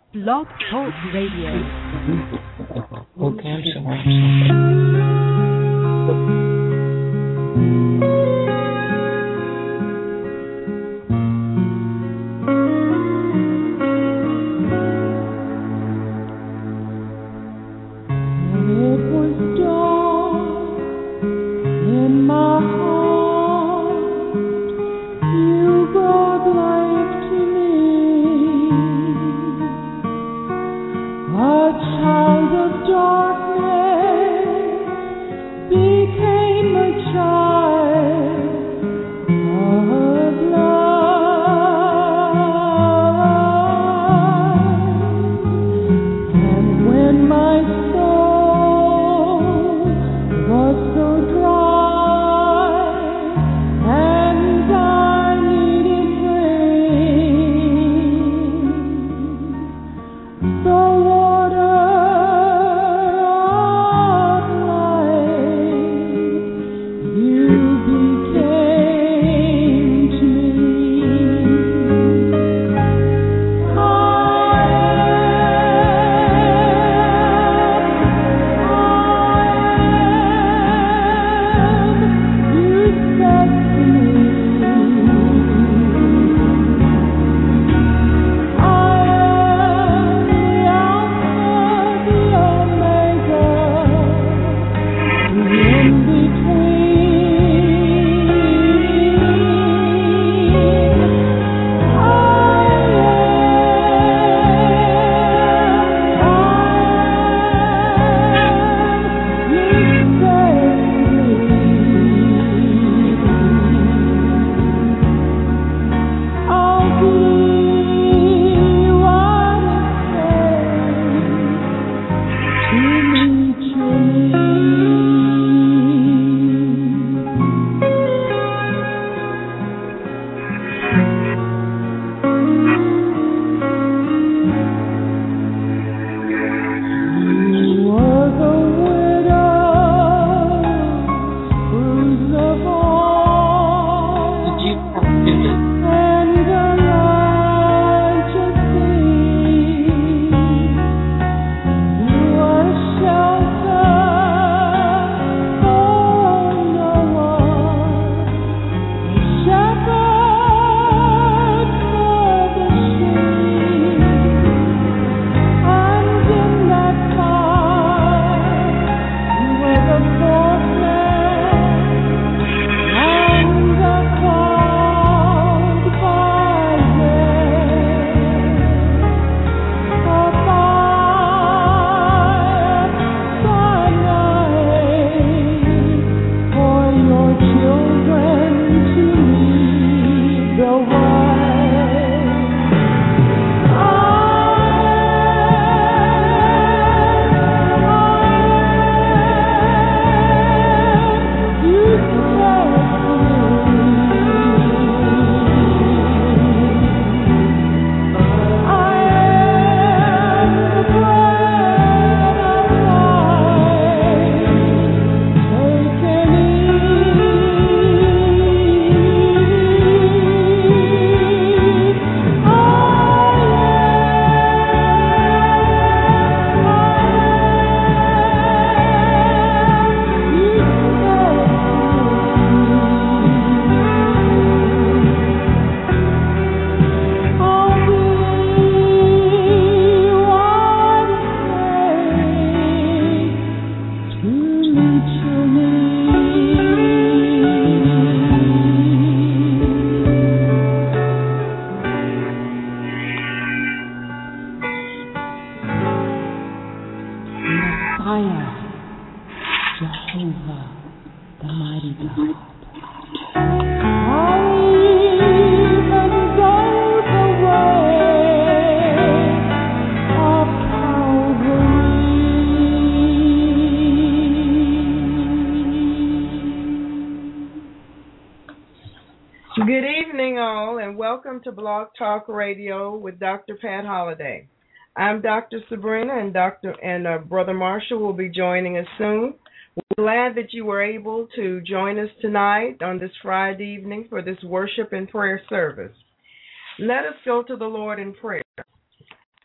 Blog Talk Radio. Okay, I'm sorry. Welcome to Blog Talk Radio with Dr. Pat Holliday. I'm Dr. Sabrina, and Brother Marshall will be joining us soon. We're glad that you were able to join us tonight on this Friday evening for this worship and prayer service. Let us go to the Lord in prayer.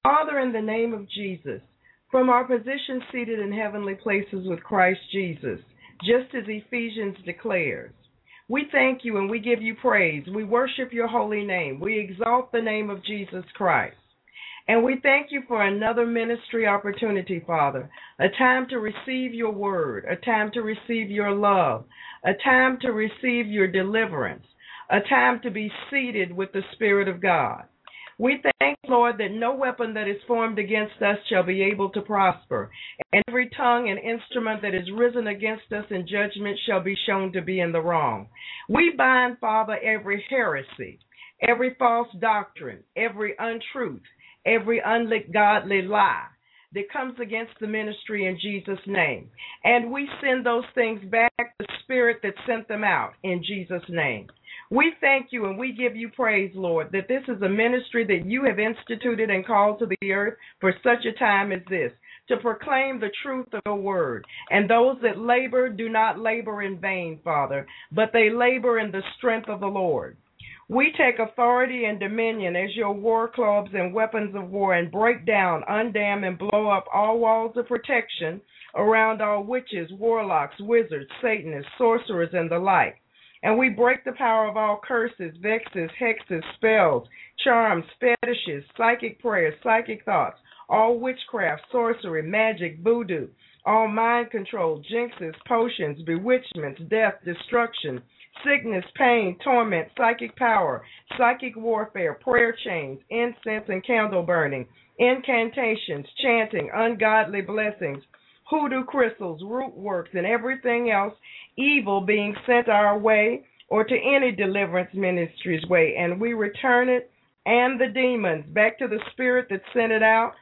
Father, in the name of Jesus, from our position seated in heavenly places with Christ Jesus, just as Ephesians declares, we thank you and we give you praise. We worship your holy name. We exalt the name of Jesus Christ. And we thank you for another ministry opportunity, Father, a time to receive your word, a time to receive your love, a time to receive your deliverance, a time to be seated with the Spirit of God. We thank, Lord, that no weapon that is formed against us shall be able to prosper, and every tongue and instrument that is risen against us in judgment shall be shown to be in the wrong. We bind, Father, every heresy, every false doctrine, every untruth, every ungodly lie that comes against the ministry in Jesus' name. And we send those things back to the Spirit that sent them out in Jesus' name. We thank you and we give you praise, Lord, that this is a ministry that you have instituted and called to the earth for such a time as this, to proclaim the truth of your word. And those that labor do not labor in vain, Father, but they labor in the strength of the Lord. We take authority and dominion as your war clubs and weapons of war and break down, undam, and blow up all walls of protection around all witches, warlocks, wizards, Satanists, sorcerers, and the like. And we break the power of all curses, vexes, hexes, spells, charms, fetishes, psychic prayers, psychic thoughts, all witchcraft, sorcery, magic, voodoo, all mind control, jinxes, potions, bewitchments, death, destruction, sickness, pain, torment, psychic power, psychic warfare, prayer chains, incense and candle burning, incantations, chanting, ungodly blessings, hoodoo crystals, root works, and everything else evil being sent our way or to any deliverance ministry's way. And we return it and the demons back to the spirit that sent it out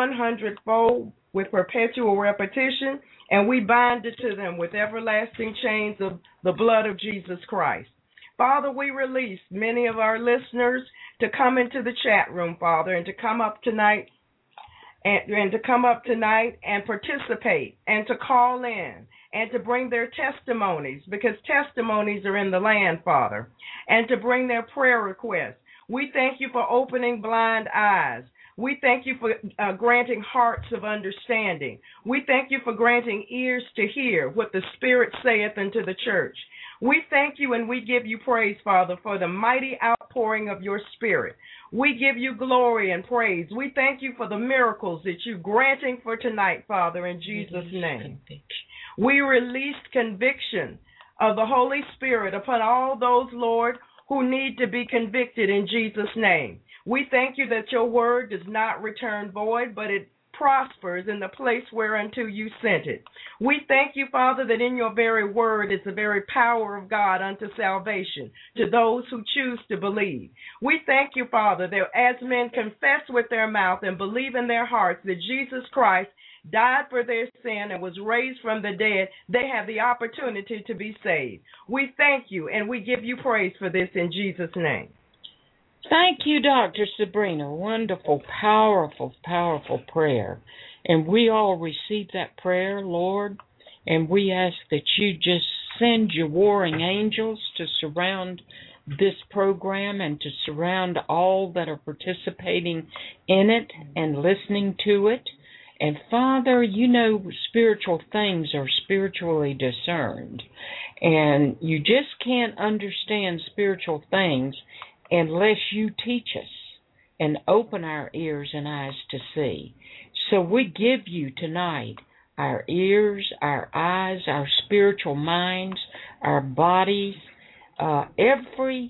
100-fold with perpetual repetition, and we bind it to them with everlasting chains of the blood of Jesus Christ. Father, we release many of our listeners to come into the chat room, Father, and to come up tonight and participate and to call in and to bring their testimonies, because testimonies are in the land, Father, and to bring their prayer requests. We thank you for opening blind eyes. We thank you for granting hearts of understanding. We thank you for granting ears to hear what the Spirit saith unto the church. We thank you and we give you praise, Father, for the mighty outpouring of your Spirit. We give you glory and praise. We thank you for the miracles that you're granting for tonight, Father, in Jesus' name. We released conviction of the Holy Spirit upon all those, Lord, who need to be convicted in Jesus' name. We thank you that your word does not return void, but it prospers in the place whereunto you sent it. We thank you, Father, that in your very word is the very power of God unto salvation to those who choose to believe. We thank you, Father, that as men confess with their mouth and believe in their hearts that Jesus Christ died for their sin and was raised from the dead, they have the opportunity to be saved. We thank you and we give you praise for this in Jesus' name. Thank you, Dr. Sabrina. Wonderful, powerful, powerful prayer. And we all receive that prayer, Lord, and we ask that you just send your warring angels to surround this program and to surround all that are participating in it and listening to it. And Father, you know spiritual things are spiritually discerned, and you just can't understand spiritual things unless you teach us and open our ears and eyes to see. So we give you tonight our ears, our eyes, our spiritual minds, our bodies. Everything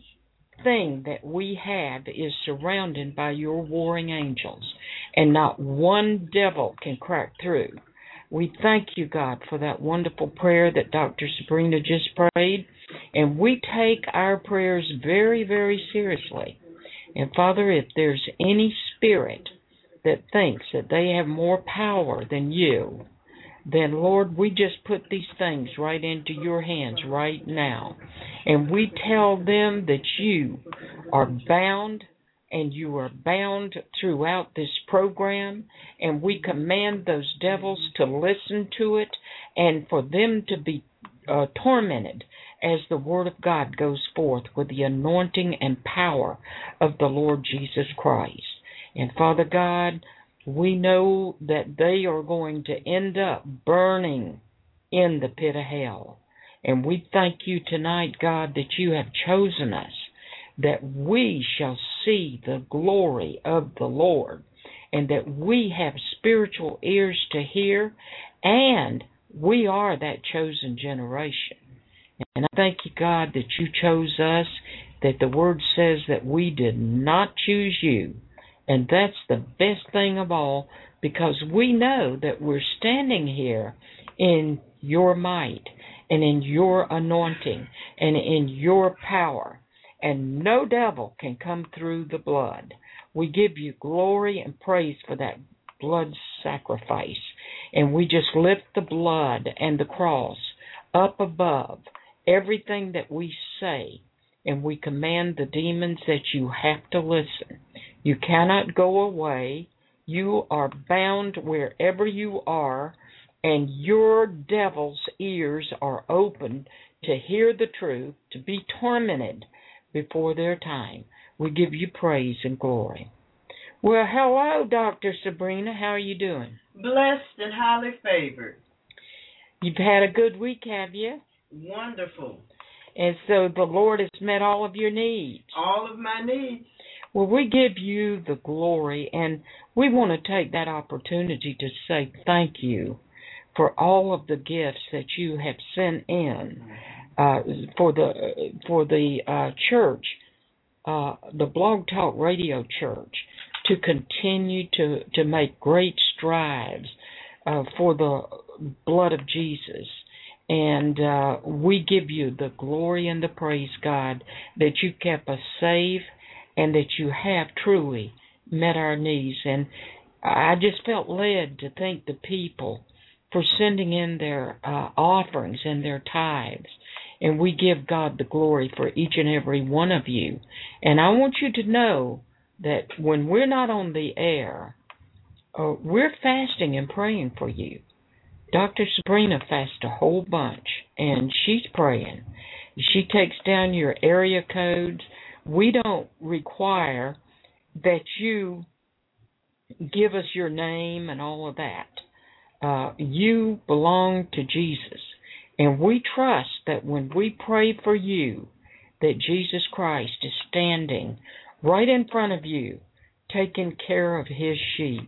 that we have is surrounded by your warring angels, and not one devil can crack through. We thank you, God, for that wonderful prayer that Dr. Sabrina just prayed, and we take our prayers very, very seriously. And, Father, if there's any spirit that thinks that they have more power than you, then, Lord, we just put these things right into your hands right now. And we tell them that you are bound, and you are bound throughout this program, and we command those devils to listen to it and for them to be tormented as the Word of God goes forth with the anointing and power of the Lord Jesus Christ. And Father God, We know that they are going to end up burning in the pit of hell. And we thank you tonight, God, that you have chosen us, that we shall see the glory of the Lord, and that we have spiritual ears to hear, and we are that chosen generation. And I thank you, God, that you chose us, that the Word says that we did not choose you. And that's the best thing of all, because we know that we're standing here in your might and in your anointing and in your power. And no devil can come through the blood. We give you glory and praise for that blood sacrifice. And we just lift the blood and the cross up above everything that we say. And we command the demons that you have to listen. You cannot go away. You are bound wherever you are, and your devil's ears are open to hear the truth, to be tormented before their time. We give you praise and glory. Well, hello, Dr. Sabrina. How are you doing? Blessed and highly favored. You've had a good week, have you? Wonderful. And so the Lord has met all of your needs. All of my needs. Well, we give you the glory, and we want to take that opportunity to say thank you for all of the gifts that you have sent in for the church, the Blog Talk Radio Church, to continue to make great strides for the blood of Jesus. And we give you the glory and the praise, God, that you kept us safe and that you have truly met our needs. And I just felt led to thank the people for sending in their offerings and their tithes. And we give God the glory for each and every one of you. And I want you to know that when we're not on the air, we're fasting and praying for you. Dr. Sabrina fasts a whole bunch, and she's praying. She takes down your area codes. We don't require that you give us your name and all of that. You belong to Jesus, and we trust that when we pray for you, that Jesus Christ is standing right in front of you, taking care of his sheep.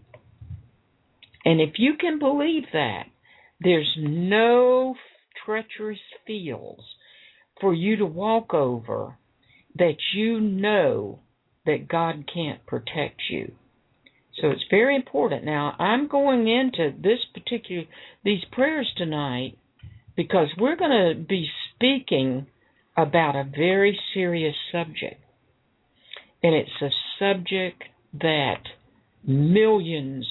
And if you can believe that, there's no treacherous fields for you to walk over that you know that God can't protect you. So it's very important. Now, I'm going into these prayers tonight because we're going to be speaking about a very serious subject. And it's a subject that millions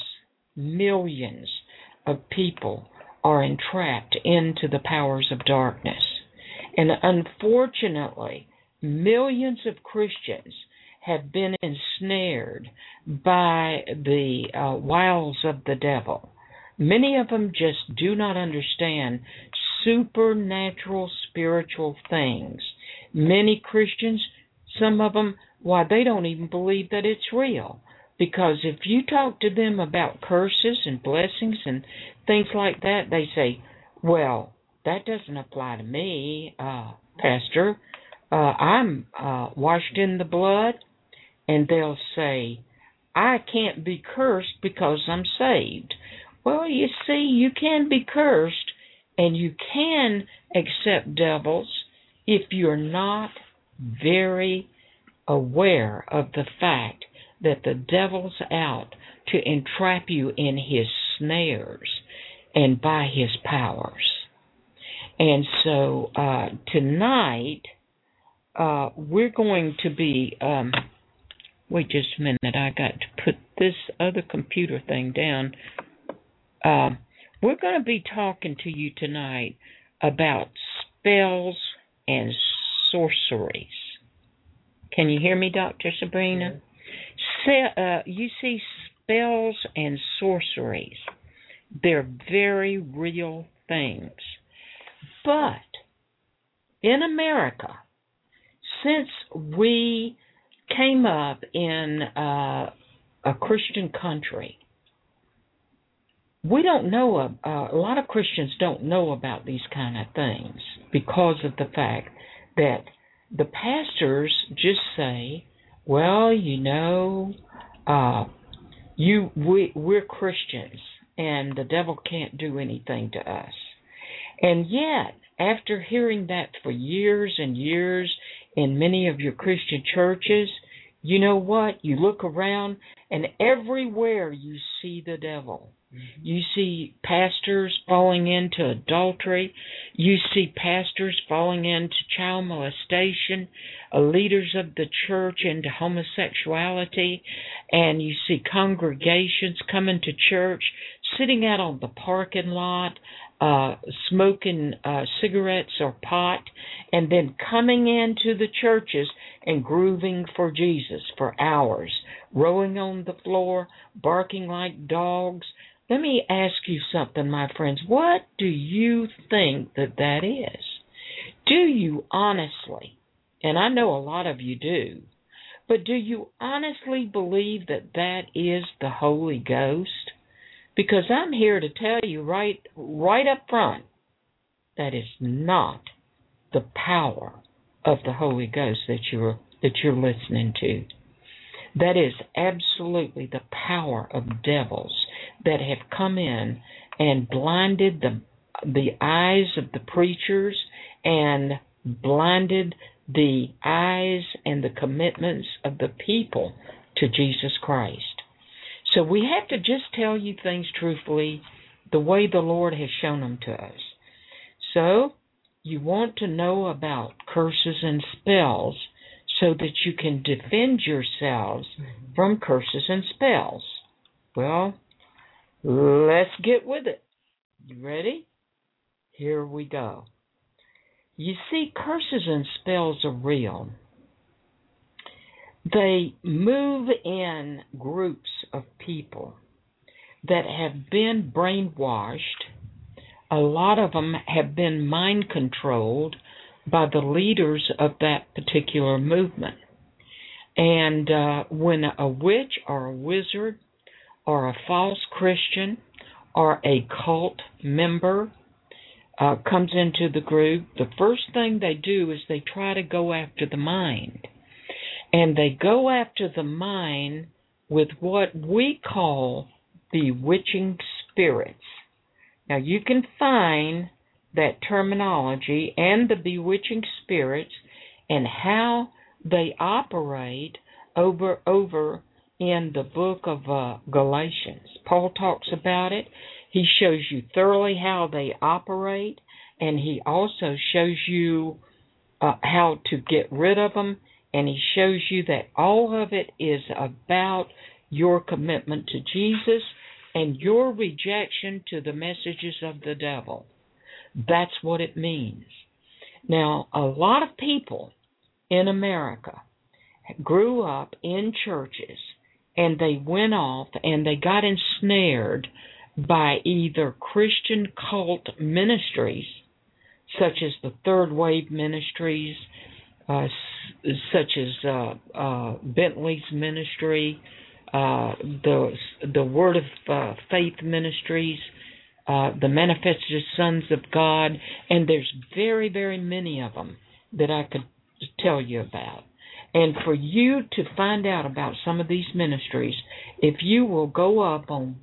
of people are entrapped into the powers of darkness. And unfortunately, millions of Christians have been ensnared by the wiles of the devil. Many of them just do not understand supernatural spiritual things. Many Christians, some of them, they don't even believe that it's real. Because if you talk to them about curses and blessings and things like that, they say, well, that doesn't apply to me, Pastor. I'm washed in the blood. And they'll say, I can't be cursed because I'm saved. Well, you see, you can be cursed and you can accept devils if you're not very aware of the fact that the devil's out to entrap you in his snares and by his powers. And so tonight we're going to be... wait just a minute, I got to put this other computer thing down. We're going to be talking to you tonight about spells and sorceries. Can you hear me, Dr. Sabrina? You see, spells and sorceries, they're very real things. But in America, since we came up in a Christian country, we don't know, a lot of Christians don't know about these kind of things because of the fact that the pastors just say, well, we're Christians and the devil can't do anything to us. And yet, after hearing that for years and years in many of your Christian churches, you know what? You look around and everywhere you see the devil. You see pastors falling into adultery. You see pastors falling into child molestation, leaders of the church into homosexuality, and you see congregations coming to church, sitting out on the parking lot, smoking cigarettes or pot, and then coming into the churches and grooving for Jesus for hours, rolling on the floor, barking like dogs. Let me ask you something, my friends. What do you think that is? Do you honestly, and I know a lot of you do, but do you honestly believe that is the Holy Ghost? Because I'm here to tell you right up front, that is not the power of the Holy Ghost that you're listening to. That is absolutely the power of devils that have come in and blinded the eyes of the preachers and blinded the eyes and the commitments of the people to Jesus Christ. So we have to just tell you things truthfully, the way the Lord has shown them to us. So you want to know about curses and spells so that you can defend yourselves from curses and spells. Well, let's get with it. You ready? Here we go. You see, curses and spells are real. They move in groups of people that have been brainwashed. A lot of them have been mind-controlled by the leaders of that particular movement. And when a witch or a wizard or a false Christian or a cult member comes into the group, the first thing they do is they try to go after the mind. And they go after the mind with what we call bewitching spirits. Now, you can find that terminology and the bewitching spirits and how they operate over in the book of Galatians. Paul talks about it. He shows you thoroughly how they operate, and he also shows you how to get rid of them, and he shows you that all of it is about your commitment to Jesus and your rejection to the messages of the devil. That's what it means. Now, a lot of people in America grew up in churches, and they went off and they got ensnared by either Christian cult ministries, such as the Third Wave Ministries, such as Bentley's ministry, the Word of Faith Ministries, the Manifested Sons of God, and there's very, very many of them that I could tell you about. And for you to find out about some of these ministries, if you will go up on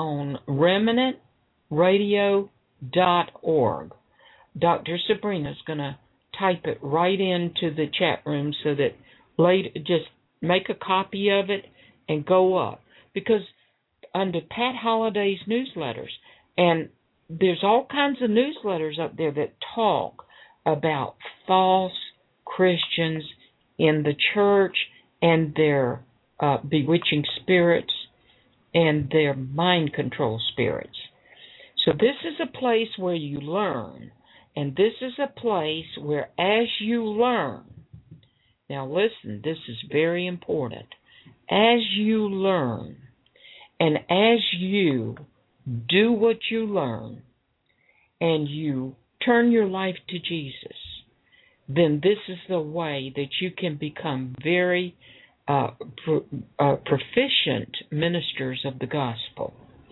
remnantradio.org, Dr. Sabrina's going to type it right into the chat room so that later, just make a copy of it and go up. Because under Pat Holliday's newsletters, and there's all kinds of newsletters up there that talk about false Christians in the church and their bewitching spirits and their mind control spirits. So this is a place where you learn, and this is a place where as you learn, now listen, this is very important, as you learn and as you do what you learn and you turn your life to Jesus, then this is the way that you can become very proficient ministers of the gospel.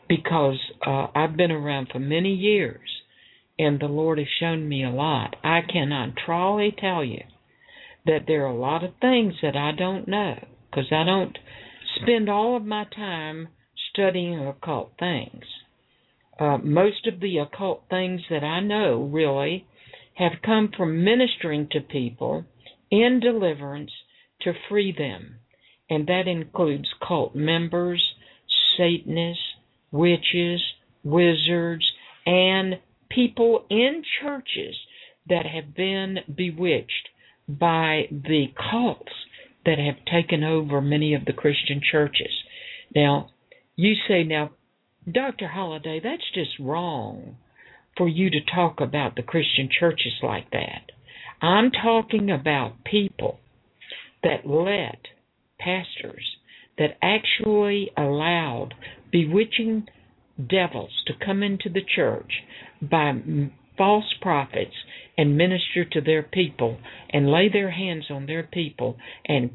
because I've been around for many years, and the Lord has shown me a lot. I cannot truly tell you that there are a lot of things that I don't know, because I don't spend all of my time studying occult things. Most of the occult things that I know, really, have come from ministering to people in deliverance to free them. And that includes cult members, Satanists, witches, wizards, and people in churches that have been bewitched by the cults that have taken over many of the Christian churches. Now, you say, now, Dr. Holliday, that's just wrong for you to talk about the Christian churches like that. I'm talking about people that let pastors that actually allowed bewitching devils to come into the church by false prophets and minister to their people and lay their hands on their people and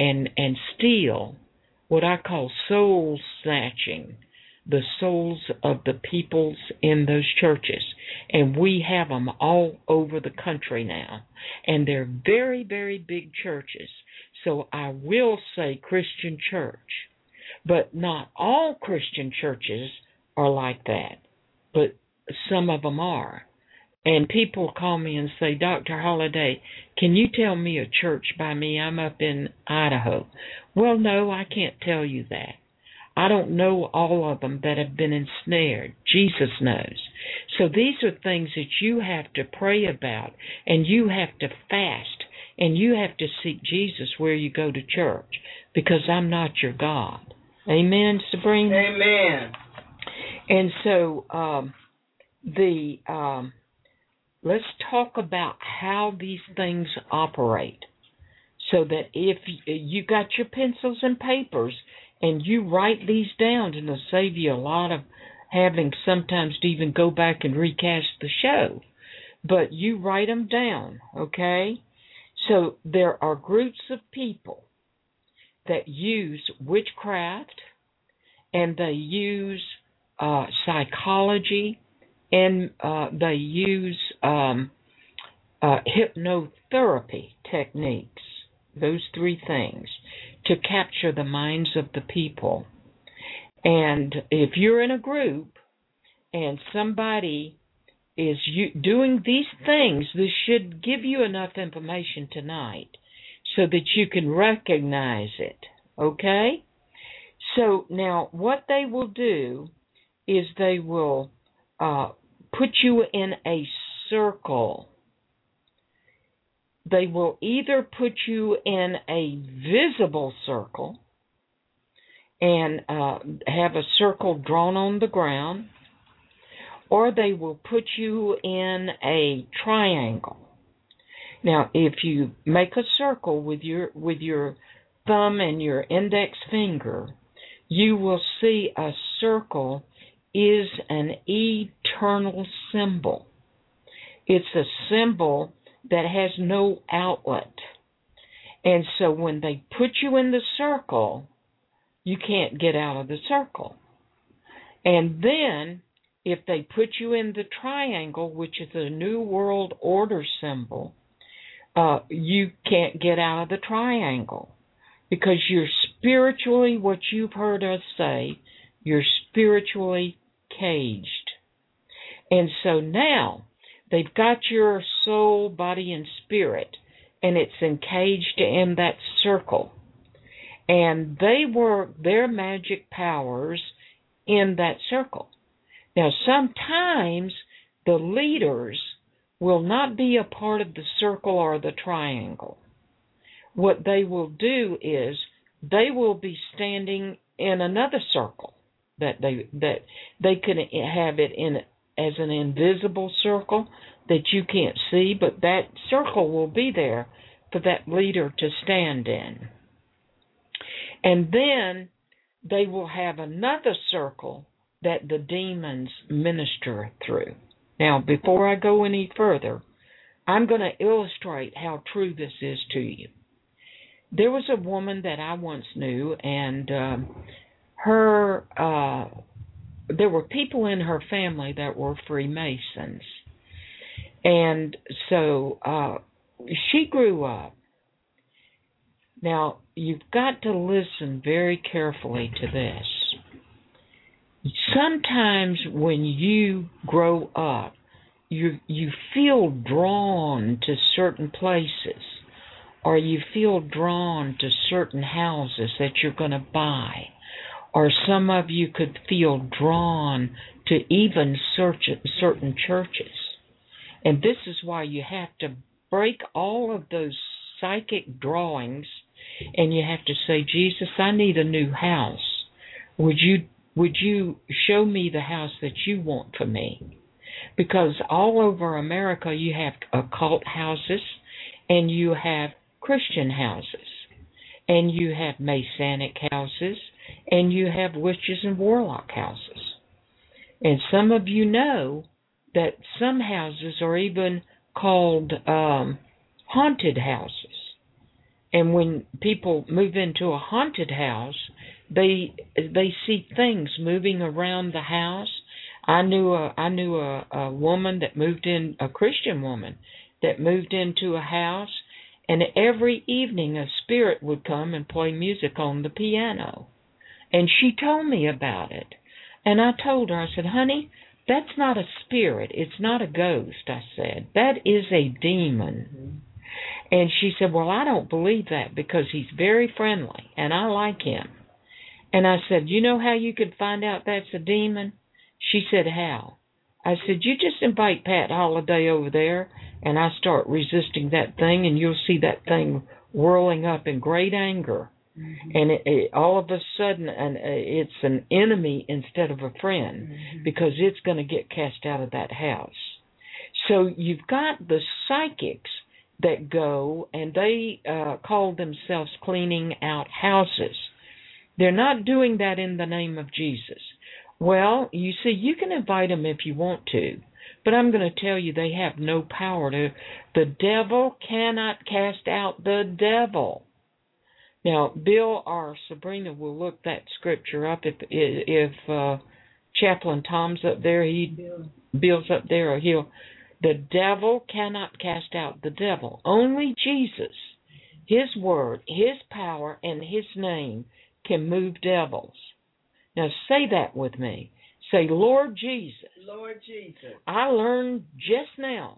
steal what I call soul snatching, the souls of the peoples in those churches. And we have them all over the country now. And they're very, very big churches. So I will say Christian church. But not all Christian churches are like that. But some of them are. And people call me and say, Dr. Holliday, can you tell me a church by me? I'm up in Idaho. Well, no, I can't tell you that. I don't know all of them that have been ensnared. Jesus knows. So these are things that you have to pray about, and you have to fast, and you have to seek Jesus where you go to church, because I'm not your God. Amen, Sabrina? Amen. And so let's talk about how these things operate, so that if you got your pencils and papers and you write these down, it'll save you a lot of having sometimes to even go back and recast the show. But you write them down, okay? So there are groups of people that use witchcraft, and they use psychology, and they use hypnotherapy techniques, those three things, to capture the minds of the people. And if you're in a group and somebody is doing these things, this should give you enough information tonight so that you can recognize it, okay? So now what they will do is they will put you in a circle. They will either put you in a visible circle and have a circle drawn on the ground, or they will put you in a triangle. Now, if you make a circle with your thumb and your index finger, you will see a circle is an eternal symbol. It's a symbol that has no outlet. And so when they put you in the circle, you can't get out of the circle. And then if they put you in the triangle, which is a New World Order symbol, you can't get out of the triangle, because you're spiritually, what you've heard us say, you're spiritually caged. And so now they've got your soul, body, and spirit, and it's encaged in that circle. And they work their magic powers in that circle. Now, sometimes the leaders will not be a part of the circle or the triangle. What they will do is they will be standing in another circle that they can have it in as an invisible circle that you can't see, but that circle will be there for that leader to stand in. And then they will have another circle that the demons minister through. Now, before I go any further, I'm going to illustrate how true this is to you. There was a woman that I once knew, and her there were people in her family that were Freemasons. And so she grew up. Now, you've got to listen very carefully to this. Sometimes when you grow up, you feel drawn to certain places, or you feel drawn to certain houses that you're going to buy, or some of you could feel drawn to even certain churches. And this is why you have to break all of those psychic drawings, and you have to say, Jesus, I need a new house. Would you show me the house that you want for me? Because all over America you have occult houses, and you have Christian houses, and you have Masonic houses, and you have witches and warlock houses. And some of you know that some houses are even called haunted houses. And when people move into a haunted house, they see things moving around the house. I knew a woman that moved in, a Christian woman that moved into a house, and every evening a spirit would come and play music on the piano. And she told me about it. And I told her, I said, honey, that's not a spirit. It's not a ghost, I said. That is a demon. And she said, well, I don't believe that because he's very friendly and I like him. And I said, you know how you could find out that's a demon? She said, how? I said, you just invite Pat Holliday over there and I start resisting that thing, and you'll see that thing whirling up in great anger. Mm-hmm. And all of a sudden, it's an enemy instead of a friend, mm-hmm. because it's going to get cast out of that house. So you've got the psychics that go, and they call themselves cleaning out houses. They're not doing that in the name of Jesus. Well, you see, you can invite them if you want to, but I'm going to tell you they have no power to. The devil cannot cast out the devil. Now, Bill or Sabrina will look that scripture up. If Chaplain Tom's up there, Bill's up there, or the devil cannot cast out the devil. Only Jesus, his word, his power, and his name can move devils. Now say that with me. Say, Lord Jesus. Lord Jesus. I learned just now.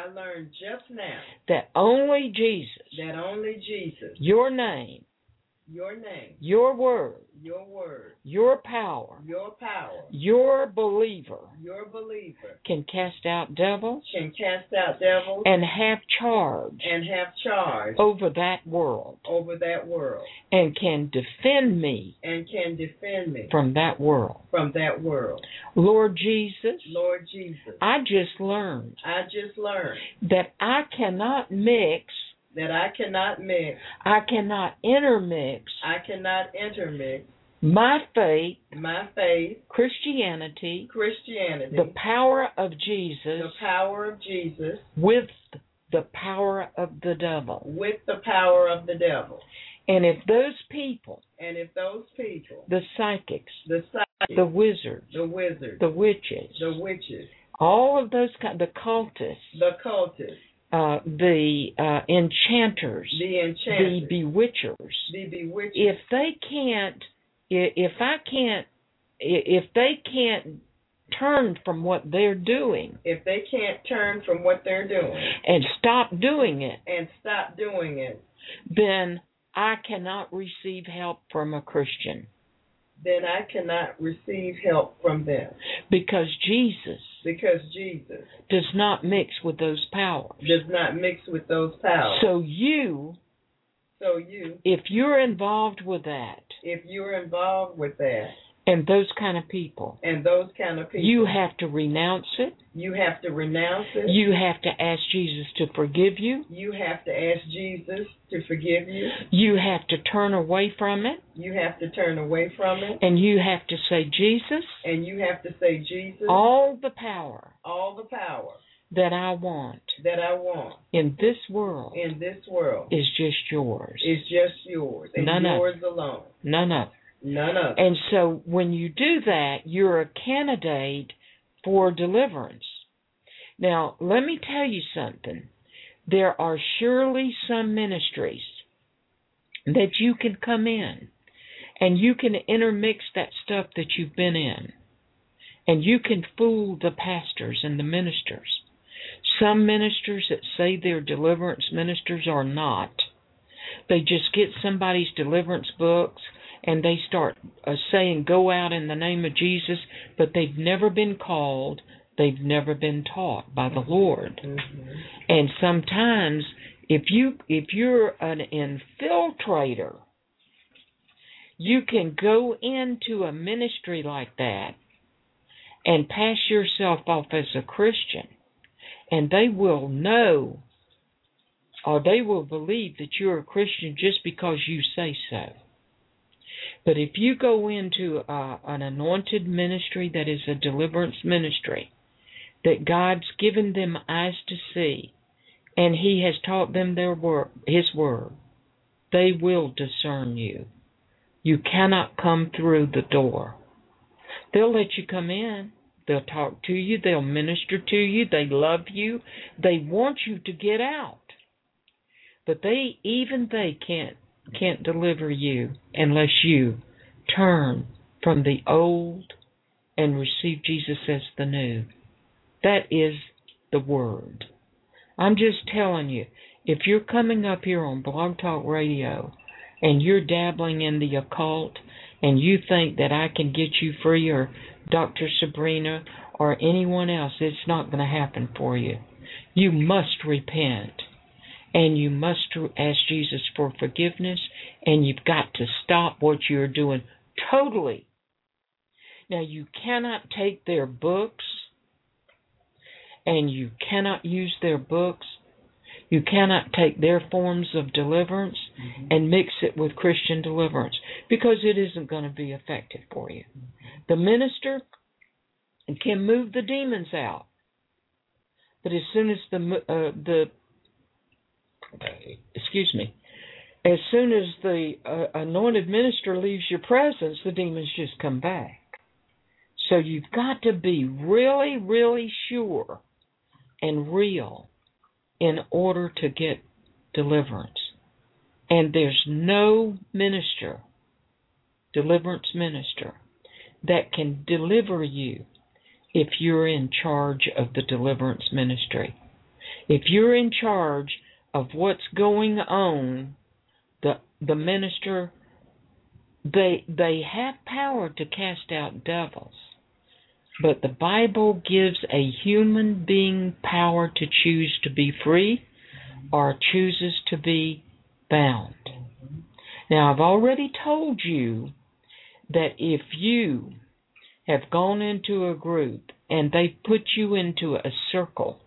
That only Jesus. Your name. Your word. Your power. Your believer. Can cast out devils. And have charge. Over that world. And can defend me. From that world. Lord Jesus. I just learned. That I cannot mix. I cannot intermix. My faith. Christianity. The power of Jesus. With the power of the devil. And if those people. The psychics. The wizards. The witches. All of those kinds. The cultists. The enchanters, the bewitchers. If they can't turn from what they're doing, and stop doing it, then I cannot receive help from a Christian. Because Jesus does not mix with those powers. So you, if you're involved with that, and those kind of people, you have to renounce it. You have to ask Jesus to forgive you. You have to turn away from it. And you have to say, Jesus. All the power. That I want. In this world. Is just yours. None of it. None of it. And so when you do that, you're a candidate for deliverance. Now, let me tell you something. There are surely some ministries that you can come in and you can intermix that stuff that you've been in. And you can fool the pastors and the ministers. Some ministers that say they're deliverance ministers are not. They just get somebody's deliverance books and they start saying, go out in the name of Jesus, but they've never been called, they've never been taught by the Lord. Mm-hmm. And sometimes, if you're an infiltrator, you can go into a ministry like that and pass yourself off as a Christian, and they will know or they will believe that you're a Christian just because you say so. But if you go into an anointed ministry that is a deliverance ministry, that God's given them eyes to see, and He has taught them His word, they will discern you. You cannot come through the door. They'll let you come in. They'll talk to you. They'll minister to you. They love you. They want you to get out. But they can't deliver you unless you turn from the old and receive Jesus as the new. That is the word. I'm just telling you, if you're coming up here on Blog Talk Radio and you're dabbling in the occult and you think that I can get you free, or Dr. Sabrina or anyone else, it's not going to happen for you. You must repent. And you must ask Jesus for forgiveness, and you've got to stop what you're doing totally. Now, you cannot take their books, and you cannot use their books. You cannot take their forms of deliverance and mix it with Christian deliverance, because it isn't going to be effective for you. The minister can move the demons out, but as soon as as soon as the anointed minister leaves your presence, the demons just come back. So you've got to be really, really sure and real in order to get deliverance. And there's no minister, deliverance minister, that can deliver you if you're in charge of the deliverance ministry. If you're in charge of what's going on, the minister, they have power to cast out devils. But the Bible gives a human being power to choose to be free or chooses to be bound. Now, I've already told you that if you have gone into a group and they put you into a circle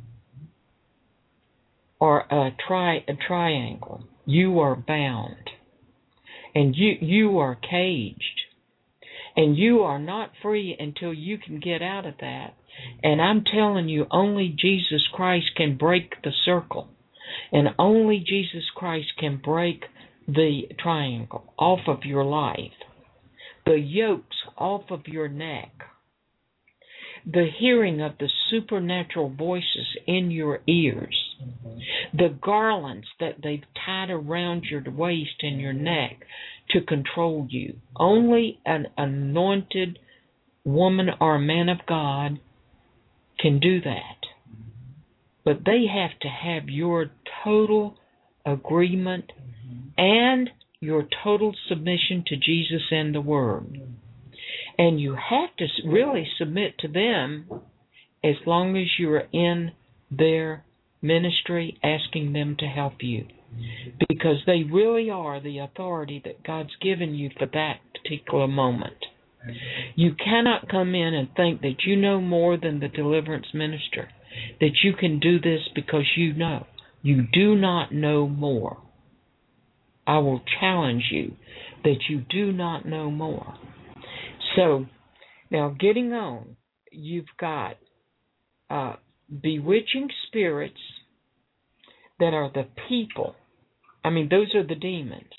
or a triangle, you are bound, and you are caged, and you are not free until you can get out of that. And I'm telling you, only Jesus Christ can break the circle, and only Jesus Christ can break the triangle off of your life, the yokes off of your neck, the hearing of the supernatural voices in your ears, the garlands that they've tied around your waist and your neck to control you. Only an anointed woman or man of God can do that. But they have to have your total agreement and your total submission to Jesus and the Word. And you have to really submit to them as long as you're in their ministry, asking them to help you. Because they really are the authority that God's given you for that particular moment. You cannot come in and think that you know more than the deliverance minister, that you can do this because you know. You do not know more. I will challenge you that you do not know more. So, now getting on, you've got bewitching spirits that are the people. I mean, those are the demons.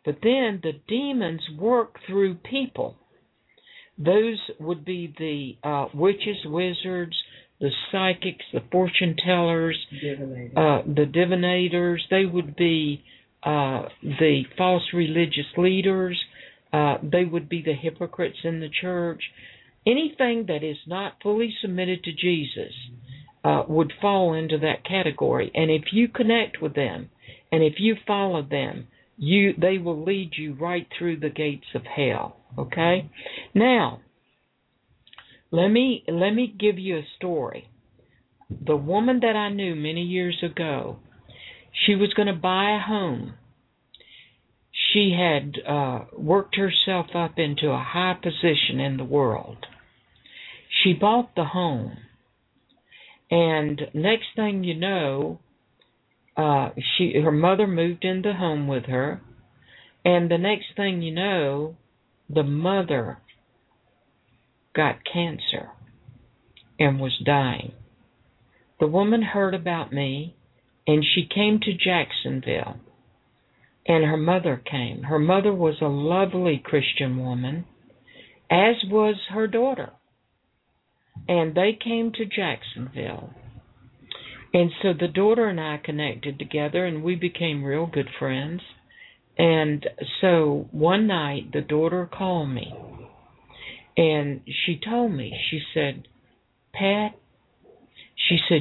But then the demons work through people. Those would be the witches, wizards, the psychics, the fortune tellers, the divinators. They would be the false religious leaders. They would be the hypocrites in the church. Anything that is not fully submitted to Jesus would fall into that category. And if you connect with them, and if you follow them, they will lead you right through the gates of hell. Okay? Now, let me give you a story. The woman that I knew many years ago, she was going to buy a home. She had worked herself up into a high position in the world. She bought the home, and next thing you know, her mother moved in the home with her, and the next thing you know, the mother got cancer and was dying. The woman heard about me, and she came to Jacksonville, and her mother came. Her mother was a lovely Christian woman, as was her daughter, and they came to Jacksonville. And so the daughter and I connected together, and we became real good friends. And so one night, the daughter called me, and she told me, she said, Pat, she said,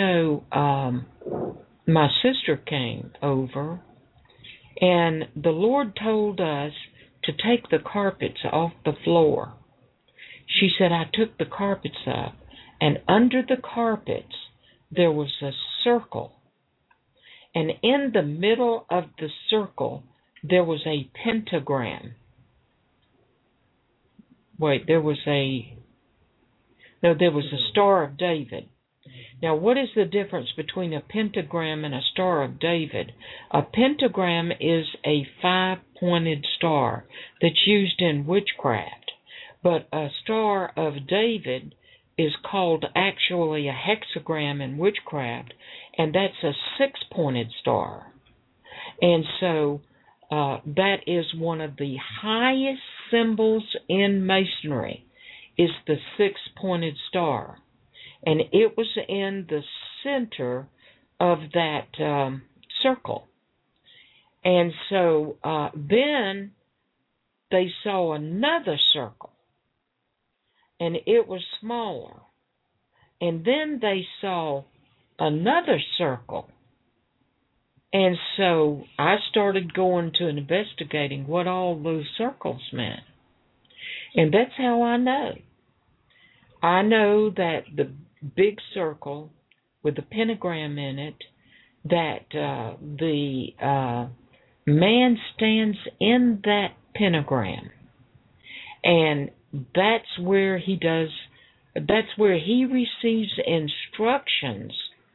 my sister came over, and the Lord told us to take the carpets off the floor. She said, I took the carpets up, and under the carpets, there was a circle. And in the middle of the circle, there was a pentagram. There was a Star of David. Now, what is the difference between a pentagram and a Star of David? A pentagram is a 5-pointed star that's used in witchcraft, but a Star of David is called actually a hexagram in witchcraft, and that's a 6-pointed star. And so that is one of the highest symbols in Masonry, is the 6-pointed star. And it was in the center of that circle. And so then they saw another circle, and it was smaller. And then they saw another circle. And so I started going to investigating what all those circles meant. And that's how I know. I know that the big circle with the pentagram in it, that the man stands in that pentagram. And that's where he receives instructions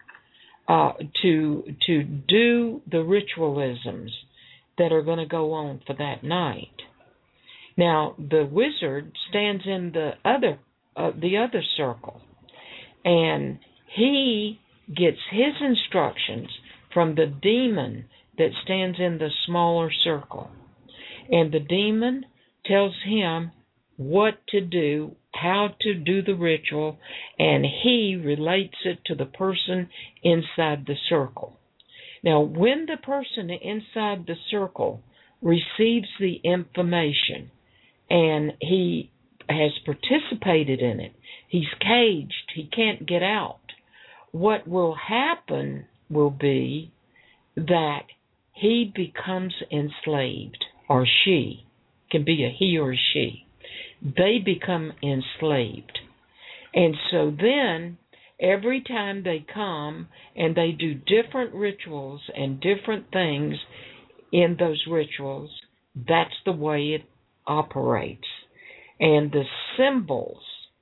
to do the ritualisms that are going to go on for that night. Now, the wizard stands in the other circle, and he gets his instructions from the demon that stands in the smaller circle. And the demon tells him what to do, how to do the ritual, and he relates it to the person inside the circle. Now, when the person inside the circle receives the information and he has participated in it, he's caged, he can't get out, what will happen will be that he becomes enslaved, or she, can be a he or a she. They become enslaved. And so then, every time they come and they do different rituals and different things in those rituals, that's the way it operates. And the symbols,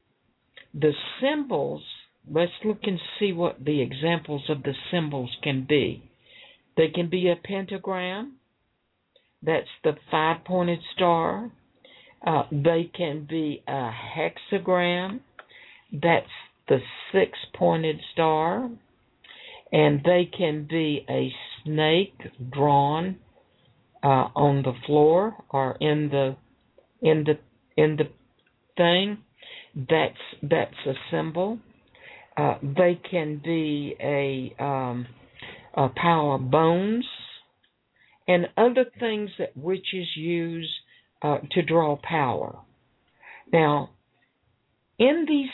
let's look and see what the examples of the symbols can be. They can be a pentagram, that's the 5-pointed star. They can be a hexagram, that's the 6-pointed star. And they can be a snake drawn on the floor or in the thing. That's a symbol. They can be a pile of bones and other things that witches use to draw power. Now, in these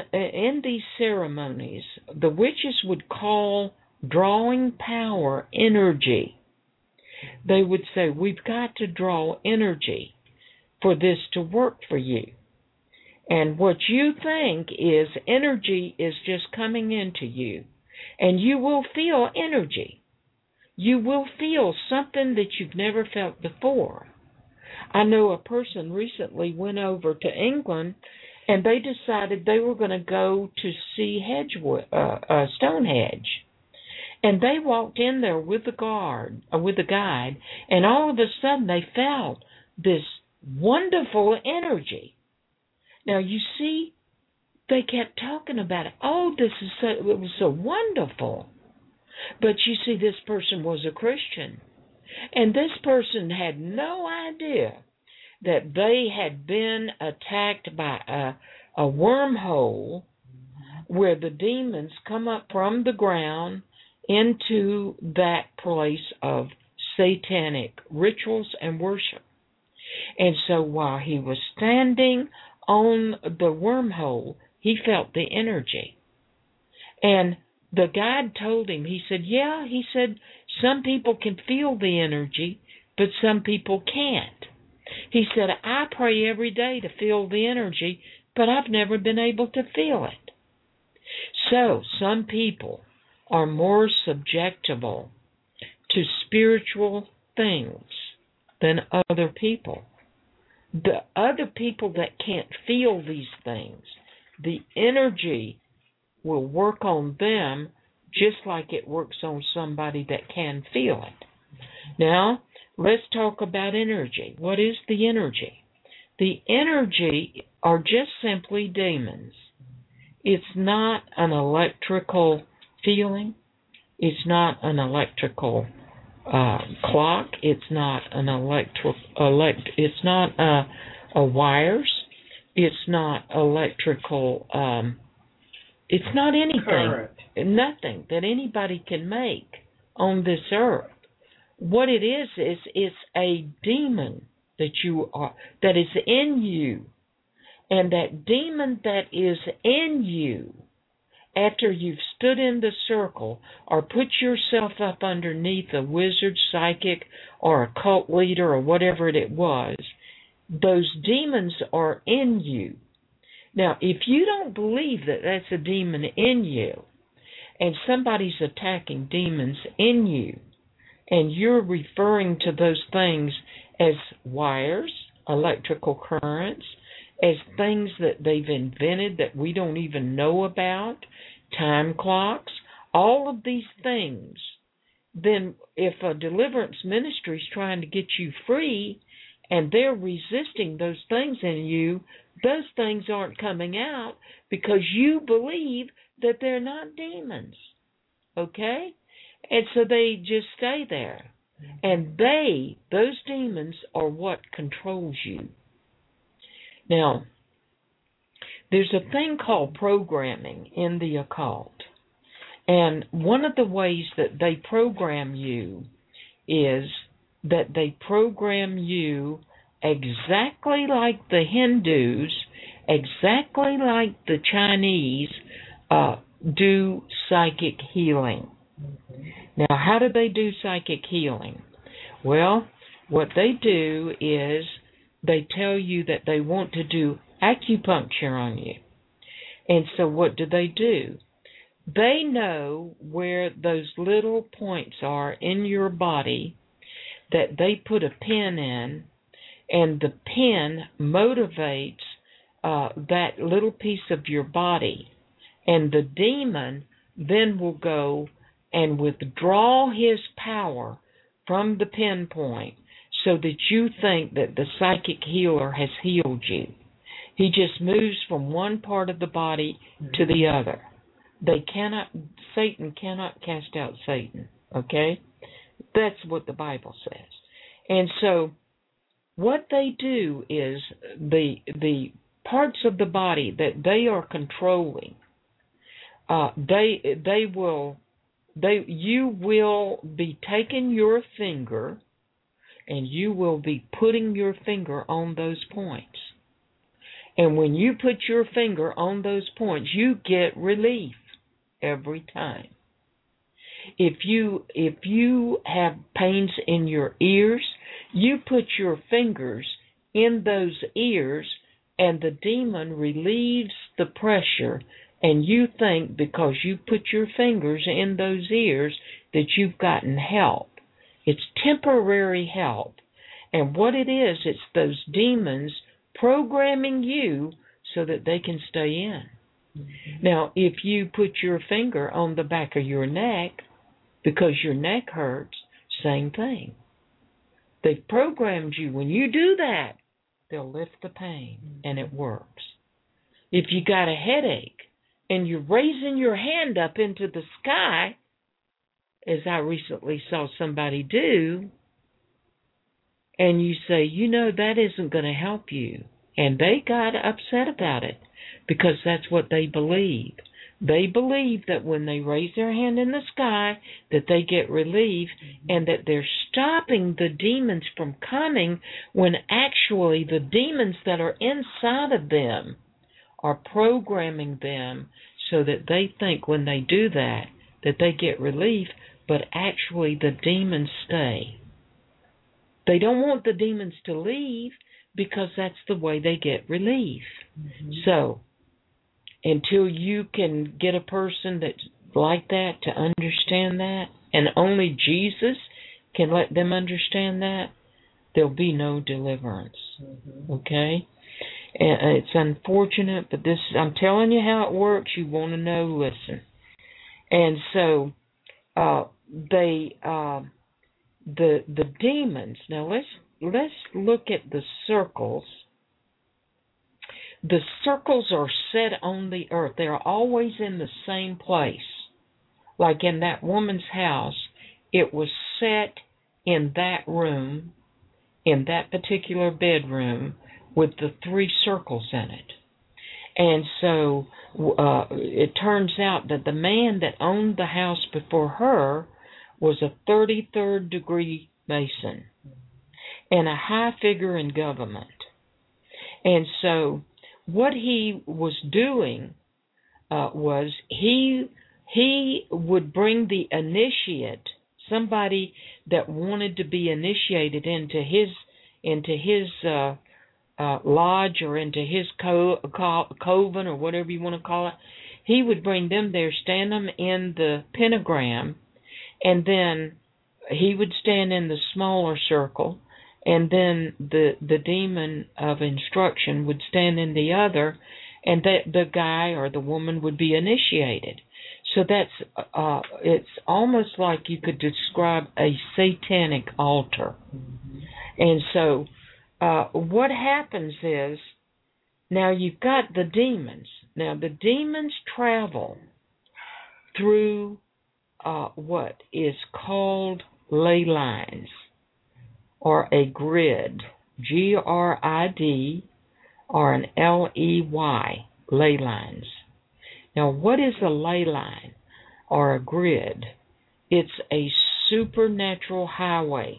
ceremonies, the witches would call drawing power energy. They would say, we've got to draw energy for this to work for you. And what you think is energy is just coming into you. And you will feel energy. You will feel something that you've never felt before. I know a person recently went over to England, and they decided they were going to go to see Stonehenge. And they walked in there with the guide, and all of a sudden they felt this wonderful energy. Now you see, they kept talking about it. Oh, it was so wonderful. But you see, this person was a Christian, and this person had no idea that they had been attacked by a wormhole where the demons come up from the ground into that place of satanic rituals and worship. And so while he was standing on the wormhole, he felt the energy. And the guide told him, he said, some people can feel the energy, but some people can't. He said, I pray every day to feel the energy, but I've never been able to feel it. So some people are more susceptible to spiritual things than other people. The other people that can't feel these things, the energy will work on them just like it works on somebody that can feel it. Now, let's talk about energy. What is the energy? The energy are just simply demons. It's not an electrical feeling. It's not an electrical clock. It's not an it's not wires. It's not electrical. It's not anything. Current. Nothing that anybody can make on this earth. What it is it's a demon that is in you. And that demon that is in you, after you've stood in the circle or put yourself up underneath a wizard, psychic, or a cult leader or whatever it was, those demons are in you. Now, if you don't believe that that's a demon in you, and somebody's attacking demons in you, and you're referring to those things as wires, electrical currents, as things that they've invented that we don't even know about, time clocks, all of these things, then if a deliverance ministry is trying to get you free and they're resisting those things in you, those things aren't coming out because you believe that they're not demons. Okay? And so they just stay there. And those demons are what controls you. Now, there's a thing called programming in the occult. And one of the ways that they program you is that they program you exactly like the Hindus, exactly like the Chinese do psychic healing. Now, how do they do psychic healing? Well, what they do is they tell you that they want to do acupuncture on you. And so what do? They know where those little points are in your body that they put a pin in, and the pin motivates that little piece of your body. And the demon then will go and withdraw his power from the pinpoint so that you think that the psychic healer has healed you. He just moves from one part of the body to the other. Satan cannot cast out Satan, okay? That's what the Bible says. And so what they do is the parts of the body that they are controlling, you will be taking your finger and you will be putting your finger on those points. And when you put your finger on those points, you get relief every time. If you have pains in your ears, you put your fingers in those ears and the demon relieves the pressure, and you think because you put your fingers in those ears that you've gotten help. It's temporary help. And what it is, it's those demons programming you so that they can stay in. Mm-hmm. Now, if you put your finger on the back of your neck because your neck hurts, same thing. They've programmed you. When you do that, they'll lift the pain, and it works. If you got a headache and you're raising your hand up into the sky, as I recently saw somebody do, and you say, that isn't going to help you. And they got upset about it because that's what they believe. They believe that when they raise their hand in the sky, that they get relief and that they're stopping the demons from coming, when actually the demons that are inside of them are programming them so that they think when they do that they get relief, but actually the demons stay. They don't want the demons to leave because that's the way they get relief. Mm-hmm. So, until you can get a person that's like that to understand that, and only Jesus can let them understand that, there'll be no deliverance. Mm-hmm. Okay? And it's unfortunate, but I'm telling you how it works. You want to know, listen. And so, the demons. Now let's look at the circles. The circles are set on the earth. They're always in the same place. Like in that woman's house, it was set in that room, in that particular bedroom, with the 3 circles in it. And so it turns out that the man that owned the house before her was a 33rd degree Mason and a high figure in government. And so what he was doing was he would bring the initiate, somebody that wanted to be initiated into his lodge or into his coven or whatever you want to call it. He would bring them there, stand them in the pentagram, and then he would stand in the smaller circle, and then the demon of instruction would stand in the other, and the guy or the woman would be initiated. So that's it's almost like you could describe a satanic altar. Mm-hmm. And so what happens is, now you've got the demons. Now the demons travel through what is called ley lines, or a grid, Grid, or an Ley, ley lines. Now, what is a ley line or a grid? It's a supernatural highway.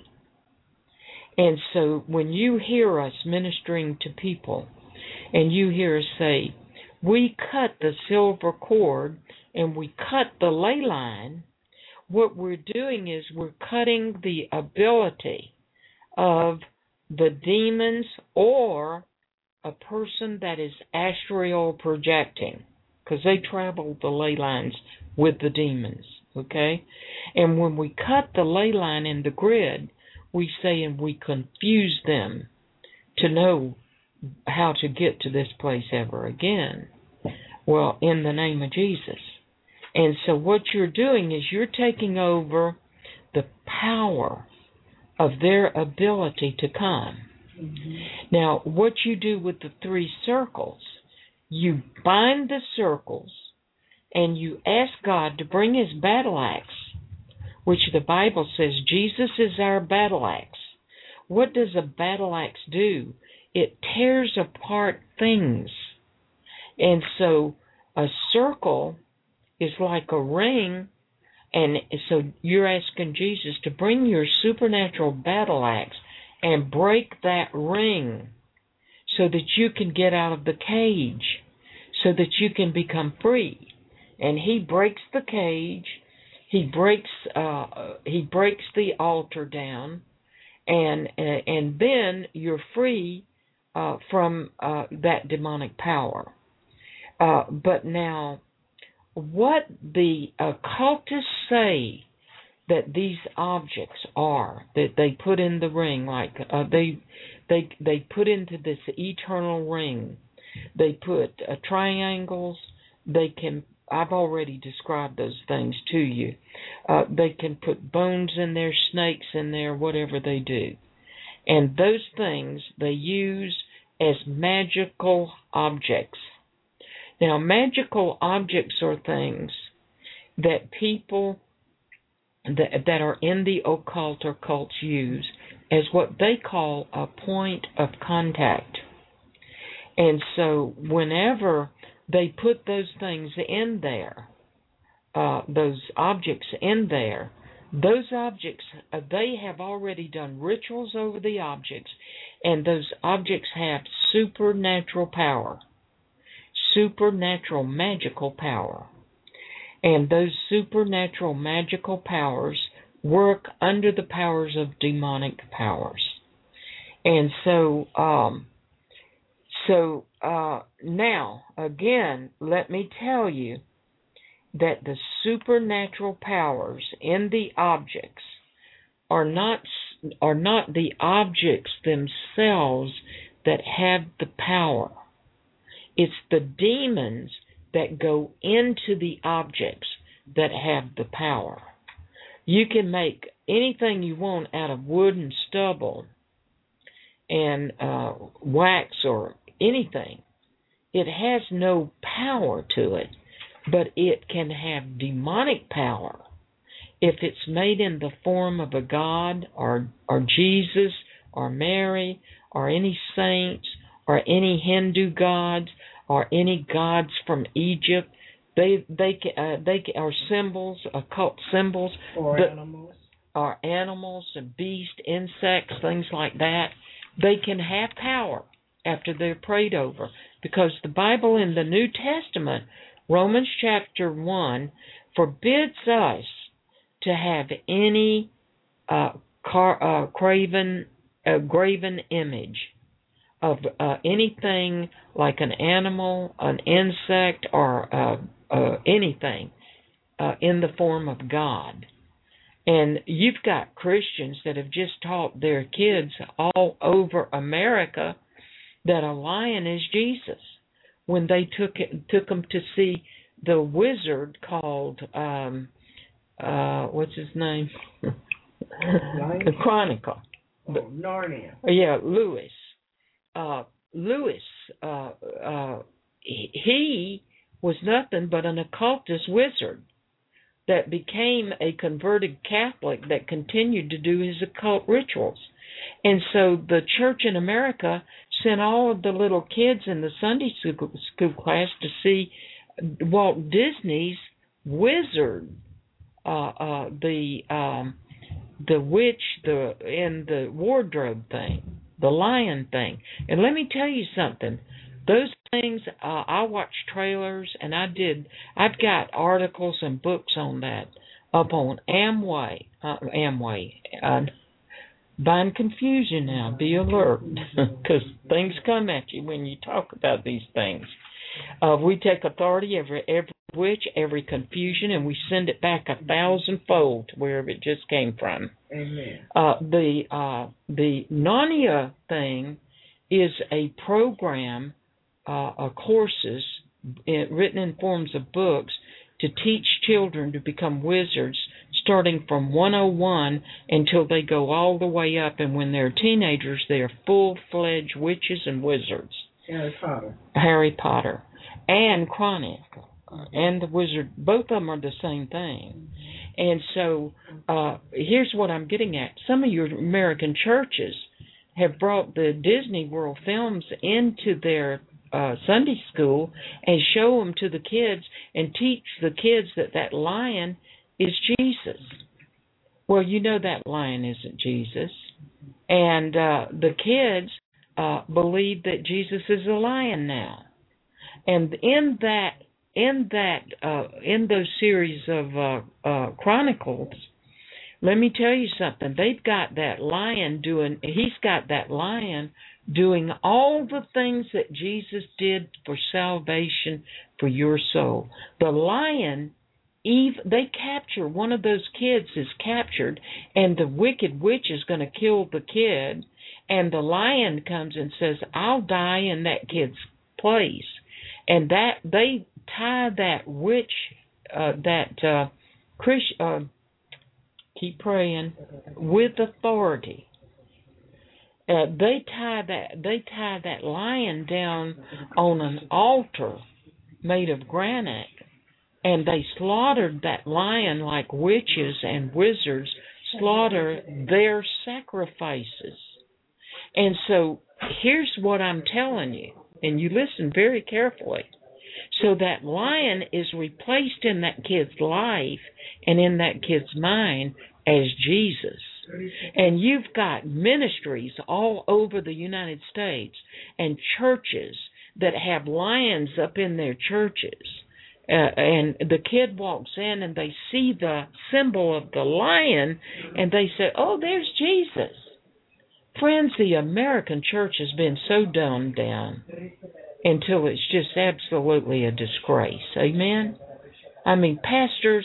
And so when you hear us ministering to people, and you hear us say, we cut the silver cord and we cut the ley line, what we're doing is we're cutting the ability of the demons or a person that is astral projecting, because they travel the ley lines with the demons, okay? And when we cut the ley line in the grid, we say, and we confuse them to know how to get to this place ever again. Well, in the name of Jesus. And so what you're doing is you're taking over the power of their ability to come. Mm-hmm. Now, what you do with the 3 circles, you bind the circles and you ask God to bring his battle axe, which the Bible says Jesus is our battle axe. what does a battle axe do? It tears apart things. And so a circle is like a ring, and so you're asking Jesus to bring your supernatural battle axe and break that ring so that you can get out of the cage, so that you can become free. And he breaks the cage, he breaks the altar down, and then you're free from that demonic power. But now, what the occultists say that these objects are that they put in the ring, like they put into this eternal ring, they put triangles. I've already described those things to you. They can put bones in there, snakes in there, whatever they do. And those things they use as magical objects. Now, magical objects are things that people that are in the occult or cults use as what they call a point of contact. And so whenever they put those things in there, those objects in there, those objects, they have already done rituals over the objects, and those objects have supernatural power, supernatural magical power. And those supernatural magical powers work under the powers of demonic powers. And so, now, again, let me tell you that the supernatural powers in the objects are not the objects themselves that have the power. It's the demons that go into the objects that have the power. You can make anything you want out of wood and stubble and wax or anything. It has no power to it, but it can have demonic power if it's made in the form of a god or Jesus or Mary or any saints or any Hindu gods or any gods from Egypt. They are symbols, occult symbols, or animals and beasts, insects, things like that. They can have power after they're prayed over, because the Bible in the New Testament, Romans chapter 1, forbids us to have any graven image of anything like an animal, an insect, or anything in the form of God. And you've got Christians that have just taught their kids all over America that a lion is Jesus, when they took them to see the wizard called what's his name? The Chronicle. Narnia. Yeah, Lewis. He was nothing but an occultist wizard that became a converted Catholic that continued to do his occult rituals. And so the church in America sent all of the little kids in the Sunday school class to see Walt Disney's Wizard, the witch, in the wardrobe thing, the lion thing. And let me tell you something. Those things, I watched trailers, and I've got articles and books on that up on Amway. Buying confusion now. Be alert, because things come at you when you talk about these things. We take authority every witch, every confusion, and we send it back 1,000-fold to wherever it just came from. Amen. The Narnia thing is a program of courses written in forms of books to teach children to become wizards, starting from 101 until they go all the way up, and when they're teenagers, they are full-fledged witches and wizards. Harry Potter and Chronicle and the Wizard, both of them are the same thing. And so here's what I'm getting at. Some of your American churches have brought the Disney World films into their Sunday school and show them to the kids and teach the kids that lion is Jesus. Well, you know that lion isn't Jesus. And the kids believe that Jesus is a lion now. And in those series of chronicles, let me tell you something. They've got that lion doing all the things that Jesus did for salvation for your soul. The lion, they capture, one of those kids is captured, and the wicked witch is going to kill the kid, and the lion comes and says, I'll die in that kid's place. And that they tie that witch, keep praying, with authority. They tie that lion down on an altar made of granite, and they slaughtered that lion like witches and wizards slaughter their sacrifices. And so here's what I'm telling you, and you listen very carefully. So that lion is replaced in that kid's life and in that kid's mind as Jesus. And you've got ministries all over the United States and churches that have lions up in their churches. And the kid walks in and they see the symbol of the lion and they say, oh, there's Jesus. Friends, the American church has been so dumbed down until it's just absolutely a disgrace. Amen? I mean, pastors,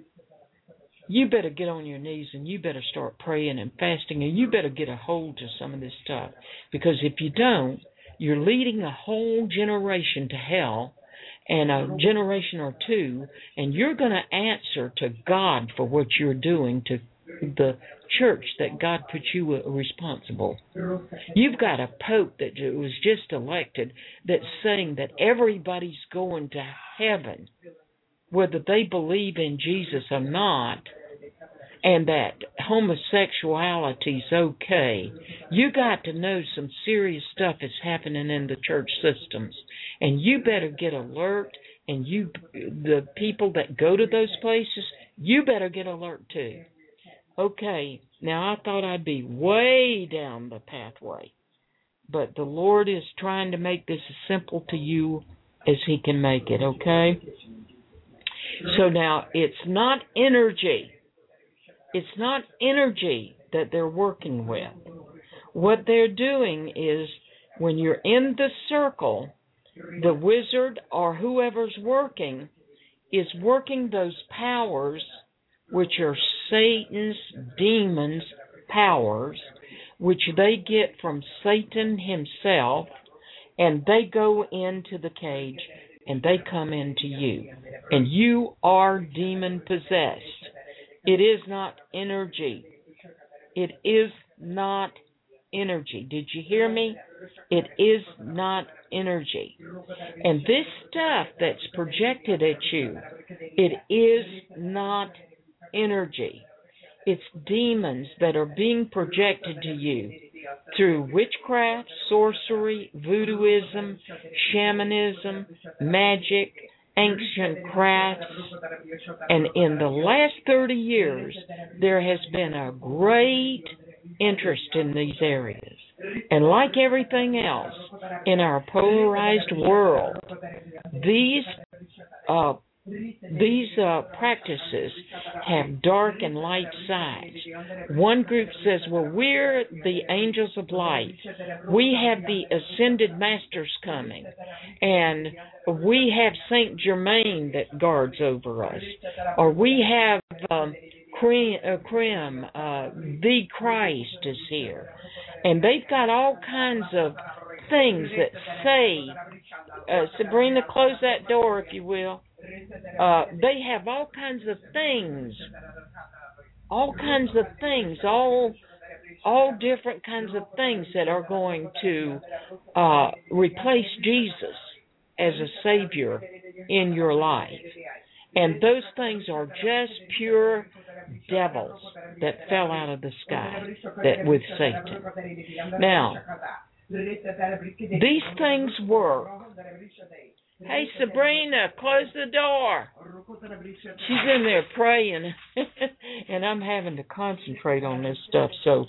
you better get on your knees and you better start praying and fasting, and you better get a hold of some of this stuff. Because if you don't, you're leading a whole generation to hell, and a generation or two, and you're going to answer to God for what you're doing to the church that God put you responsible. You've got a pope that was just elected that's saying that everybody's going to heaven, whether they believe in Jesus or not, and that homosexuality's okay. You got to know some serious stuff is happening in the church systems, and you better get alert, and the people that go to those places, you better get alert too. Okay, now I thought I'd be way down the pathway, but the Lord is trying to make this as simple to you as He can make it, okay? So now, it's not energy. It's not energy that they're working with. What they're doing is, when you're in the circle, the wizard or whoever's working is working those powers, which are Satan's demons' powers, which they get from Satan himself, and they go into the cage and they come into you. And you are demon-possessed. It is not energy. It is not energy. Did you hear me? It is not energy. And this stuff that's projected at you, it is not energy. It's demons that are being projected to you through witchcraft, sorcery, voodooism, shamanism, magic, ancient crafts. And in the last 30 years, there has been a great interest in these areas. And like everything else in our polarized world, these practices have dark and light sides. One group says, well, we're the angels of light. We have the ascended masters coming. And we have Saint Germain that guards over us. Or we have the Christ is here. And they've got all kinds of things that say, Sabrina, close that door if you will. They have all kinds of things, all different kinds of things that are going to replace Jesus as a Savior in your life. And those things are just pure devils that fell out of the sky that with Satan. Now, these things work. Hey, Sabrina, close the door. She's in there praying, and I'm having to concentrate on this stuff. So,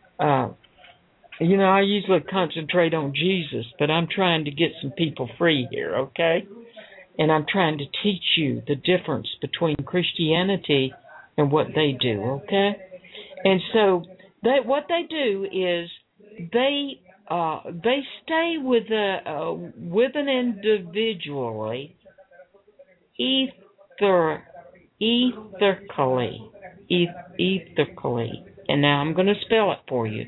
I usually concentrate on Jesus, but I'm trying to get some people free here, okay? And I'm trying to teach you the difference between Christianity and what they do, okay? And so what they do is they stay with an individually ethically. And now I'm going to spell it for you.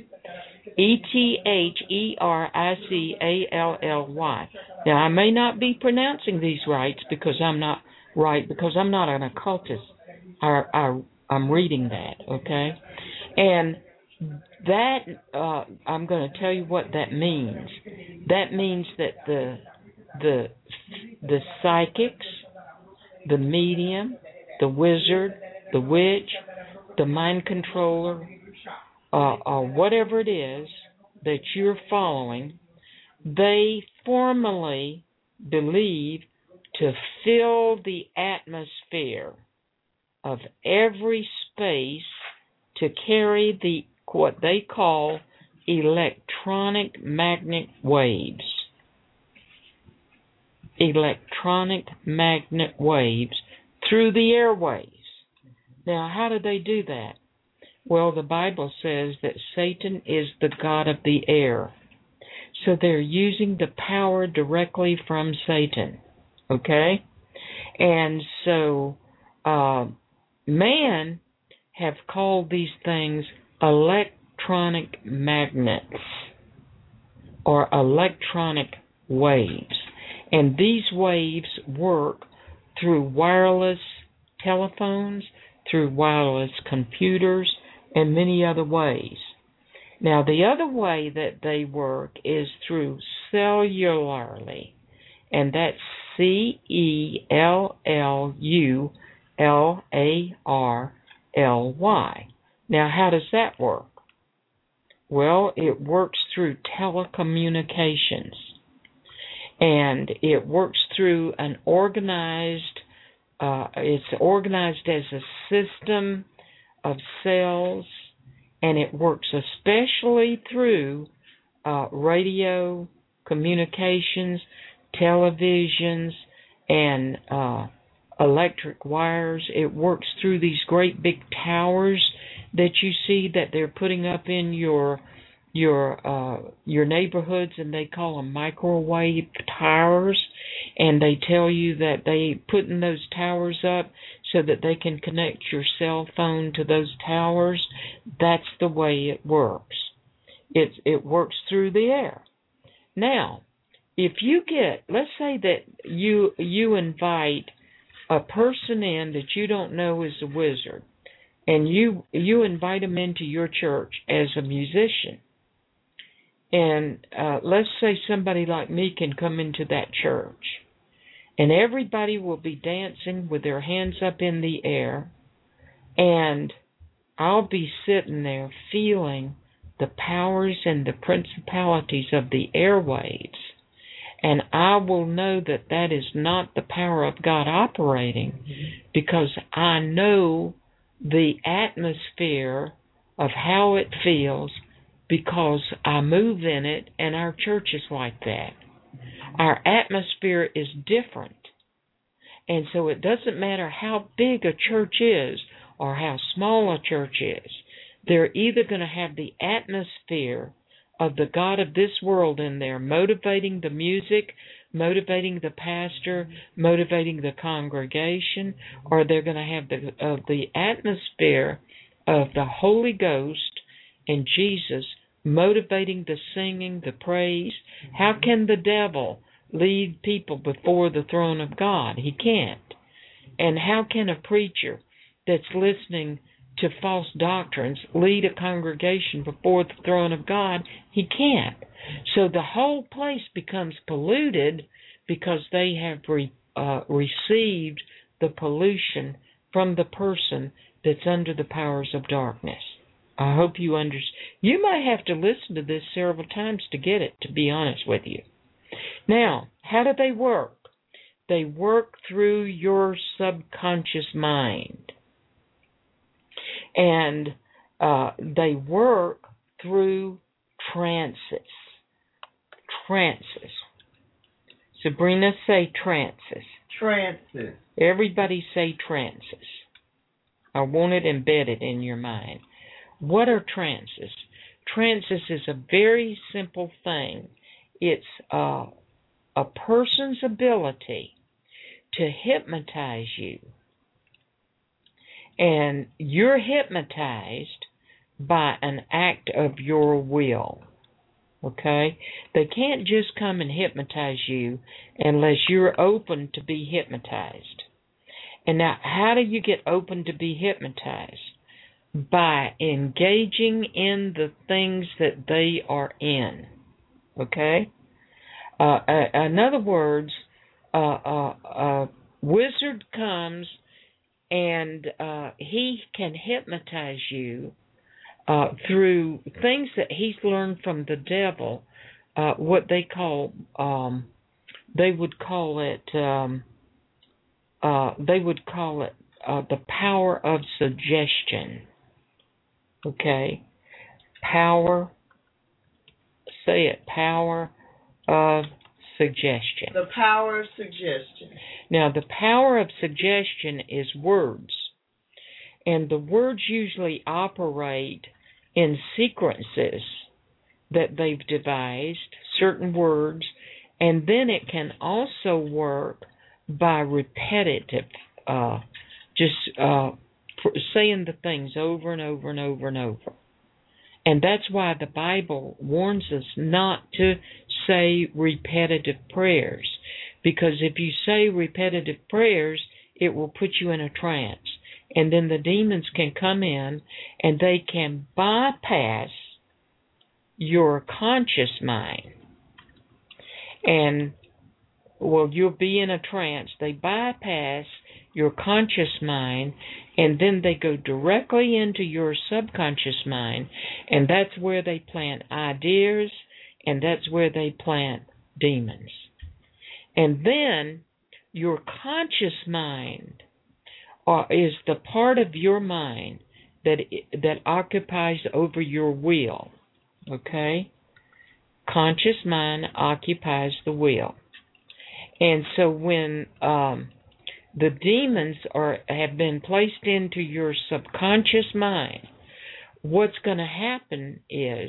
ETHERICALLY. Now I may not be pronouncing these right because I'm not an occultist. I'm reading that, okay? And that I'm going to tell you what that means. That means that the psychics, the medium, the wizard, the witch, the mind controller, or whatever it is that you're following, they formally believe to fill the atmosphere of every space to carry what they call electronic magnet waves. Electronic magnet waves through the airways. Now, how do they do that? Well, the Bible says that Satan is the god of the air. So they're using the power directly from Satan. Okay? And so man have called these things electronic magnets or electronic waves. And these waves work through wireless telephones, through wireless computers, and many other ways. Now, the other way that they work is through cellularly, and that's CELLULARLY. Now, how does that work? Well, it works through telecommunications, and it works through an organized, it's organized as a system of cells, and it works especially through radio, communications, televisions, and electric wires. It works through these great big towers that you see that they're putting up in your neighborhoods, and they call them microwave towers, and they tell you that they putting those towers up so that they can connect your cell phone to those towers. That's the way it works. It works through the air. Now, if you let's say that you invite a person in that you don't know is a wizard, and you invite them into your church as a musician. And let's say somebody like me can come into that church, and everybody will be dancing with their hands up in the air, and I'll be sitting there feeling the powers and the principalities of the airwaves, and I will know that that is not the power of God operating, because I know the atmosphere of how it feels, because I move in it, and our church is like that. Our atmosphere is different. And so it doesn't matter how big a church is or how small a church is, they're either going to have the atmosphere of the God of this world in there, motivating the music, motivating the pastor, motivating the congregation, or they're going to have the atmosphere of the Holy Ghost and Jesus motivating the singing, the praise. How can the devil lead people before the throne of God? He can't. And how can a preacher that's listening to false doctrines lead a congregation before the throne of God? He can't. So the whole place becomes polluted because they have received the pollution from the person that's under the powers of darkness. I hope you understand. You might have to listen to this several times to get it, to be honest with you. Now, how do they work? They work through your subconscious mind. And they work through trances. Trances. Sabrina, say trances. Trances. Everybody say trances. I want it embedded in your mind. What are trances? Trances is a very simple thing. It's a person's ability to hypnotize you. And you're hypnotized by an act of your will. Okay? They can't just come and hypnotize you unless you're open to be hypnotized. And now, how do you get open to be hypnotized? By engaging in the things that they are in. Okay? In other words, a wizard comes and he can hypnotize you through things that he's learned from the devil, what they call, they would call it the power of suggestion. Okay? Power, say it, power of suggestion. The power of suggestion. Now, the power of suggestion is words. And the words usually operate in sequences that they've devised, certain words, and then it can also work by repetitive, saying the things over and over and over and over. And that's why the Bible warns us not to say repetitive prayers. Because if you say repetitive prayers, it will put you in a trance. And then the demons can come in and they can bypass your conscious mind. And, well, you'll be in a trance. They bypass your conscious mind, and then they go directly into your subconscious mind, and that's where they plant ideas, and that's where they plant demons. And then your conscious mind is the part of your mind that occupies over your will. Okay? Conscious mind occupies the will. And so when the demons have been placed into your subconscious mind, what's going to happen is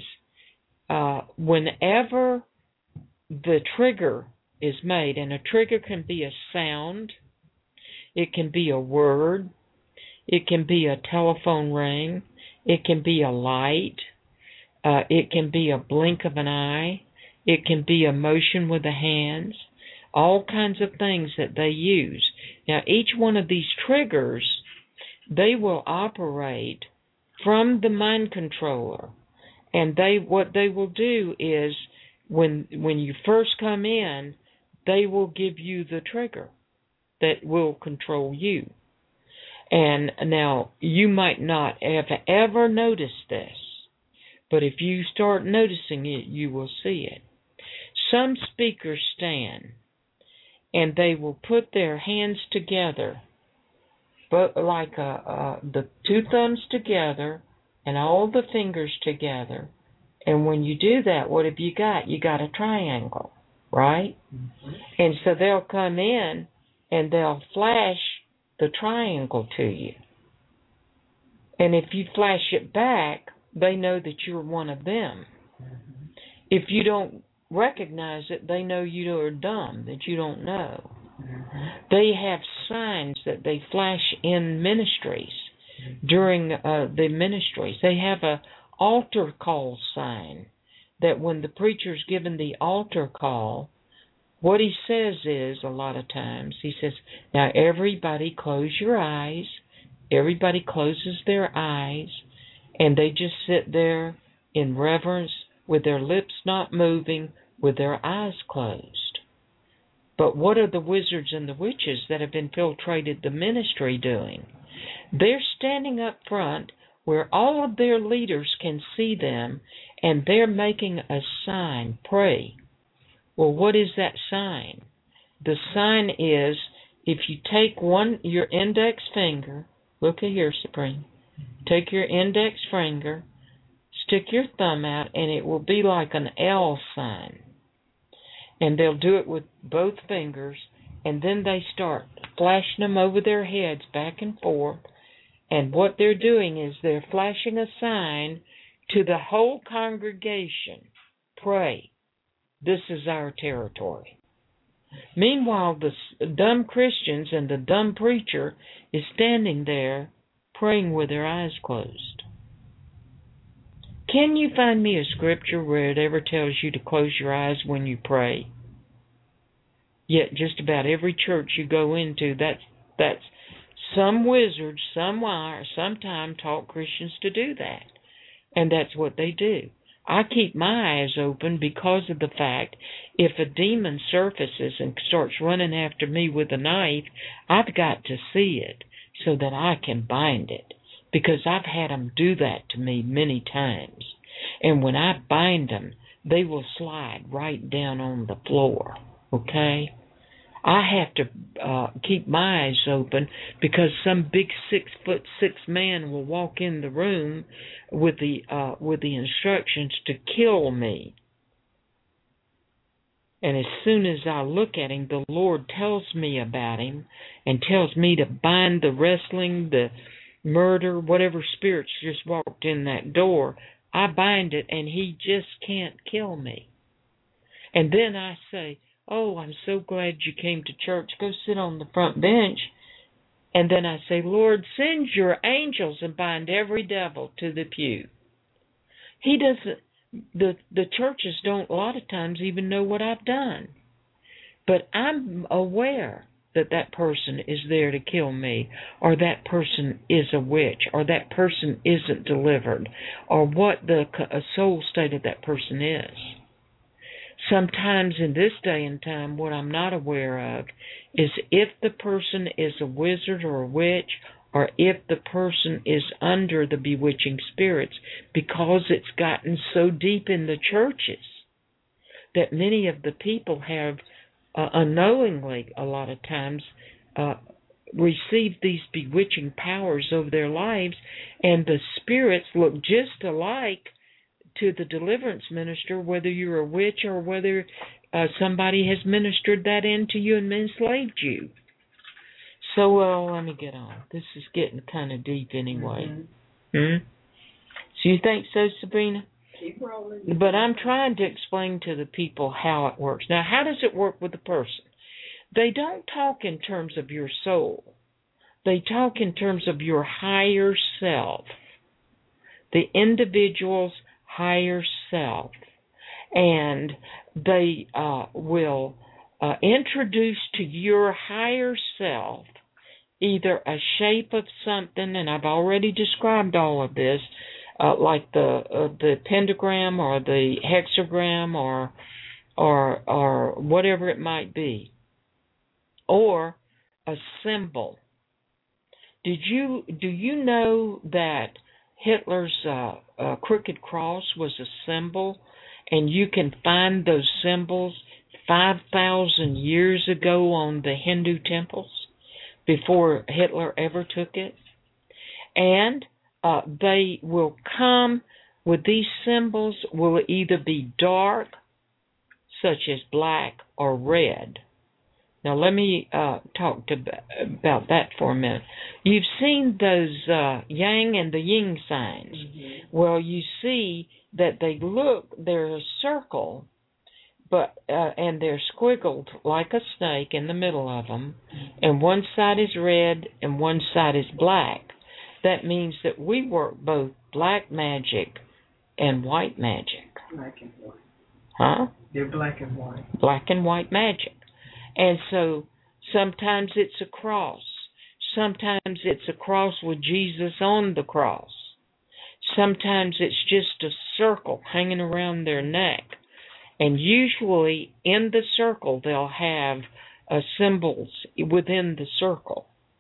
whenever the trigger is made, and a trigger can be a sound, it can be a word, it can be a telephone ring, it can be a light, it can be a blink of an eye, it can be a motion with the hands, all kinds of things that they use. Now, each one of these triggers, they will operate from the mind controller. And what they will do is, when you first come in, they will give you the trigger that will control you. And now, you might not have ever noticed this, but if you start noticing it, you will see it. Some speakers stand, and they will put their hands together, but like the two thumbs together and all the fingers together. And when you do that, what have you got? You got a triangle, right? Mm-hmm. And so they'll come in and they'll flash the triangle to you. And if you flash it back, they know that you're one of them. Mm-hmm. If you don't recognize it, they know you are dumb, that you don't know. Mm-hmm. They have signs that they flash in ministries, mm-hmm. during the ministries. They have a altar call sign that when the preacher's given the altar call, what he says is, a lot of times, he says, now everybody close your eyes. Everybody closes their eyes, and they just sit there in reverence with their lips not moving, with their eyes closed. But what are the wizards and the witches that have infiltrated the ministry doing? They're standing up front where all of their leaders can see them, and they're making a sign, pray. Well, what is that sign? The sign is, if you take your index finger, look at here, Supreme, take your index finger, stick your thumb out, and it will be like an L sign. And they'll do it with both fingers, and then they start flashing them over their heads back and forth. And what they're doing is they're flashing a sign to the whole congregation. Pray. This is our territory. Meanwhile, the dumb Christians and the dumb preacher is standing there praying with their eyes closed. Can you find me a scripture where it ever tells you to close your eyes when you pray? Yet just about every church you go into, that's some wizards, sometime taught Christians to do that. And that's what they do. I keep my eyes open because of the fact if a demon surfaces and starts running after me with a knife, I've got to see it so that I can bind it. Because I've had them do that to me many times. And when I bind them, they will slide right down on the floor. Okay? I have to keep my eyes open because some big 6'6" man will walk in the room with the instructions to kill me. And as soon as I look at him, the Lord tells me about him and tells me to bind the wrestling, the murder, whatever spirits just walked in that door. I bind it and he just can't kill me. And then I say, oh, I'm so glad you came to church. Go sit on the front bench. And then I say, Lord, send your angels and bind every devil to the pew. He doesn't, the churches don't a lot of times even know what I've done. But I'm aware that that person is there to kill me, or that person is a witch, or that person isn't delivered, or what the soul state of that person is. Sometimes in this day and time, what I'm not aware of is if the person is a wizard or a witch, or if the person is under the bewitching spirits, because it's gotten so deep in the churches that many of the people have unknowingly, a lot of times, received these bewitching powers over their lives, and the spirits look just alike to the deliverance minister, whether you're a witch or whether somebody has ministered that into you and enslaved you. So, let me get on. This is getting kind of deep anyway. Mm-hmm. So you think so, Sabrina? Keep rolling. But I'm trying to explain to the people how it works. Now, how does it work with the person? They don't talk in terms of your soul. They talk in terms of your higher self, the individual's higher self. And they will introduce to your higher self either a shape of something, and I've already described all of this, like the pentagram or the hexagram or whatever it might be, or a symbol. Do you know that Hitler's crooked cross was a symbol, and you can find those symbols 5,000 years ago on the Hindu temples before Hitler ever took it? And they will come with these symbols, will either be dark, such as black, or red. Now let me talk about that for a minute. You've seen those yang and the yin signs. Mm-hmm. Well, you see that they're a circle, but and they're squiggled like a snake in the middle of them, and one side is red and one side is black. That means that we work both black magic and white magic. Black and white. Huh? They're black and white. Black and white magic. And so sometimes it's a cross. Sometimes it's a cross with Jesus on the cross. Sometimes it's just a circle hanging around their neck. And usually in the circle they'll have symbols within the circle,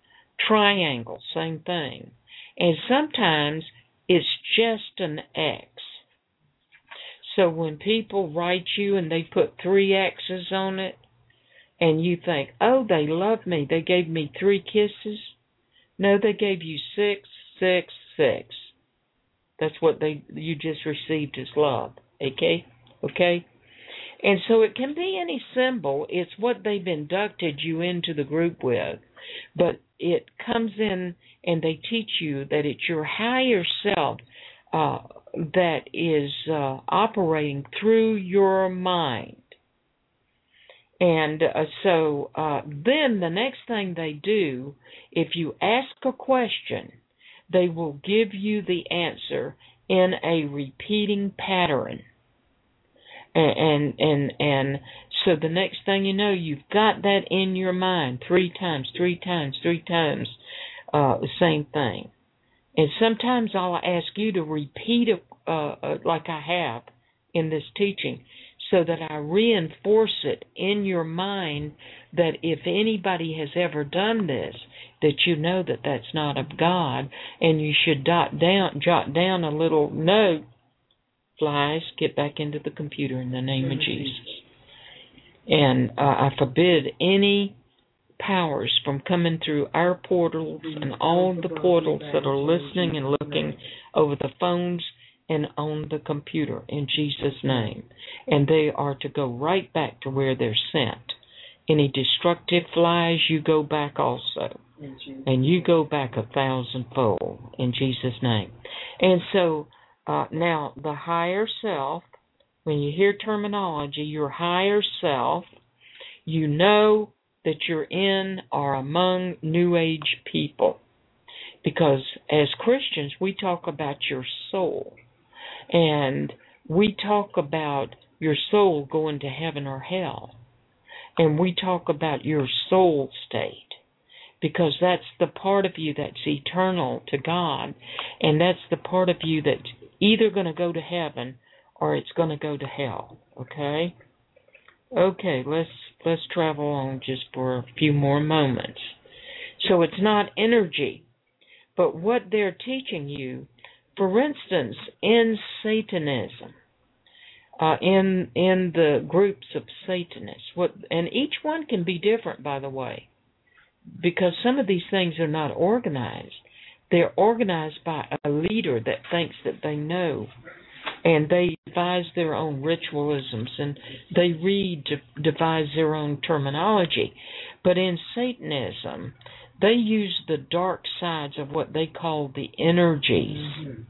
Triangle, same thing. And sometimes it's just an X. So when people write you and they put 3 X's on it, and you think, oh, they love me, they gave me 3 kisses. No, they gave you 6, 6, 6. That's what you just received as love. Okay? Okay? And so it can be any symbol. It's what they've inducted you into the group with. But it comes in and they teach you that it's your higher self that is operating through your mind. And so then the next thing they do, if you ask a question, they will give you the answer in a repeating pattern. And so the next thing you know, you've got that in your mind 3 times, 3 times, 3 times, the same thing. And sometimes I'll ask you to repeat it like I have in this teaching, so that I reinforce it in your mind that if anybody has ever done this, that you know that that's not of God, and you should jot down a little note. Flies, get back into the computer in the name of Jesus. And I forbid any powers from coming through our portals and all the portals that are listening and looking over the phones and on the computer in Jesus' name. And they are to go right back to where they're sent. Any destructive flies, you go back also. And you go back 1,000-fold in Jesus' name. And so now the higher self, when you hear terminology, your higher self, you know that you're in or among New Age people. Because as Christians, we talk about your soul. And we talk about your soul going to heaven or hell. And we talk about your soul state. Because that's the part of you that's eternal to God. And that's the part of you that's either going to go to heaven or it's going to go to hell. Okay? Okay, let's travel on just for a few more moments. So it's not energy. But what they're teaching you, for instance, in Satanism, in the groups of Satanists, and each one can be different, by the way, because some of these things are not organized. They're organized by a leader that thinks that they know, and they devise their own ritualisms, and they devise their own terminology. But in Satanism, they use the dark sides of what they call the energies,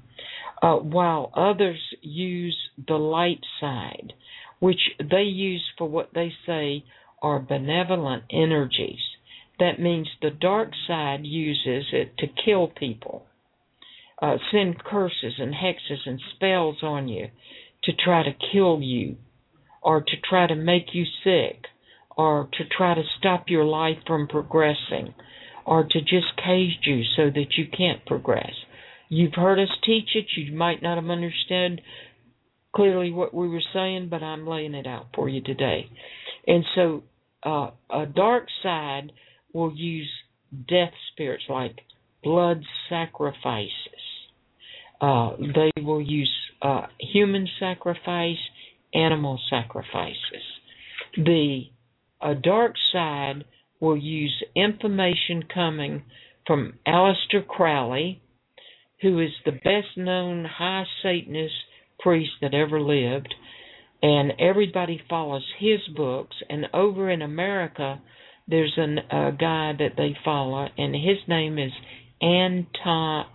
while others use the light side, which they use for what they say are benevolent energies. That means the dark side uses it to kill people, send curses and hexes and spells on you to try to kill you, or to try to make you sick, or to try to stop your life from progressing, or to just cage you so that you can't progress. You've heard us teach it. You might not have understood clearly what we were saying, but I'm laying it out for you today. And so a dark side will use death spirits like blood sacrifices. They will use human sacrifice, animal sacrifices. The dark side will use information coming from Aleister Crowley, who is the best-known high Satanist priest that ever lived, and everybody follows his books. And over in America, there's a guy that they follow, and his name is Anton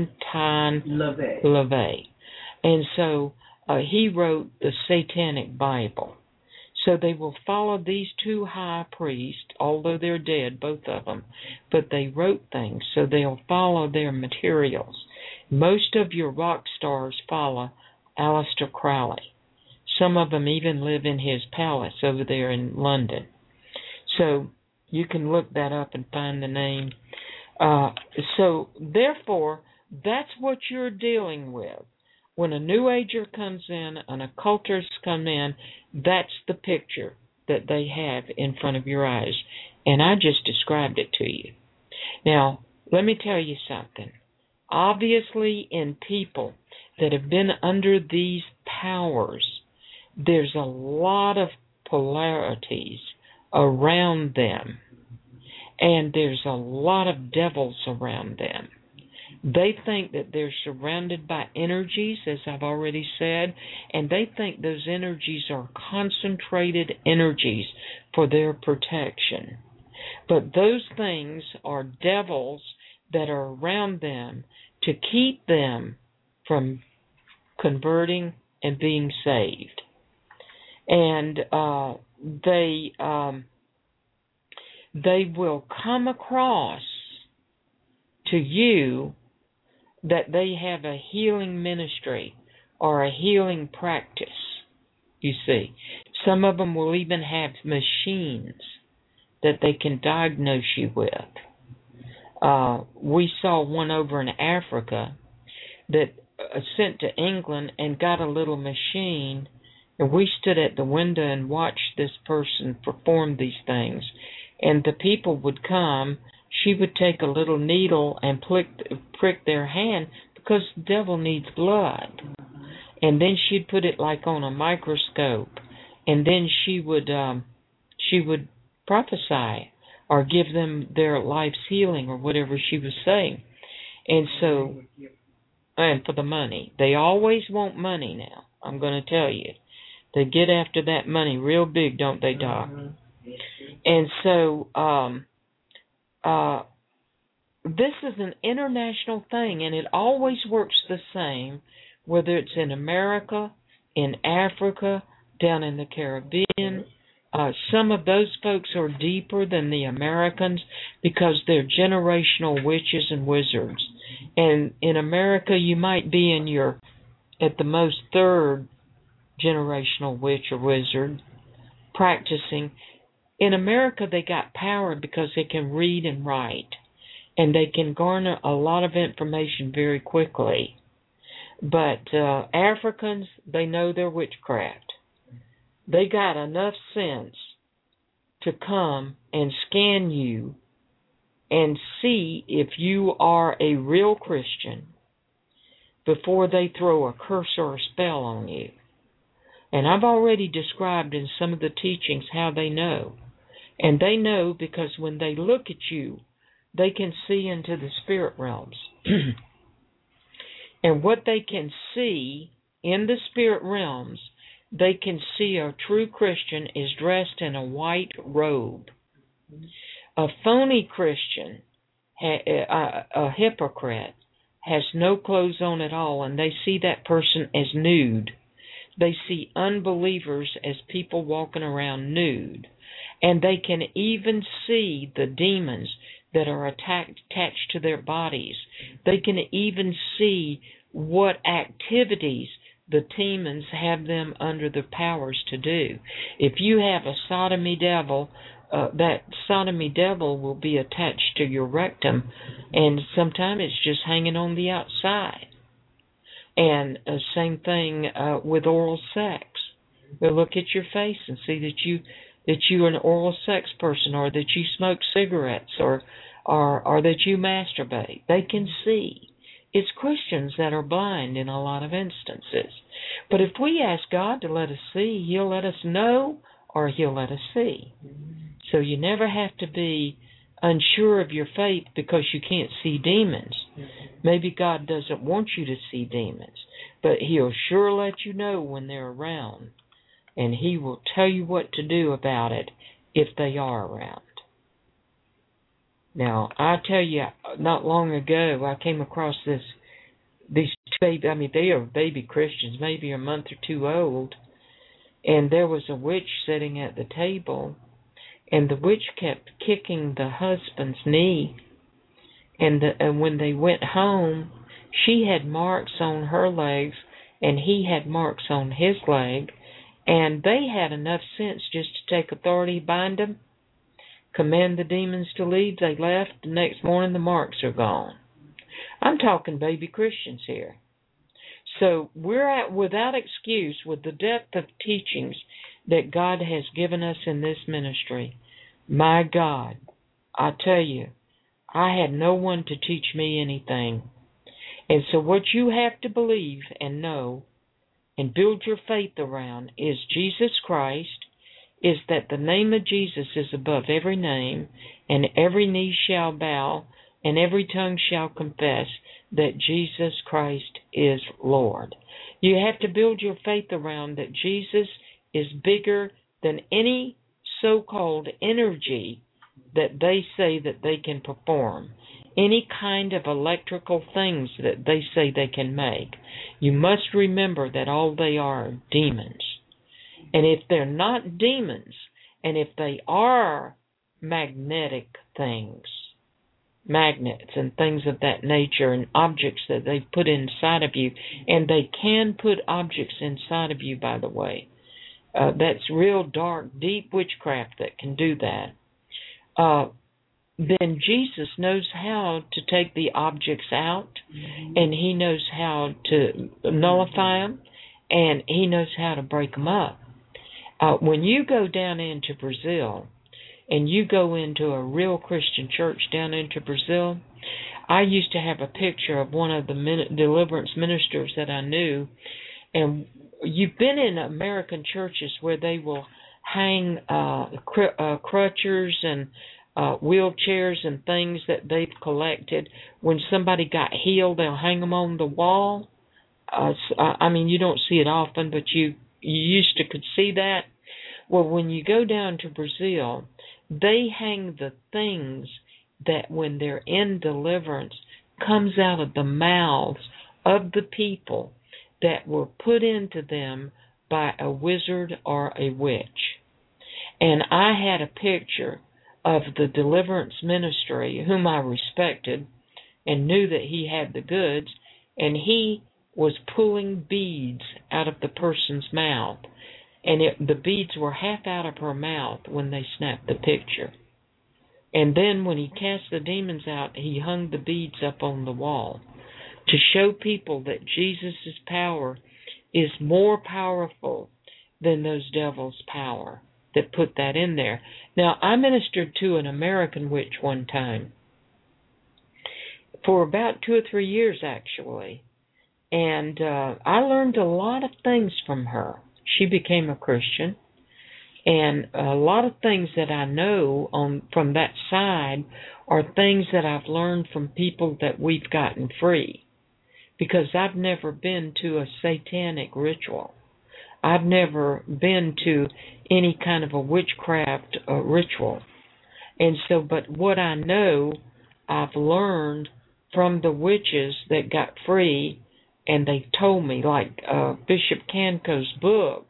LaVey. And so he wrote the Satanic Bible. So they will follow these two high priests, although they're dead, both of them, but they wrote things, so they'll follow their materials. Most of your rock stars follow Aleister Crowley. Some of them even live in his palace over there in London. So you can look that up and find the name. So therefore, that's what you're dealing with. When a New Ager comes in, an occultist comes in, that's the picture that they have in front of your eyes. And I just described it to you. Now, Let me tell you something. Obviously, in people that have been under these powers, there's a lot of polarities around them, and there's a lot of devils around them. They think that they're surrounded by energies, as I've already said, and they think those energies are concentrated energies for their protection. But those things are devils that are around them to keep them from converting and being saved. And they will come across to you that they have a healing ministry or a healing practice, you see. Some of them will even have machines that they can diagnose you with. We saw one over in Africa that sent to England and got a little machine, and we stood at the window and watched this person perform these things. And the people would come. She would take a little needle and prick their hand because the devil needs blood. And then she'd put it like on a microscope, and then she would prophesy or give them their life's healing or whatever she was saying. And so, and for the money. They always want money now, I'm going to tell you. They get after that money real big, don't they, Doc? And so, this is an international thing, and it always works the same, whether it's in America, in Africa, down in the Caribbean. Some of those folks are deeper than the Americans because they're generational witches and wizards. And in America, you might be in your, at the most, third generational witch or wizard practicing. In America, they got power because they can read and write, and they can garner a lot of information very quickly. But Africans, they know their witchcraft. They got enough sense to come and scan you and see if you are a real Christian before they throw a curse or a spell on you. And I've already described in some of the teachings how they know. And they know because when they look at you, they can see into the spirit realms. And what they can see in the spirit realms, they can see a true Christian is dressed in a white robe. A phony Christian, a hypocrite, has no clothes on at all, and they see that person as nude. They see unbelievers as people walking around nude. And they can even see the demons that are attached to their bodies. They can even see what activities the demons have them under the powers to do. If you have a sodomy devil, that sodomy devil will be attached to your rectum, and sometimes it's just hanging on the outside. And same thing with oral sex. They'll look at your face and see that you're an oral sex person, or that you smoke cigarettes, or that you masturbate. They can see. It's Christians that are blind in a lot of instances. But if we ask God to let us see, He'll let us know, or He'll let us see. So you never have to be unsure of your faith because you can't see demons. Maybe God doesn't want you to see demons, but He'll sure let you know when they're around. And He will tell you what to do about it if they are around. Now, I tell you, not long ago, I came across these two baby, they are baby Christians, maybe a month or two old, and there was a witch sitting at the table, and the witch kept kicking the husband's knee, and when they went home, she had marks on her legs, and he had marks on his leg, and they had enough sense just to take authority, bind them, command the demons to leave. They left. The next morning, the marks are gone. I'm talking baby Christians here. So we're at without excuse with the depth of teachings that God has given us in this ministry. My God, I tell you, I had no one to teach me anything. And so what you have to believe and know and build your faith around is Jesus Christ, is that the name of Jesus is above every name, and every knee shall bow, and every tongue shall confess that Jesus Christ is Lord. You have to build your faith around that Jesus is bigger than any so-called energy that they say that they can perform, any kind of electrical things that they say they can make. You must remember that all they are demons. And if they're not demons, and if they are magnetic things, magnets and things of that nature, and objects that they put inside of you, and they can put objects inside of you, by the way. That's real dark, deep witchcraft that can do that. Then Jesus knows how to take the objects out, and he knows how to nullify them, and he knows how to break them up. When you go down into Brazil, and you go into a real Christian church down into Brazil, I used to have a picture of one of the deliverance ministers that I knew, and you've been in American churches where they will hang crutchers and wheelchairs and things that they've collected. When somebody got healed, they'll hang them on the wall. I mean, you don't see it often, but you used to could see that. Well, when you go down to Brazil, they hang the things that when they're in deliverance comes out of the mouths of the people that were put into them by a wizard or a witch. And I had a picture of the deliverance ministry, whom I respected and knew that he had the goods, and he was pulling beads out of the person's mouth. And the beads were half out of her mouth when they snapped the picture. And then when he cast the demons out, he hung the beads up on the wall to show people that Jesus' power is more powerful than those devils' power that put that in there. Now, I ministered to an American witch one time for about 2 or 3 years, actually. And I learned a lot of things from her. She became a Christian, and a lot of things that I know from that side are things that I've learned from people that we've gotten free, because I've never been to a satanic ritual. I've never been to any kind of a witchcraft ritual. And so, but what I know, I've learned from the witches that got free. And they told me, like Bishop Kanko's book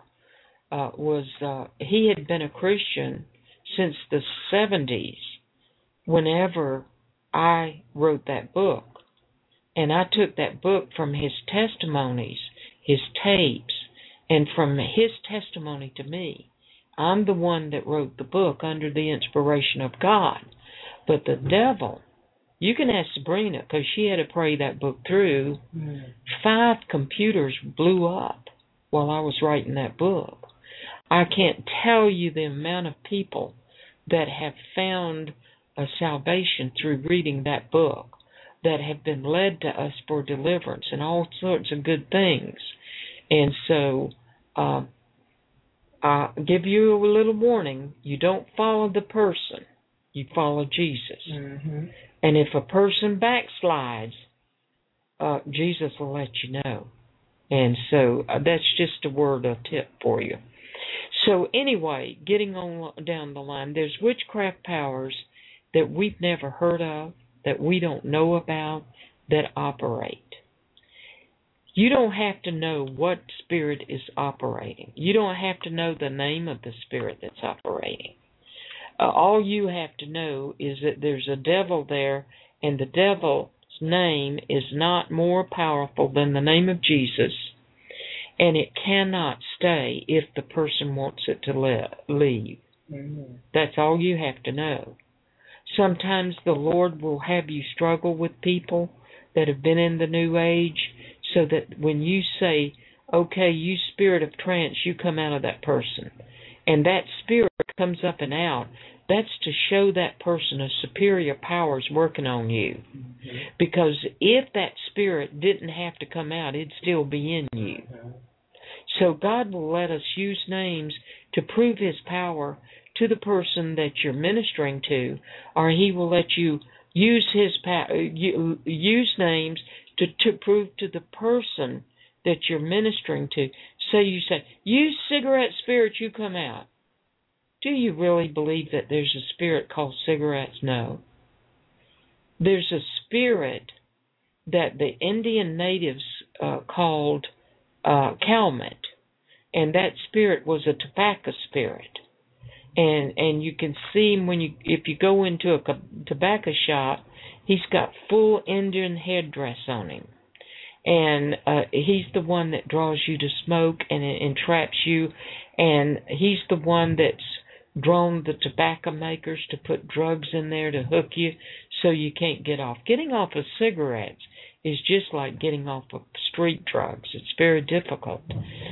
he had been a Christian since the 70s whenever I wrote that book. And I took that book from his testimonies, his tapes, and from his testimony to me. I'm the one that wrote the book under the inspiration of God. But the devil... You can ask Sabrina, because she had to pray that book through. 5 computers blew up while I was writing that book. I can't tell you the amount of people that have found a salvation through reading that book, that have been led to us for deliverance and all sorts of good things. And so I'll give you a little warning. You don't follow the person. You follow Jesus. Mm-hmm. And if a person backslides, Jesus will let you know. And so that's just a word of tip for you. So anyway, getting on down the line, there's witchcraft powers that we've never heard of, that we don't know about, that operate. You don't have to know what spirit is operating. You don't have to know the name of the spirit that's operating. All you have to know is that there's a devil there, and the devil's name is not more powerful than the name of Jesus, and it cannot stay if the person wants it to leave. Mm-hmm. That's all you have to know. Sometimes the Lord will have you struggle with people that have been in the New Age, so that when you say, okay, you spirit of trance, you come out of that person, and that spirit comes up and out, that's to show that person a superior power is working on you. Because if that spirit didn't have to come out, it'd still be in you. So God will let us use names to prove His power to the person that you're ministering to, or He will let you use His use names to prove to the person that you're ministering to. So you say, "You cigarette spirit, you come out." Do you really believe that there's a spirit called cigarettes? No. There's a spirit that the Indian natives called Calmet, and that spirit was a tobacco spirit. And you can see him if you go into a tobacco shop, he's got full Indian headdress on him. And he's the one that draws you to smoke and entraps you, and he's the one that's drawn the tobacco makers to put drugs in there to hook you so you can't get off. Getting off of cigarettes is just like getting off of street drugs. It's very difficult.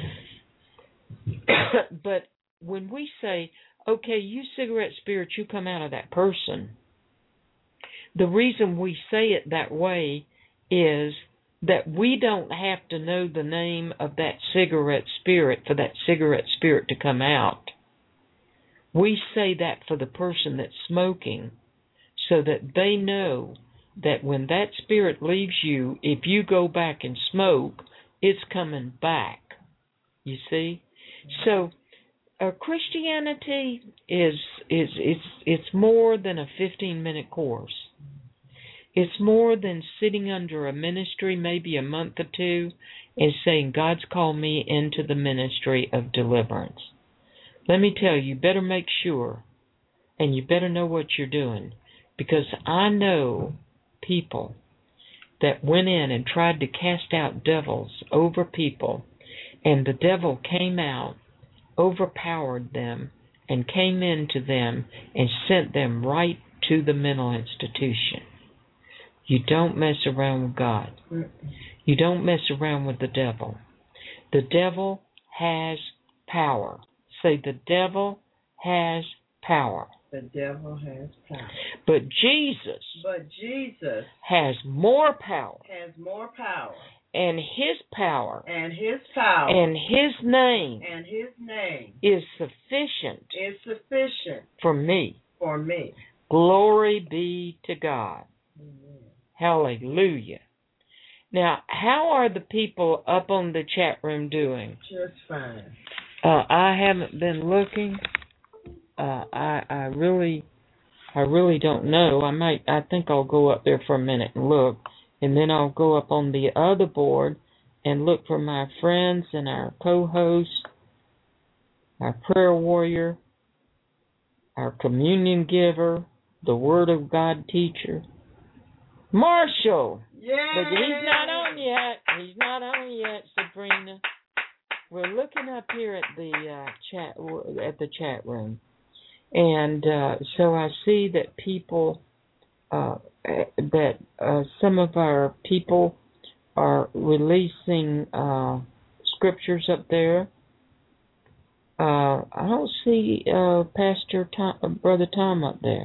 But when we say, okay, you cigarette spirit, you come out of that person, the reason we say it that way is that we don't have to know the name of that cigarette spirit for that cigarette spirit to come out. We say that for the person that's smoking so that they know that when that spirit leaves you, if you go back and smoke, it's coming back. You see? So Christianity it's more than a 15-minute course. It's more than sitting under a ministry, maybe a month or two, and saying, God's called me into the ministry of deliverance. Let me tell you, you better make sure, and you better know what you're doing, because I know people that went in and tried to cast out devils over people, and the devil came out, overpowered them, and came into them and sent them right to the mental institution. You don't mess around with God. You don't mess around with the devil. The devil has power. Say, the devil has power. The devil has power. But Jesus has more power. And His power. And His name. Is sufficient. For me. Glory be to God. Amen. Hallelujah. Now, how are the people up on the chat room doing? Just fine. I haven't been looking. I really don't know. I think I'll go up there for a minute and look, and then I'll go up on the other board and look for my friends and our co-host, our prayer warrior, our communion giver, the Word of God teacher, Marshall. Yay! But he's not on yet, Sabrina. We're looking up here at the chat room, and so I see that people, some of our people are releasing scriptures up there. I don't see Pastor Tom, Brother Tom up there.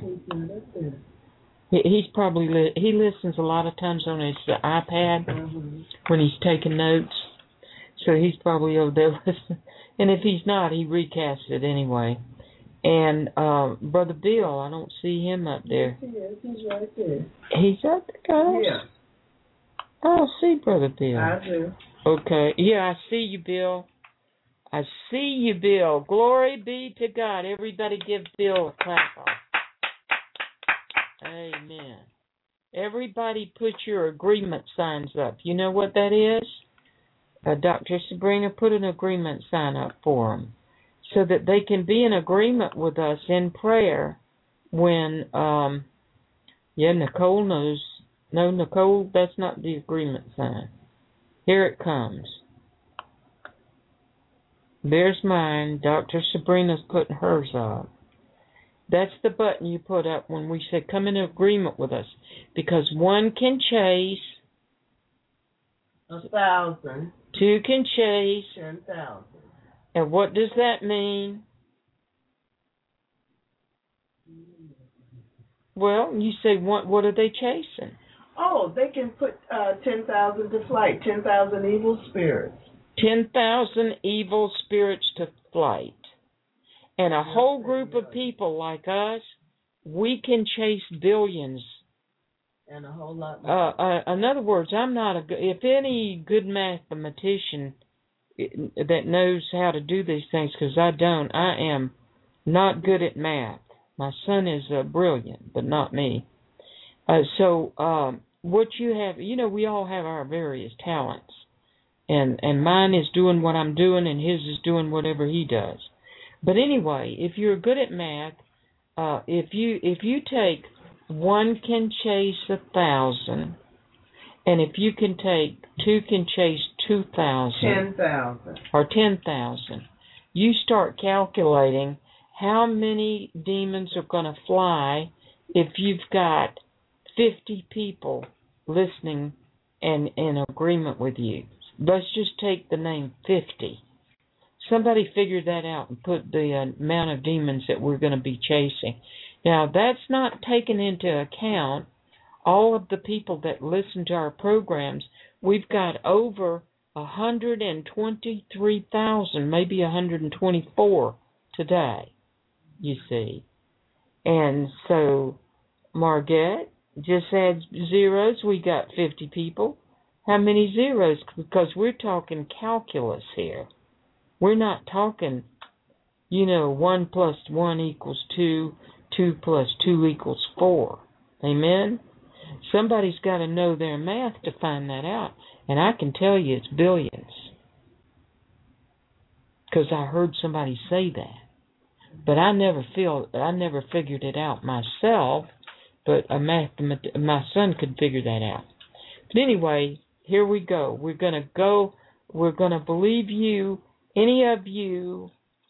He's probably he listens a lot of times on his iPad when he's taking notes, so he's probably over there listening. And if he's not, he recasts it anyway. And Brother Bill, I don't see him up there. Yes, he's right there. He's up there, guys? Yeah. I don't see Brother Bill. I do. Okay. Yeah, I see you, Bill. I see you, Bill. Glory be to God. Everybody give Bill a clap off. Amen. Everybody put your agreement signs up. You know what that is? Dr. Sabrina, put an agreement sign up for them so that they can be in agreement with us in prayer when, Nicole knows. No, Nicole, that's not the agreement sign. Here it comes. There's mine. Dr. Sabrina's putting hers up. That's the button you put up when we say come in agreement with us. Because 1 can chase 1,000. 2 can chase 10,000. And what does that mean? Well, you say what are they chasing? Oh, they can put 10,000 to flight, 10,000 evil spirits. 10,000 evil spirits to flight. And a whole group of people like us, we can chase billions. And a whole lot more. In other words, I'm not if any good mathematician that knows how to do these things, because I don't, I am not good at math. My son is brilliant, but not me. So what you have, we all have our various talents. And mine is doing what I'm doing, and his is doing whatever he does. But anyway, if you're good at math, if you take 1 can chase 1,000, and if you can take 2 can chase 2,000, 10,000 or 10,000, you start calculating how many demons are going to fly if you've got 50 people listening and in agreement with you. Let's just take the name 50. Somebody figured that out and put the amount of demons that we're going to be chasing. Now, that's not taken into account all of the people that listen to our programs. We've got over 123,000, maybe 124 today, you see. And so, Margette, just add zeros. We got 50 people. How many zeros? Because we're talking calculus here. We're not talking, 1 plus 1 equals 2, 2 plus 2 equals 4. Amen? Somebody's got to know their math to find that out. And I can tell you it's billions. Because I heard somebody say that. But I never figured it out myself. But my son could figure that out. But anyway, here we go. We're going to believe you. Any of you,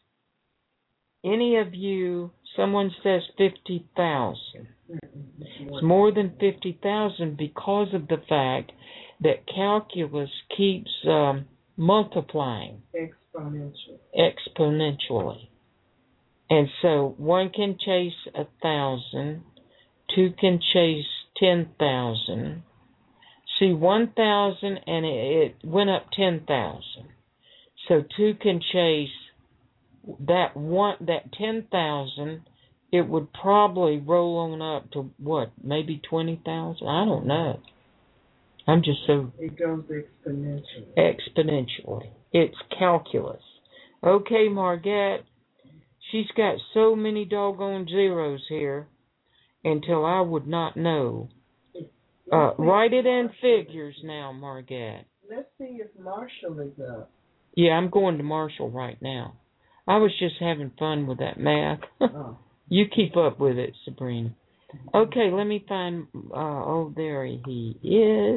someone says 50,000. It's more than 50,000 because of the fact that calculus keeps multiplying exponentially. And so 1 can chase 1,000, 2 can chase 10,000. See, 1,000 and it went up 10,000. So 2 can chase that 10,000. It would probably roll on up to what? Maybe 20,000. I don't know. I'm just so. It goes exponentially. Exponentially. It's calculus. Okay, Margette. She's got so many doggone zeros here until I would not know. Write it in figures now, Margette. Let's see if Marshall is up. Yeah, I'm going to Marshall right now. I was just having fun with that math. You keep up with it, Sabrina. Okay, let me find... there he is.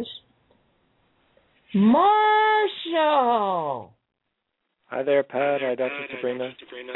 Marshall! Hi there, Pat. Hi, Dr. Sabrina.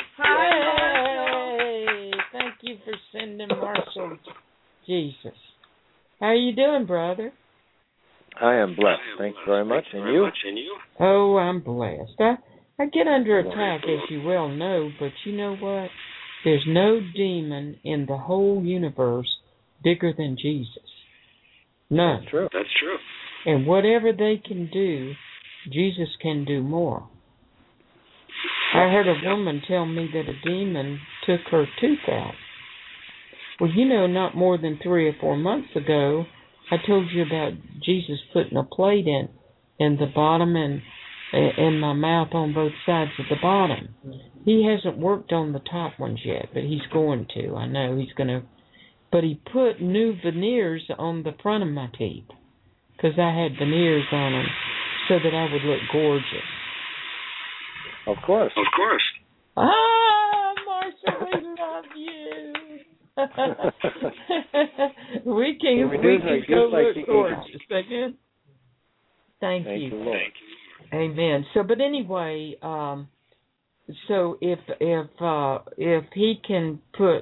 Hey! Thank you for sending Marshall Jesus. How are you doing, brother? I am blessed. Thanks very much. And you? Oh, I'm blessed. I get under attack, as you well know, but you know what? There's no demon in the whole universe bigger than Jesus. None. That's true. And whatever they can do, Jesus can do more. I heard a woman tell me that a demon took her tooth out. Well, not more than 3 or 4 months ago, I told you about Jesus putting a plate in the bottom and in my mouth on both sides of the bottom. He hasn't worked on the top ones yet, but he's going to. I know he's going to. But he put new veneers on the front of my teeth because I had veneers on them so that I would look gorgeous. Of course. Ah, Marshall, we love you. we can go look gorgeous. Amen. Thank you. Lord. Amen. So, but anyway, so if he can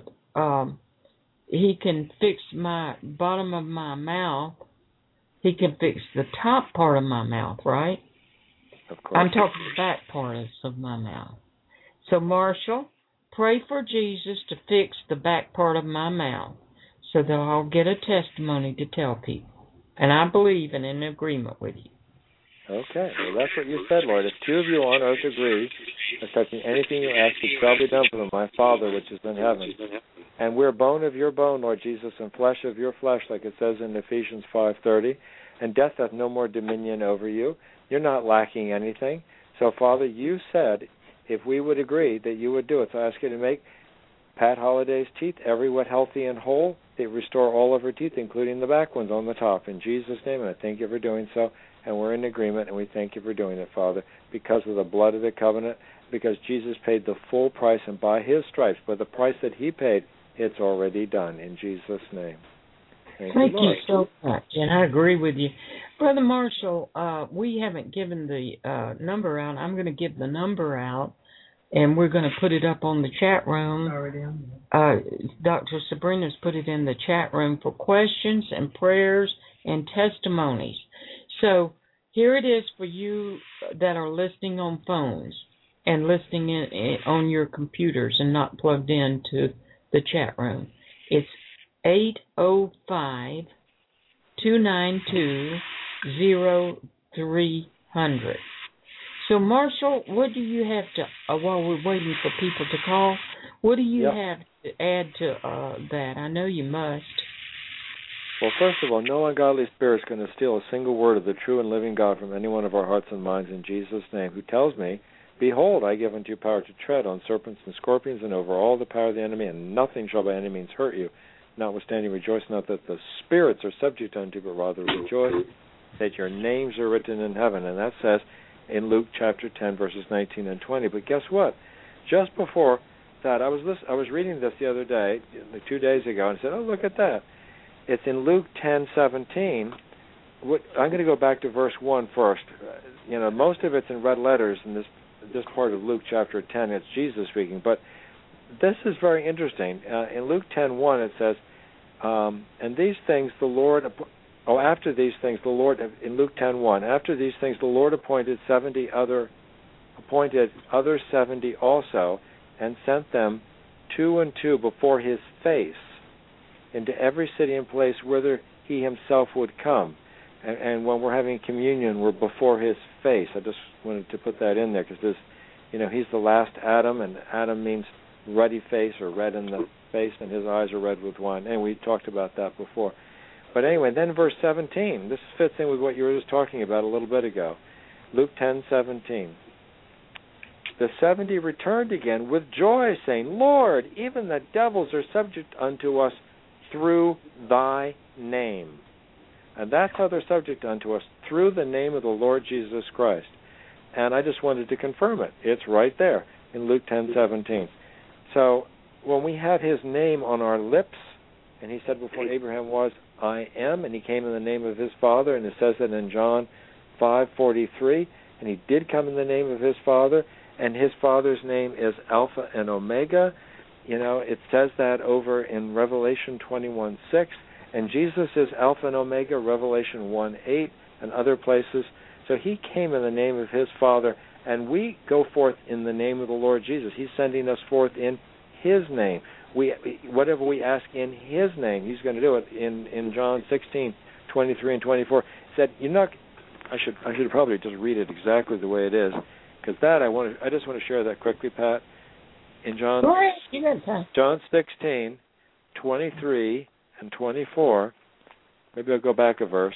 he can fix my bottom of my mouth, he can fix the top part of my mouth, right? Of course. I'm talking the back part of my mouth. So, Marshall, pray for Jesus to fix the back part of my mouth so they'll all get a testimony to tell people. And I believe and in agreement with you. Okay, well, that's what you said, Lord. If two of you on earth agree, as touching anything you ask, it shall be done for them, my Father which is in heaven. And we're bone of your bone, Lord Jesus, and flesh of your flesh, like it says in Ephesians 5:30. And death hath no more dominion over you. You're not lacking anything. So, Father, you said if we would agree that you would do it. So I ask you to make Pat Holliday's teeth every whit healthy and whole. They restore all of her teeth, including the back ones on the top. In Jesus' name, and I thank you for doing so. And we're in agreement, and we thank you for doing it, Father, because of the blood of the covenant, because Jesus paid the full price, and by his stripes, by the price that he paid, it's already done. In Jesus' name. Thank you so much, and I agree with you. Brother Marshall, we haven't given the number out. I'm going to give the number out, and we're going to put it up on the chat room. Already on there. Dr. Sabrina's put it in the chat room for questions and prayers and testimonies. So here it is for you that are listening on phones and listening on your computers and not plugged into the chat room. It's 805-292-0300. So, Marshall, what do you have to, while we're waiting for people to call, what do you have to add to that? I know you must. Well, first of all, no ungodly spirit is going to steal a single word of the true and living God from any one of our hearts and minds in Jesus' name, who tells me, behold, I give unto you power to tread on serpents and scorpions and over all the power of the enemy, and nothing shall by any means hurt you. Notwithstanding, rejoice not that the spirits are subject unto you, but rather rejoice that your names are written in heaven. And that says in Luke chapter 10, verses 19 and 20. But guess what? Just before that, I was reading this the other day, 2 days ago, and said, oh, look at that. It's in Luke 10:17. I'm going to go back to verse 1 first. Most of it's in red letters in this part of Luke chapter 10. It's Jesus speaking. But this is very interesting. In Luke 10:1 it says, and these things the Lord... after these things the Lord... In Luke 10:1, after these things the Lord appointed other 70 also, and sent them 2 and 2 before his face, into every city and place whither he himself would come. And when we're having communion, we're before his face. I just wanted to put that in there because he's the last Adam, and Adam means ruddy face or red in the face, and his eyes are red with wine. And we talked about that before. But anyway, then verse 17. This fits in with what you were just talking about a little bit ago. Luke 10:17. The 70 returned again with joy, saying, Lord, even the devils are subject unto us through thy name. And that's how they're subject unto us, through the name of the Lord Jesus Christ. And I just wanted to confirm it. It's right there in Luke 10:17. So when we have his name on our lips, and he said before Abraham was, I am, and he came in the name of his Father, and it says that in John 5:43, and he did come in the name of his Father, and his Father's name is Alpha and Omega. It says that over in Revelation 21:6, and Jesus is Alpha and Omega, Revelation 1:8, and other places. So he came in the name of his Father, and we go forth in the name of the Lord Jesus. He's sending us forth in his name. Whatever we ask in his name, he's going to do it. In John 16:23 and 24, he said, I should probably just read it exactly the way it is, because I just want to share that quickly, Pat. In John 16:23 and 24, maybe I'll go back a verse,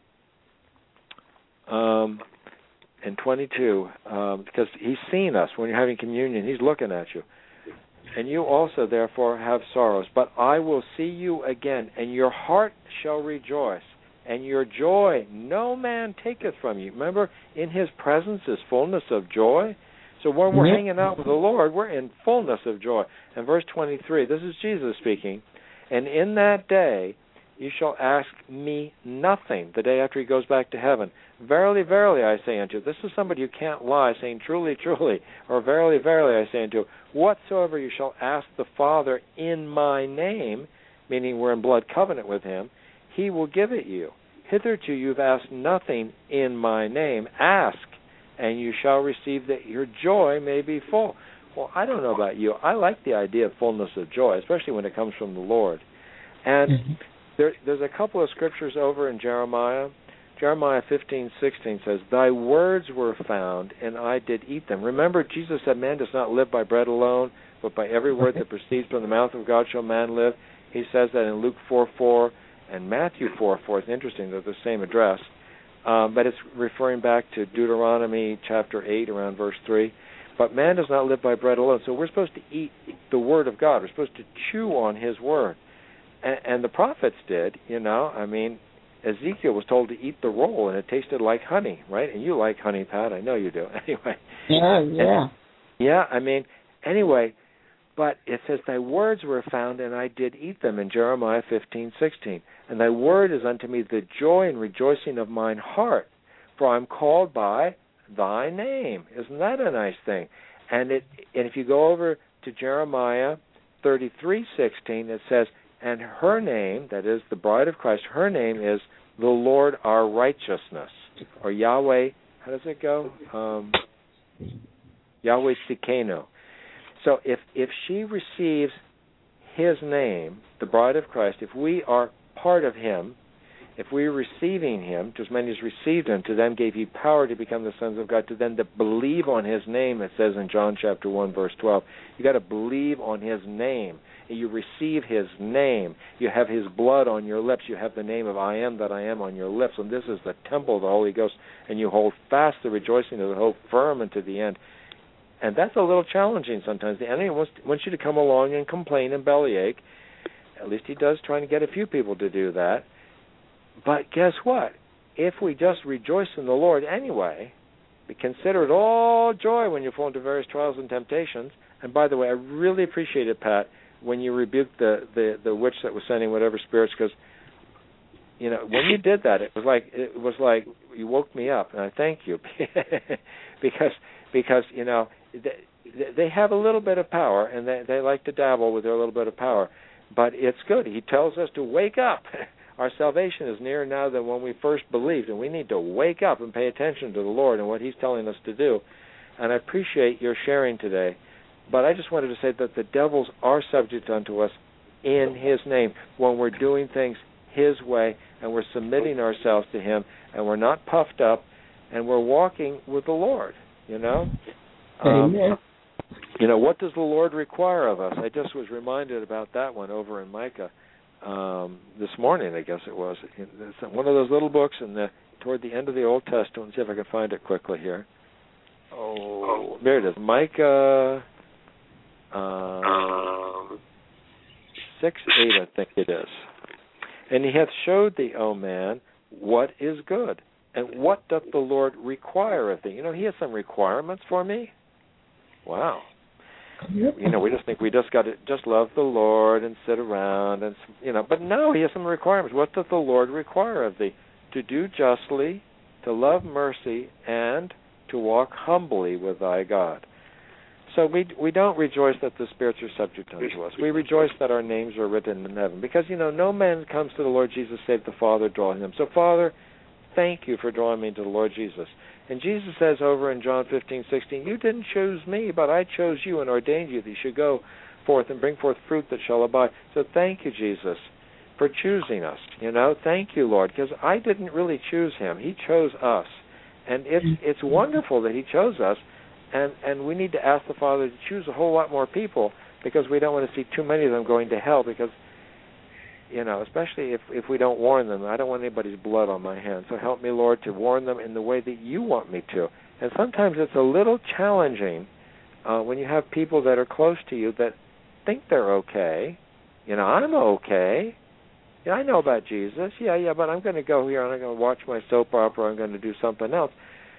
and 22, because he's seen us when you're having communion. He's looking at you. And you also, therefore, have sorrows, but I will see you again, and your heart shall rejoice, and your joy no man taketh from you. Remember, in his presence is fullness of joy. So when we're hanging out with the Lord, we're in fullness of joy. And verse 23, this is Jesus speaking, and in that day you shall ask me nothing, the day after he goes back to heaven. Verily, verily, I say unto you, this is somebody who can't lie, saying truly, truly, or verily, verily, I say unto you, whatsoever you shall ask the Father in my name, meaning we're in blood covenant with him, he will give it you. Hitherto you've asked nothing in my name. Ask, and you shall receive, that your joy may be full. Well, I don't know about you. I like the idea of fullness of joy, especially when it comes from the Lord. And there's a couple of scriptures over in Jeremiah. Jeremiah 15:16 says, "Thy words were found, and I did eat them." Remember, Jesus said, "Man does not live by bread alone, but by every word that proceeds from the mouth of God shall man live." He says that in Luke 4:4 and Matthew 4:4. It's interesting, they're the same address. But it's referring back to Deuteronomy chapter 8, around verse 3. But man does not live by bread alone. So we're supposed to eat the word of God. We're supposed to chew on his word. And the prophets did, I mean, Ezekiel was told to eat the roll, and it tasted like honey, right? And you like honey, Pat. I know you do. Anyway. Yeah. Anyway, but it says, "Thy words were found, and I did eat them," in Jeremiah 15:16. "And thy word is unto me the joy and rejoicing of mine heart, for I am called by thy name." Isn't that a nice thing? And if you go over to Jeremiah 33:16, it says, "And her name," that is the bride of Christ, "her name is the Lord our righteousness," or Yahweh. How does it go? Yahweh Tsidkenu. So if she receives his name, the bride of Christ, if we are part of him, if we're receiving him, to as many as received him, to them gave he power to become the sons of God, to them that believe on his name, it says in John chapter 1, verse 12. You got to believe on his name. You receive his name. You have his blood on your lips. You have the name of I am that I am on your lips. And this is the temple of the Holy Ghost. And you hold fast the rejoicing of the hope firm unto the end. And that's a little challenging sometimes. The enemy wants you to come along and complain and bellyache. At least he does, trying to get a few people to do that. But guess what? If we just rejoice in the Lord anyway, we consider it all joy when you fall into various trials and temptations. And by the way, I really appreciate it, Pat, when you rebuked the witch that was sending whatever spirits, because when you did that, it was like you woke me up, and I thank you because they have a little bit of power, and they like to dabble with their little bit of power, but it's good. He tells us to wake up. Our salvation is nearer now than when we first believed, and we need to wake up and pay attention to the Lord and what he's telling us to do. And I appreciate your sharing today. But I just wanted to say that the devils are subject unto us in his name when we're doing things his way and we're submitting ourselves to him and we're not puffed up and we're walking with the Lord, Amen. What does the Lord require of us? I just was reminded about that one over in Micah this morning, I guess it was. It's one of those little books toward the end of the Old Testament. Let's see if I can find it quickly here. Oh, there it is. Micah 6:8, I think it is. "And he hath showed thee, O man, what is good, and what doth the Lord require of thee?" He has some requirements for me. Wow. We just think we just got to just love the Lord and sit around and but no, he has some requirements. What doth the Lord require of thee? To do justly, to love mercy, and to walk humbly with thy God. So we don't rejoice that the spirits are subject unto us. We rejoice that our names are written in heaven. Because, no man comes to the Lord Jesus save the Father drawing him. So, Father, thank you for drawing me to the Lord Jesus. And Jesus says over in John 15:16, "You didn't choose me, but I chose you and ordained you that you should go forth and bring forth fruit that shall abide." So thank you, Jesus, for choosing us. Thank you, Lord, because I didn't really choose him. He chose us. And it's wonderful that he chose us. And we need to ask the Father to choose a whole lot more people, because we don't want to see too many of them going to hell, because, especially if we don't warn them. I don't want anybody's blood on my hands. So help me, Lord, to warn them in the way that you want me to. And sometimes it's a little challenging when you have people that are close to you that think they're okay. I'm okay. I know about Jesus. Yeah, but I'm going to go here and I'm going to watch my soap opera. I'm going to do something else.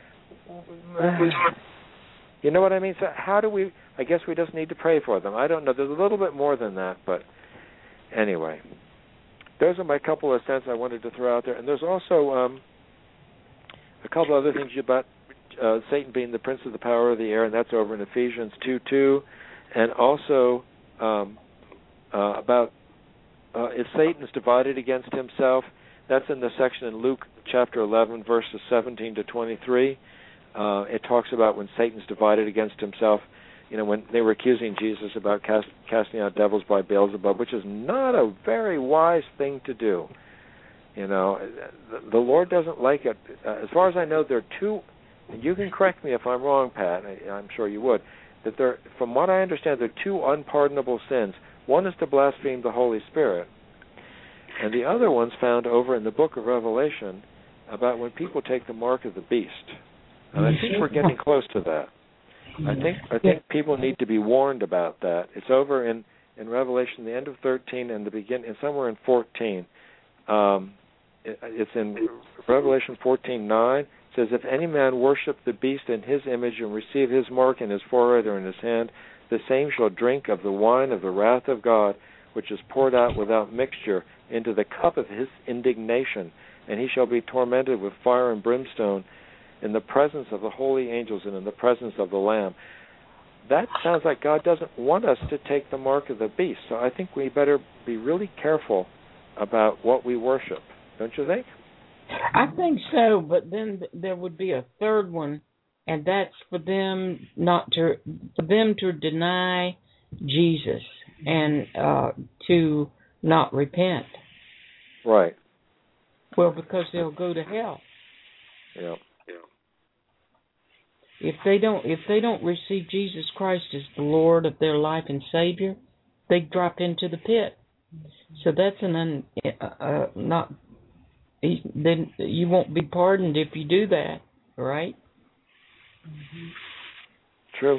You know what I mean? So how do we, I guess we just need to pray for them. I don't know. There's a little bit more than that, but anyway. Those are my couple of cents I wanted to throw out there. And there's also a couple other things about Satan being the prince of the power of the air, and that's over in Ephesians 2:2. And also about if Satan is divided against himself, that's in the section in Luke chapter 11, verses 17 to 23. It talks about when Satan's divided against himself. when they were accusing Jesus about casting out devils by Beelzebub, which is not a very wise thing to do. The Lord doesn't like it. As far as I know, there are two, and you can correct me if I'm wrong, Pat, I'm sure you would, that from what I understand, there are two unpardonable sins. One is to blaspheme the Holy Spirit, and the other one's found over in the book of Revelation about when people take the mark of the beast. And I think we're getting close to that. I think people need to be warned about that. It's over in Revelation, the end of 13 and the beginning, and somewhere in 14. It's in Revelation 14:9. It says, "If any man worship the beast in his image and receive his mark in his forehead or in his hand, the same shall drink of the wine of the wrath of God, which is poured out without mixture into the cup of his indignation, and he shall be tormented with fire and brimstone in the presence of the holy angels and in the presence of the Lamb." That sounds like God doesn't want us to take the mark of the beast. So I think we better be really careful about what we worship. Don't you think? I think so, but then there would be a third one, and that's for them to deny Jesus and to not repent. Right. Well, because they'll go to hell. Yeah. If they don't receive Jesus Christ as the Lord of their life and Savior, they drop into the pit. So that's then you won't be pardoned if you do that, right? True.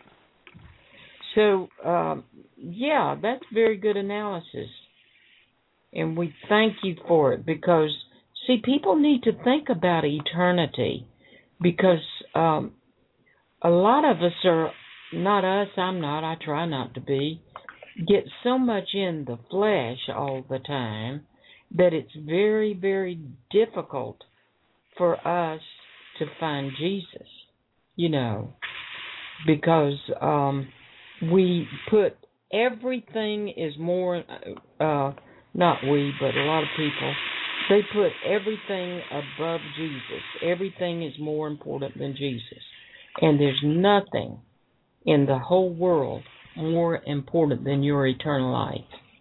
So that's very good analysis, and we thank you for it, because see, people need to think about eternity, because a lot of us are, not us, I'm not, I try not to be, get so much in the flesh all the time that it's very, very difficult for us to find Jesus, because we put everything is more, not we, but a lot of people, they put everything above Jesus. Everything is more important than Jesus. And there's nothing in the whole world more important than your eternal life.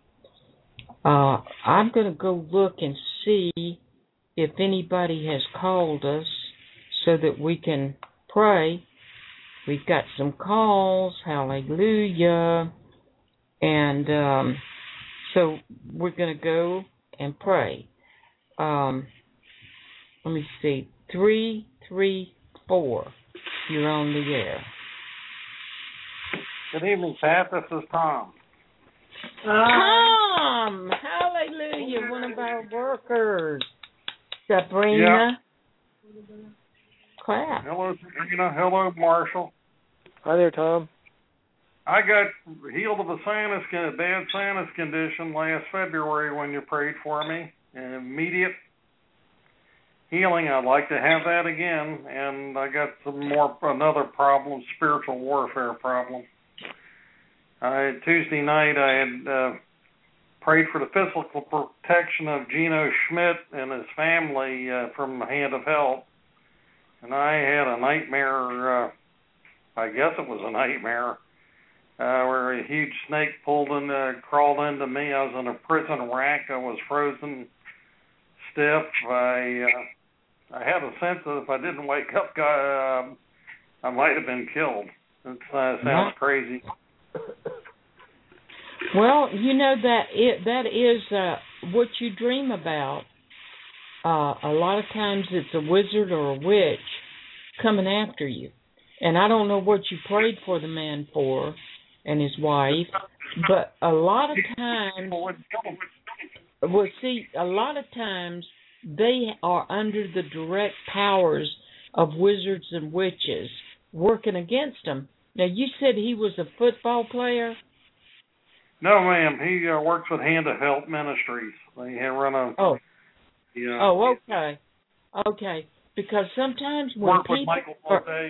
I'm going to go look and see if anybody has called us so that we can pray. We've got some calls, hallelujah. And so we're going to go and pray. Let me see, 334. You're on the air. Good evening, Pat. This is Tom. Tom! Hallelujah, one of our workers. Sabrina. Yeah. Clap. Hello, Marshall. Hi there, Tom. I got healed of a bad sinus condition last February when you prayed for me. An immediate healing. I'd like to have that again, and I got another problem, spiritual warfare problem. Tuesday night I had prayed for the physical protection of Gino Schmidt and his family from the hand of help, and I had a nightmare. I guess it was a nightmare where a huge snake crawled into me. I was in a prison rack. I was frozen stiff. I had a sense that if I didn't wake up, I might have been killed. It sounds crazy. Well, that is what you dream about. A lot of times it's a wizard or a witch coming after you. And I don't know what you prayed for the man for and his wife, but a lot of times, they are under the direct powers of wizards and witches working against them. Now, you said he was a football player? No, ma'am. He works with Hand of Help Ministries. They run a... Oh. Yeah. Oh, okay. Okay. Because sometimes when work with Michael Bublé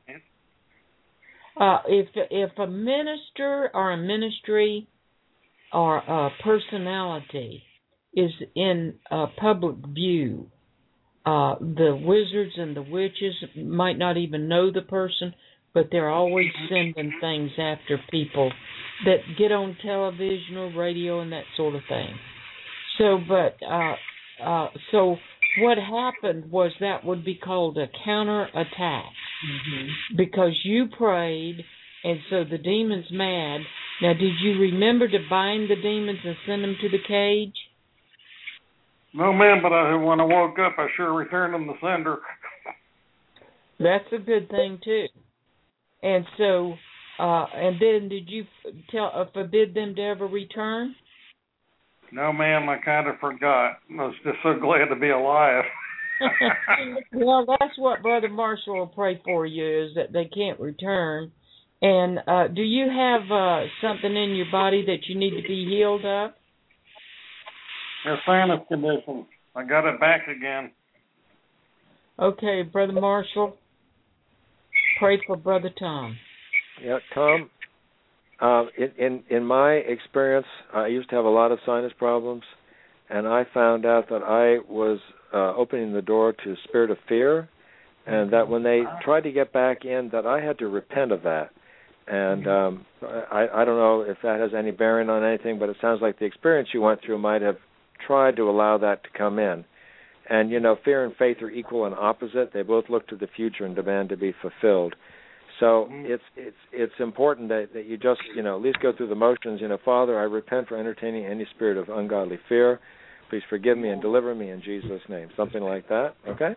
if a minister or a ministry or a personality is in public view, the wizards and the witches might not even know the person, but they're always sending things after people that get on television or radio and that sort of thing. So, so what happened was that would be called a counterattack, because you prayed, and so the demon's mad. Now, did you remember to bind the demons and send them to the cage? No, ma'am, but when I woke up, I sure returned them to sender. That's a good thing, too. And so, and then did you forbid them to ever return? No, ma'am, I kind of forgot. I was just so glad to be alive. Well, that's what Brother Marshall will pray for you, is that they can't return. And do you have something in your body that you need to be healed of? Your sinus condition. I got it back again. Okay, Brother Marshall, pray for Brother Tom. Yeah, Tom, in my experience, I used to have a lot of sinus problems, and I found out that I was opening the door to a spirit of fear, and that when they tried to get back in, that I had to repent of that. And I don't know if that has any bearing on anything, but it sounds like the experience you went through might have tried to allow that to come in. And, you know, fear and faith are equal and opposite. They both look to the future and demand to be fulfilled. So it's important that you just, you know, at least go through the motions. You know, Father, I repent for entertaining any spirit of ungodly fear. Please forgive me and deliver me in Jesus' name. Something like that, okay?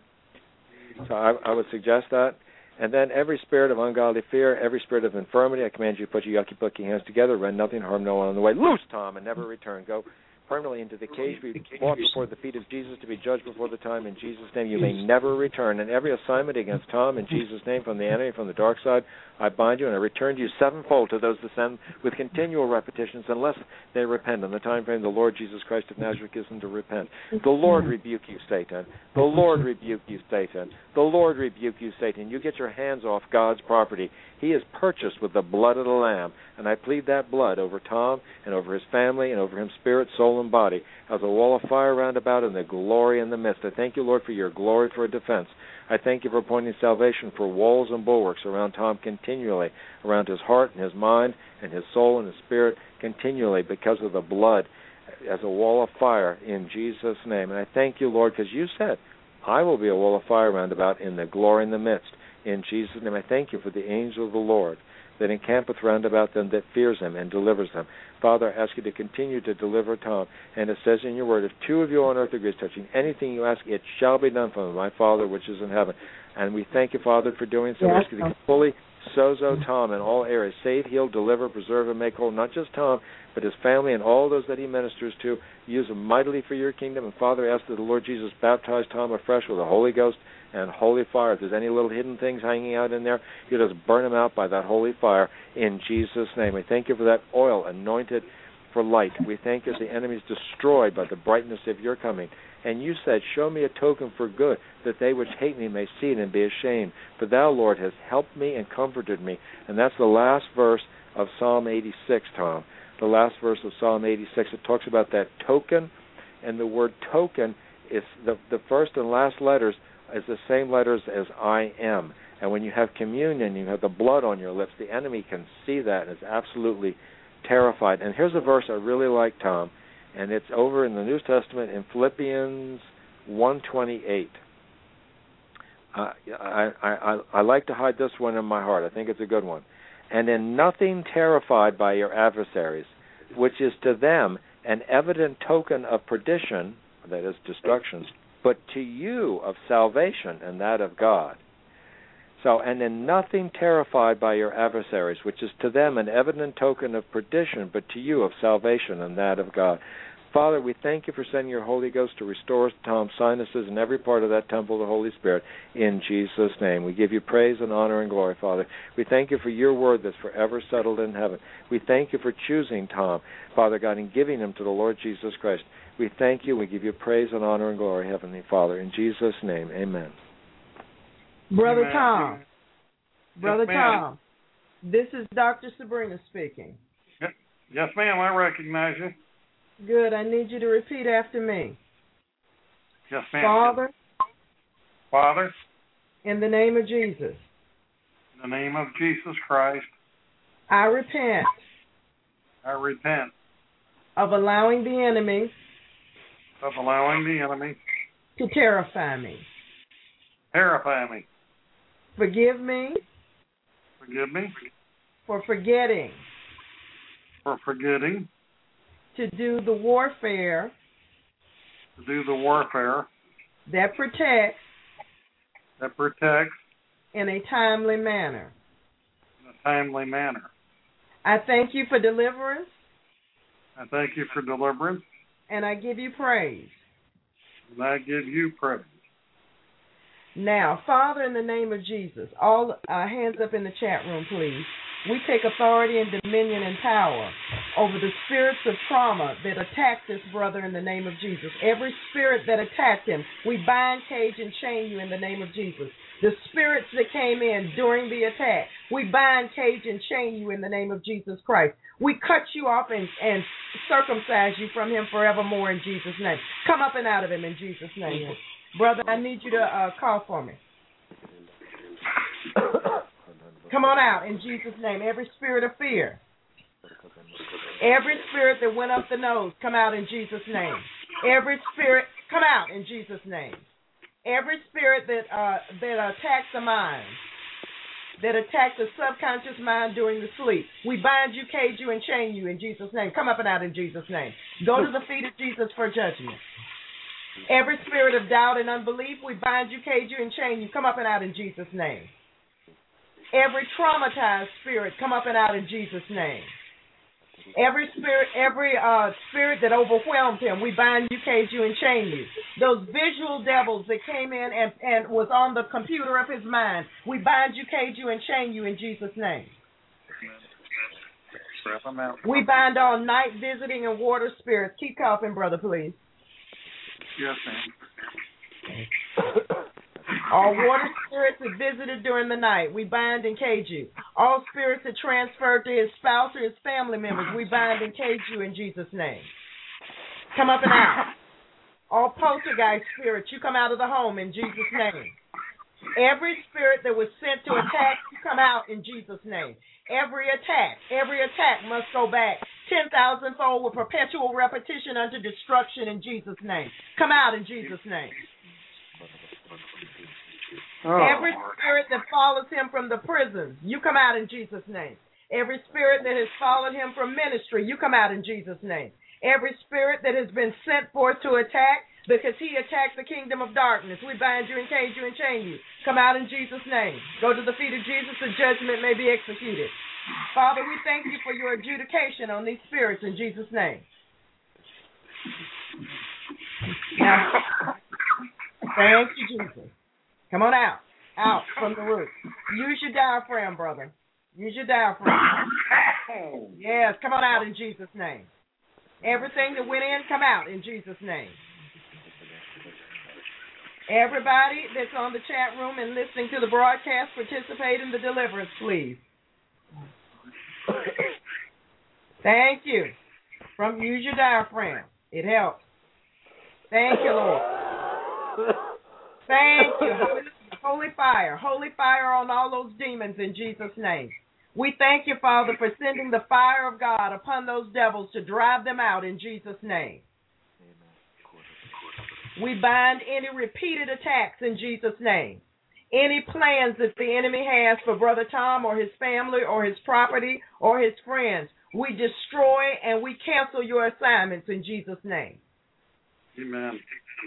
So I would suggest that. And then every spirit of ungodly fear, every spirit of infirmity, I command you to put your yucky-pucky hands together, run nothing, harm no one on the way. Loose, Tom, and never return. Go permanently into the cage, be brought before the feet of Jesus to be judged before the time. In Jesus' name, you may never return. And every assignment against Tom, in Jesus' name, from the enemy, from the dark side, I bind you, and I return to you sevenfold to those that send with continual repetitions, unless they repent. In the time frame, the Lord Jesus Christ of Nazareth gives them to repent. The Lord rebuke you, Satan. The Lord rebuke you, Satan. The Lord rebuke you, Satan. You get your hands off God's property. He is purchased with the blood of the Lamb, and I plead that blood over Tom and over his family and over him, spirit, soul, and body, as a wall of fire round about and the glory in the midst. I thank you, Lord, for your glory for a defense. I thank you for appointing salvation for walls and bulwarks around Tom continually, around his heart and his mind and his soul and his spirit continually, because of the blood as a wall of fire in Jesus' name. And I thank you, Lord, because you said, I will be a wall of fire round about in the glory in the midst. In Jesus' name, I thank you for the angel of the Lord that encampeth round about them that fears him and delivers them. Father, I ask you to continue to deliver Tom. And it says in your word, if two of you on earth agree touching anything you ask, it shall be done for my Father which is in heaven. And we thank you, Father, for doing so. I ask you to fully sozo Tom in all areas. Save, heal, deliver, preserve, and make whole, not just Tom, but his family and all those that he ministers to. Use him mightily for your kingdom. And Father, I ask that the Lord Jesus baptize Tom afresh with the Holy Ghost and holy fire. If there's any little hidden things hanging out in there, you just burn them out by that holy fire in Jesus' name. We thank you for that oil anointed for light. We thank you as the enemy is destroyed by the brightness of your coming. And you said, show me a token for good, that they which hate me may see it and be ashamed. For thou, Lord, hast helped me and comforted me. And that's the last verse of Psalm 86, Tom. The last verse of Psalm 86. It talks about that token, and the word token is the first and last letters is the same letters as I am. And when you have communion, you have the blood on your lips, the enemy can see that and is absolutely terrified. And here's a verse I really like, Tom, and it's over in the New Testament in Philippians 1:28. I like to hide this one in my heart. I think it's a good one. And in nothing terrified by your adversaries, which is to them an evident token of perdition, that is destruction, but to you of salvation and that of God. So, and in nothing terrified by your adversaries, which is to them an evident token of perdition, but to you of salvation and that of God. Father, we thank you for sending your Holy Ghost to restore Tom's sinuses and every part of that temple of the Holy Spirit in Jesus' name. We give you praise and honor and glory, Father. We thank you for your word that's forever settled in heaven. We thank you for choosing Tom, Father God, and giving him to the Lord Jesus Christ. We thank you. We give you praise and honor and glory, Heavenly Father. In Jesus' name, amen. Brother Amen. Tom. Brother Yes, Tom. This is Dr. Sabrina speaking. Yes, ma'am, I recognize you. Good. I need you to repeat after me. Yes, ma'am. Father, Father, in the name of Jesus, in In the name of Jesus Christ, I repent I repent of allowing the enemy of allowing the enemy to terrify me. terrify me. Forgive me Forgive me for forgetting for forgetting to do the warfare to do the warfare that protects that protects in a timely manner. in a timely manner. I thank you for deliverance, I thank you for deliverance, and I give you praise. and I give you praise. Now, Father, in the name of Jesus, all hands up in the chat room, please. We take authority and dominion and power over the spirits of trauma that attacked this brother in the name of Jesus. Every spirit that attacked him, we bind, cage, and chain you in the name of Jesus. The spirits that came in during the attack, we bind, cage, and chain you in the name of Jesus Christ. We cut you off and circumcise you from him forevermore in Jesus' name. Come up and out of him in Jesus' name. Brother, I need you to call for me. Come on out in Jesus' name. Every spirit of fear, every spirit that went up the nose, come out in Jesus' name. Every spirit, come out in Jesus' name. Every spirit that attacks the mind, that attacks the subconscious mind during the sleep, we bind you, cage you, and chain you in Jesus' name. Come up and out in Jesus' name. Go to the feet of Jesus for judgment. Every spirit of doubt and unbelief, we bind you, cage you, and chain you. Come up and out in Jesus' name. Every traumatized spirit, come up and out in Jesus' name. Every spirit that overwhelmed him, we bind you, cage you, and chain you. Those visual devils that came in and was on the computer of his mind, we bind you, cage you, and chain you in Jesus' name. We bind all night visiting and water spirits. Keep coughing, brother, please. Yes, ma'am. All water spirits that visited during the night, we bind and cage you. All spirits that transferred to his spouse or his family members, we bind and cage you in Jesus' name. Come up and out. All poltergeist spirits, you come out of the home in Jesus' name. Every spirit that was sent to attack, you come out in Jesus' name. Every attack must go back 10,000-fold with perpetual repetition unto destruction in Jesus' name. Come out in Jesus' name. Every spirit that follows him from the prison, you come out in Jesus' name. Every spirit that has followed him from ministry, you come out in Jesus' name. Every spirit that has been sent forth to attack because he attacked the kingdom of darkness, we bind you and cage you and chain you. Come out in Jesus' name. Go to the feet of Jesus, the judgment may be executed. Father, we thank you for your adjudication on these spirits in Jesus' name. Now, thank you, Jesus. Come on out from the roof. Use your diaphragm, brother. Use your diaphragm. Yes, come on out in Jesus' name. Everything that went in, come out in Jesus' name. Everybody that's on the chat room and listening to the broadcast, participate in the deliverance, please. Thank you. Use your diaphragm. It helps. Thank you, Lord. Thank you. Holy fire on all those demons in Jesus' name. We thank you, Father, for sending the fire of God upon those devils to drive them out in Jesus' name. We bind any repeated attacks in Jesus' name. Any plans that the enemy has for Brother Tom or his family or his property or his friends, we destroy and we cancel your assignments in Jesus' name. Amen.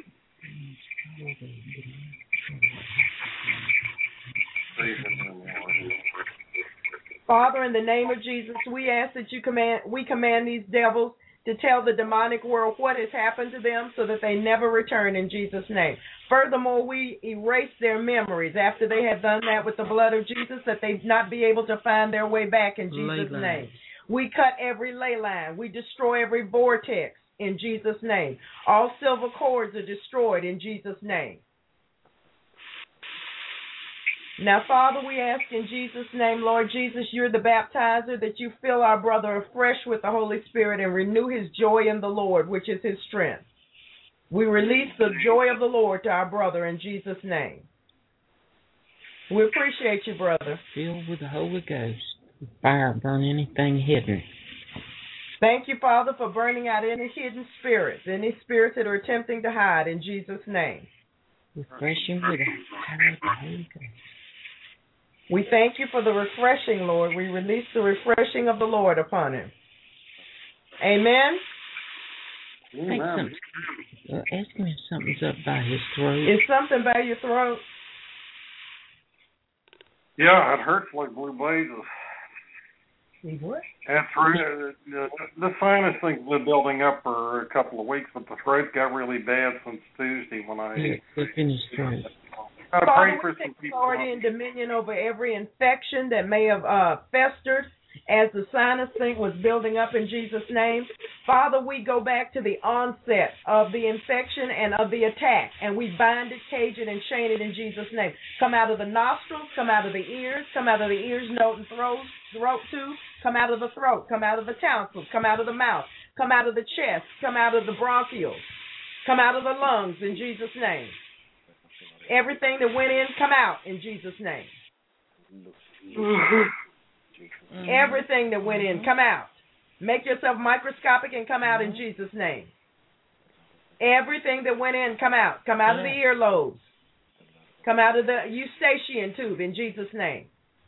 Father, in the name of Jesus, we ask that we command these devils to tell the demonic world what has happened to them so that they never return in Jesus' name. Furthermore, we erase their memories after they have done that with the blood of Jesus, that they not be able to find their way back in Jesus' name. We cut every ley line. We destroy every vortex in Jesus' name. All silver cords are destroyed in Jesus' name. Now, Father, we ask in Jesus' name, Lord Jesus, you're the baptizer, that you fill our brother afresh with the Holy Spirit and renew his joy in the Lord, which is his strength. We release the joy of the Lord to our brother in Jesus' name. We appreciate you, brother. Filled with the Holy Ghost. Fire burn anything hidden. Thank you, Father, for burning out any hidden spirits that are attempting to hide, in Jesus' name. Refreshing with the power of the Holy Ghost. We thank you for the refreshing, Lord. We release the refreshing of the Lord upon him. Amen. Ask him if something's up by his throat. Is something by your throat? Yeah, it hurts like blue blazes. What? And the sinus thing's been building up for a couple of weeks, but the throat got really bad since Tuesday when I... It's in his throat. Father, we take authority and dominion over every infection that may have festered as the sinus thing was building up in Jesus' name. Father, we go back to the onset of the infection and of the attack, and we bind it, cage it, and chain it in Jesus' name. Come out of the nostrils, come out of the ears, nose, and throat too. Come out of the throat, come out of the tonsils, come out of the mouth, come out of the chest, come out of the bronchioles, come out of the lungs in Jesus' name. Everything that went in, come out in Jesus' name. Everything that went in, come out. Make yourself microscopic and come out in Jesus' name. Everything that went in, come out. Come out of the earlobes. Come out of the eustachian tube in Jesus' name.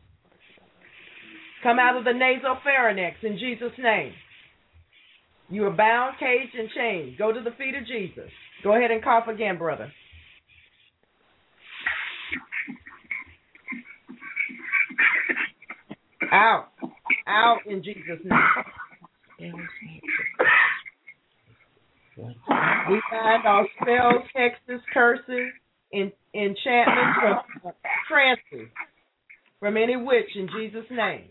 Come out of the nasopharynx in Jesus' name. You are bound, caged, and chained. Go to the feet of Jesus. Go ahead and cough again, brother. Out. Out in Jesus' name. We bind all spells, hexes, curses, enchantments, trances from any witch in Jesus' name.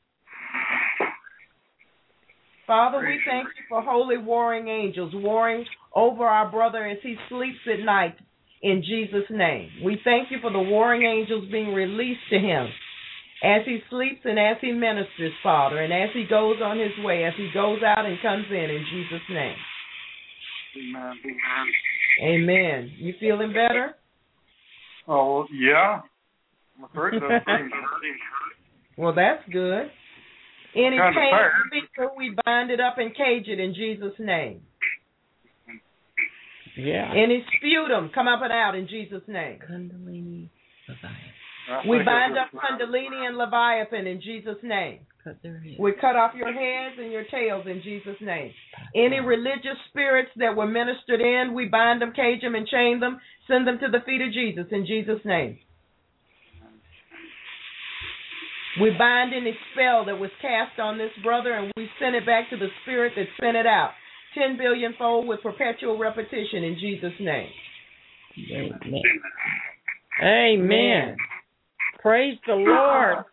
Father, we thank you for holy warring angels warring over our brother as he sleeps at night in Jesus' name. We thank you for the warring angels being released to him as he sleeps and as he ministers, Father, and as he goes on his way, as he goes out and comes in Jesus' name. Amen. Amen. You feeling better? Oh, yeah. My throat doesn't seem to hurt. Well, that's good. Any Kind of pain, tired. we bind it up and cage it in Jesus' name. Yeah. Any sputum, come up and out in Jesus' name. Kundalini, Leviathan. We bind up Kundalini and Leviathan in Jesus' name. Cut their heads. We cut off your heads and your tails in Jesus' name. Any religious spirits that were ministered in, we bind them, cage them, and chain them. Send them to the feet of Jesus in Jesus' name. We bind any spell that was cast on this brother, and we send it back to the spirit that sent it out. 10 billion-fold with perpetual repetition in Jesus' name. Amen. Amen. Praise the Lord.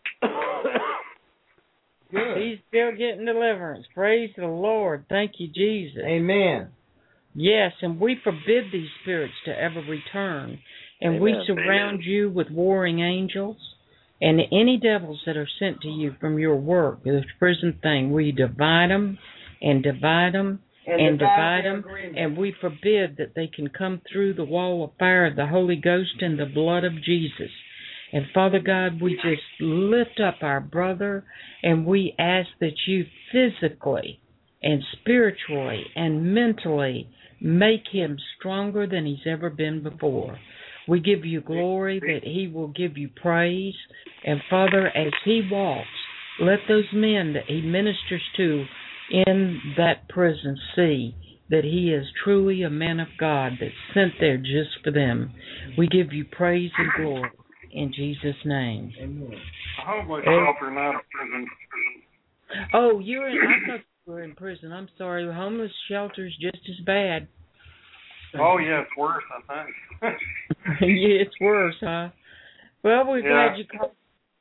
Good. He's still getting deliverance. Praise the Lord. Thank you, Jesus. Amen. Yes, and we forbid these spirits to ever return. And Amen. we surround you with warring angels. And any devils that are sent to you from your work, this prison thing, we divide them and divide them and divide them. And we forbid that they can come through the wall of fire of the Holy Ghost and the blood of Jesus. And Father God, we just lift up our brother, and we ask that you physically and spiritually and mentally make him stronger than he's ever been before. We give you glory that he will give you praise. And Father, as he walks, let those men that he ministers to in that prison see that he is truly a man of God that's sent there just for them. We give you praise and glory. In Jesus' name. Amen. A homeless shelter, not a prison. Oh, I thought you were in prison. I'm sorry. Homeless shelter's just as bad. Oh, yeah, it's worse, I think. Yeah, it's worse, huh? Well, we're glad you called.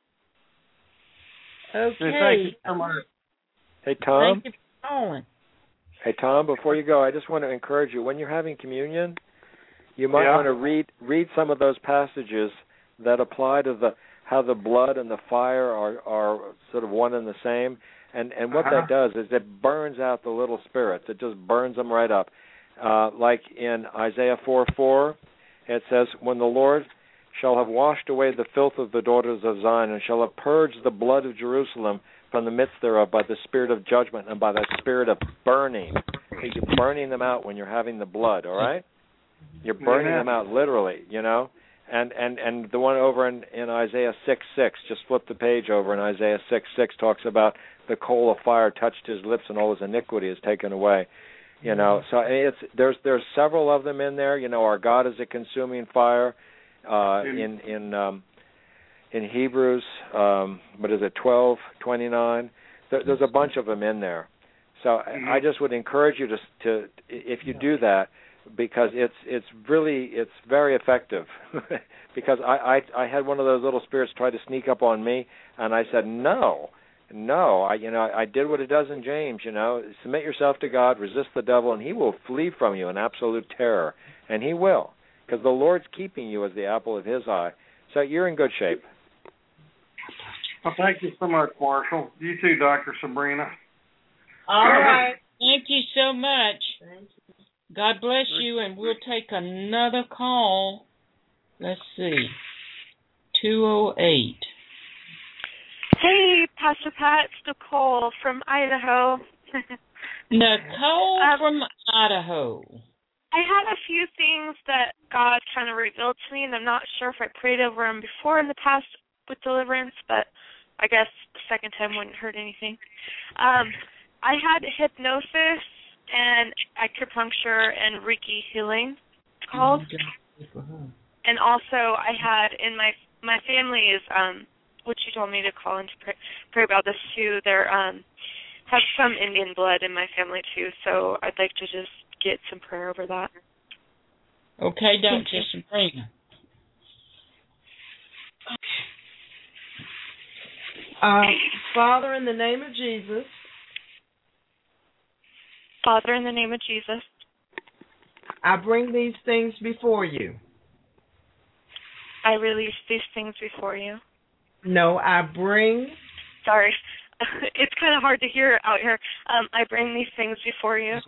Okay. Thank you so much. Hey, Tom. Thank you for calling. Hey, Tom, before you go, I just want to encourage you, when you're having communion, you might want to read some of those passages that apply to how the blood and the fire are sort of one and the same. And what that does is it burns out the little spirits. It just burns them right up. Like in Isaiah 4:4, it says, when the Lord shall have washed away the filth of the daughters of Zion, and shall have purged the blood of Jerusalem from the midst thereof by the spirit of judgment and by the spirit of burning. So you're burning them out when you're having the blood, all right? You're burning them out literally, you know? And the one over in Isaiah 6:6, just flip the page over, and Isaiah 6:6 talks about the coal of fire touched his lips and all his iniquity is taken away. You know, so there's several of them in there. You know, our God is a consuming fire. In Hebrews, what is it, 12:29? There's a bunch of them in there. So I just would encourage you to if you do that, because it's very effective. Because I had one of those little spirits try to sneak up on me, and I said no. I did what it does in James. You know, submit yourself to God, resist the devil, and he will flee from you in absolute terror, and he will, because the Lord's keeping you as the apple of his eye. So you're in good shape. Well, thank you so much, Marshall. You too, Dr. Sabrina. All right. Thank you so much. Thank you. God bless you, and we'll take another call. Let's see. 208. Hey, Pastor Pat, it's Nicole from Idaho. Nicole from Idaho. I had a few things that God kind of revealed to me, and I'm not sure if I prayed over them before in the past with deliverance, but I guess the second time wouldn't hurt anything. I had hypnosis and acupuncture and Reiki healing called. And also I had in my family is which you told me to call and to pray about this too. There have some Indian blood in my family too, so I'd like to just get some prayer over that. Okay, Dr. Sabrina. Father, in the name of Jesus. Father, in the name of Jesus. I bring these things before you. I release these things before you. No, I bring. Sorry. It's kind of hard to hear out here. I bring these things before you.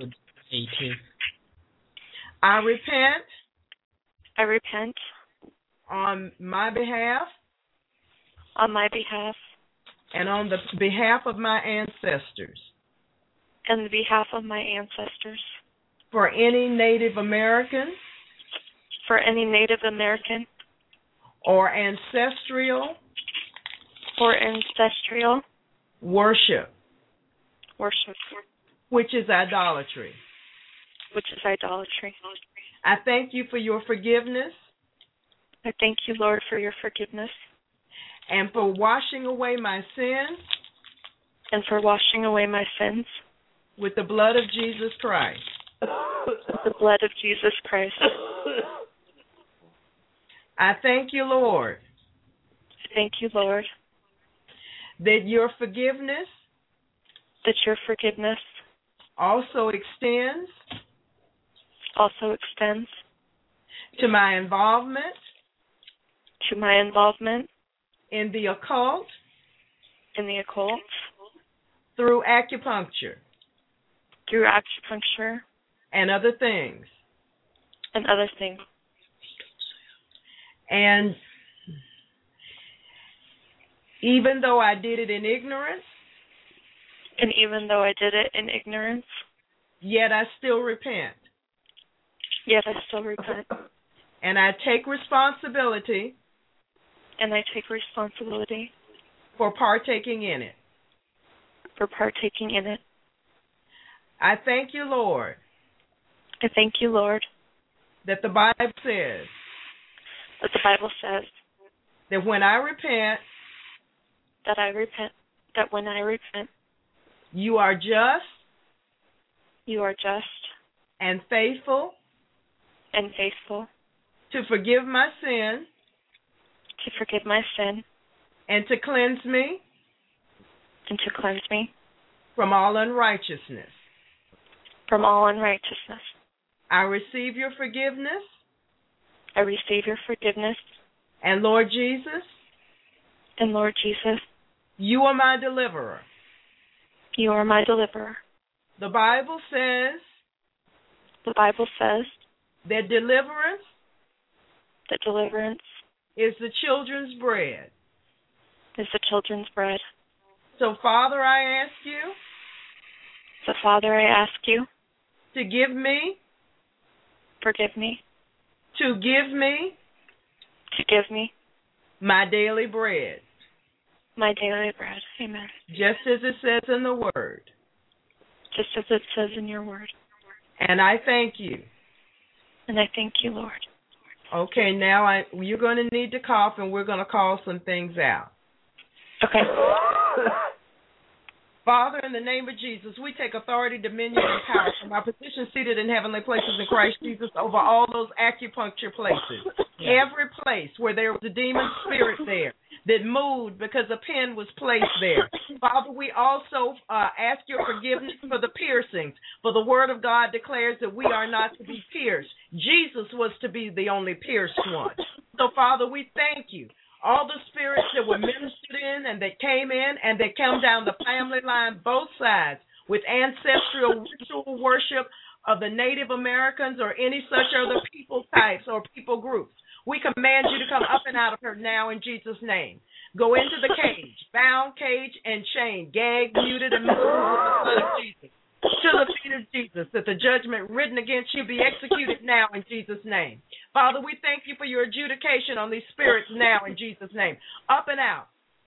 I repent. I repent. On my behalf. On my behalf. And on the behalf of my ancestors. And the behalf of my ancestors. For any Native American. For any Native American. Or ancestral. Or ancestral. Worship. Worship. Which is idolatry. Which is idolatry. I thank you for your forgiveness. I thank you, Lord, for your forgiveness. And for washing away my sins. And for washing away my sins. With the blood of Jesus Christ. With the blood of Jesus Christ. I thank you, Lord. Thank you, Lord. That your forgiveness. That your forgiveness. Also extends. Also extends. To my involvement. To my involvement. In the occult. In the occult. Through acupuncture. Through acupuncture. And other things. And other things. And even though I did it in ignorance. And even though I did it in ignorance. Yet I still repent. Yet I still repent. And I take responsibility. And I take responsibility. For partaking in it. For partaking in it. I thank you, Lord. I thank you, Lord. That the Bible says. That the Bible says. That when I repent. That I repent. That when I repent. You are just. You are just. And faithful. And faithful. To forgive my sin. To forgive my sin. And to cleanse me. And to cleanse me. From all unrighteousness. From all unrighteousness. I receive your forgiveness. I receive your forgiveness. And Lord Jesus. And Lord Jesus. You are my deliverer. You are my deliverer. The Bible says. The Bible says. That deliverance. That deliverance. is the children's bread. Is the children's bread. So, Father, I ask you. So, Father, I ask you. To give me. Forgive me. To give me. To give me. My daily bread. My daily bread. Amen. Just as it says in the Word. Just as it says in your Word. And I thank you. And I thank you, Lord. Okay, now you're going to need to cough, and we're going to call some things out. Okay. Father, in the name of Jesus, we take authority, dominion, and power from our position seated in heavenly places in Christ Jesus over all those acupuncture places. Every place where there was a demon spirit there that moved because a pen was placed there. Father, we also ask your forgiveness for the piercings, for the word of God declares that we are not to be pierced. Jesus was to be the only pierced one. So, Father, we thank you. All the spirits that were ministered in and that came in and that come down the family line, both sides, with ancestral ritual worship of the Native Americans or any such other people types or people groups. We command you to come up and out of her now in Jesus' name. Go into the cage, bound, cage, and chained, gagged, muted, and moved with the blood of Jesus. To the feet of Jesus, that the judgment written against you be executed now in Jesus' name. Father, we thank you for your adjudication on these spirits now in Jesus' name. Up and out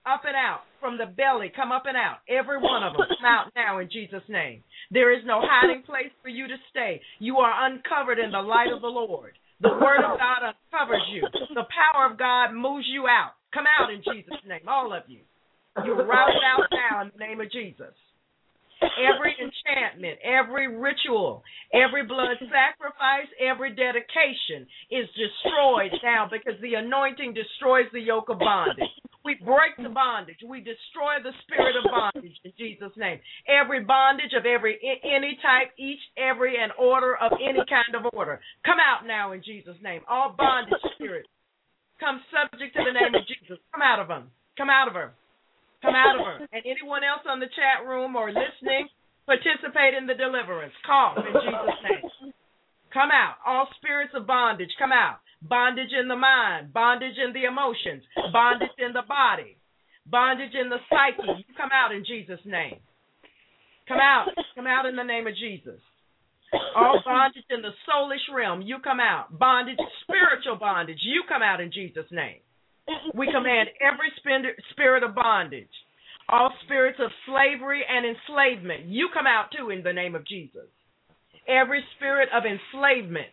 from the belly, come up and out. Every one of them, come out now in Jesus' name. There is no hiding place for you to stay. You are uncovered in the light of the Lord. The word of God uncovers you. The power of God moves you out. Come out in Jesus' name, all of you. You're routed out now in the name of Jesus. Every enchantment, every ritual, every blood sacrifice, every dedication is destroyed now because the anointing destroys the yoke of bondage. We break the bondage. We destroy the spirit of bondage in Jesus' name. Every bondage of any type, each, every, and order of any kind of order. Come out now in Jesus' name. All bondage spirits come subject to the name of Jesus. Come out of them. Come out of her. Come out of her. And anyone else on the chat room or listening, participate in the deliverance. Cough in Jesus' name. Come out. All spirits of bondage, come out. Bondage in the mind, bondage in the emotions, bondage in the body, bondage in the psyche. You come out in Jesus' name. Come out. Come out in the name of Jesus. All bondage in the soulish realm, you come out. Bondage, spiritual bondage, you come out in Jesus' name. We command every spirit of bondage, all spirits of slavery and enslavement, you come out too in the name of Jesus. Every spirit of enslavement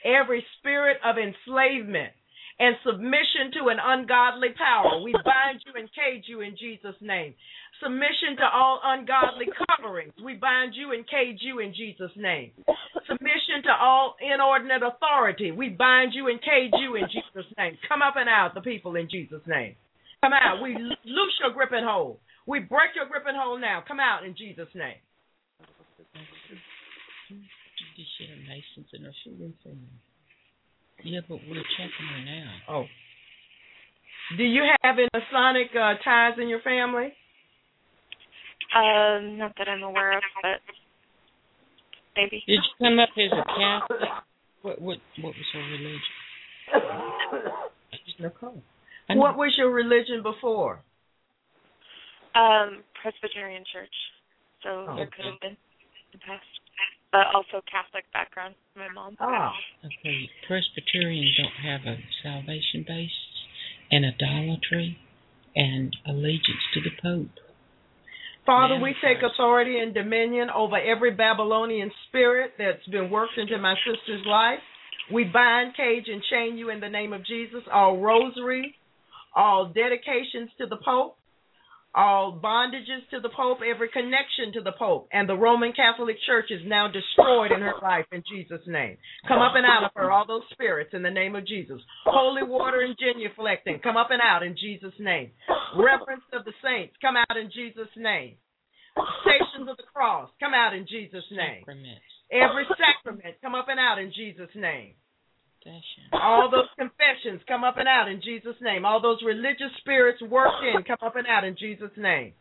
and submission to an ungodly power, we bind you and cage you in Jesus' name. Submission to all ungodly coverings, we bind you and cage you in Jesus' name. Submission to all inordinate authority, we bind you and cage you in Jesus' name. Come up and out, the people, in Jesus' name. Come out. We loose your grip and hold. We break your grip and hold now. Come out in Jesus' name. Yeah, but we're checking her now. Oh. Do you have any Masonic ties in your family? Not that I'm aware of, but maybe. Did you come up as a Catholic? What was her religion? Nicole. What was your religion before? Presbyterian Church. So there could have been in the past. But also Catholic background, my mom. Oh. Okay, Presbyterians don't have a salvation base and idolatry and allegiance to the Pope. Father, we take authority and dominion over every Babylonian spirit that's been worked into my sister's life. We bind, cage, and chain you in the name of Jesus. All rosary, all dedications to the Pope, all bondages to the Pope, every connection to the Pope, and the Roman Catholic Church is now destroyed in her life in Jesus' name. Come up and out of her, all those spirits, in the name of Jesus. Holy water and genuflecting, come up and out in Jesus' name. Reverence of the saints, come out in Jesus' name. Stations of the cross, come out in Jesus' name. Every sacrament, come up and out in Jesus' name. All those confessions, come up and out in Jesus' name. All those religious spirits worked in, come up and out in Jesus' name.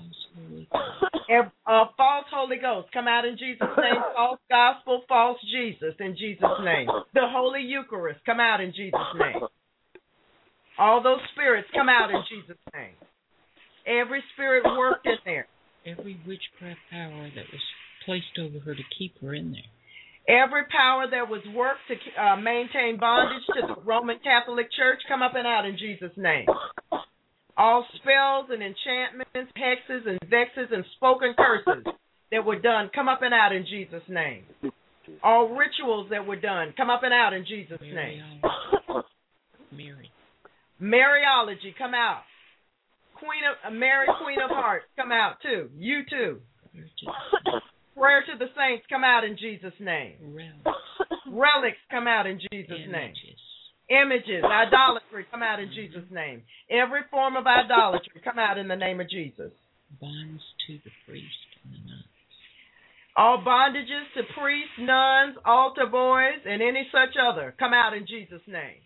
False Holy Ghost, come out in Jesus' name. False gospel, false Jesus, in Jesus' name. The Holy Eucharist, come out in Jesus' name. All those spirits come out in Jesus' name. Every spirit worked in there. Every witchcraft power that was placed over her to keep her in there. Every power that was worked to maintain bondage to the Roman Catholic Church, come up and out in Jesus' name. All spells and enchantments, hexes and vexes and spoken curses that were done, come up and out in Jesus' name. All rituals that were done, come up and out in Jesus' name. Mariology, come out. Mary, Queen of Hearts, come out too. You too. Prayer to the saints, come out in Jesus' name. Relics, come out in Jesus' name. Images, idolatry, come out in Jesus' name. Every form of idolatry, come out in the name of Jesus. Bonds to the priest and the nuns. All bondages to priests, nuns, altar boys, and any such other, come out in Jesus' name.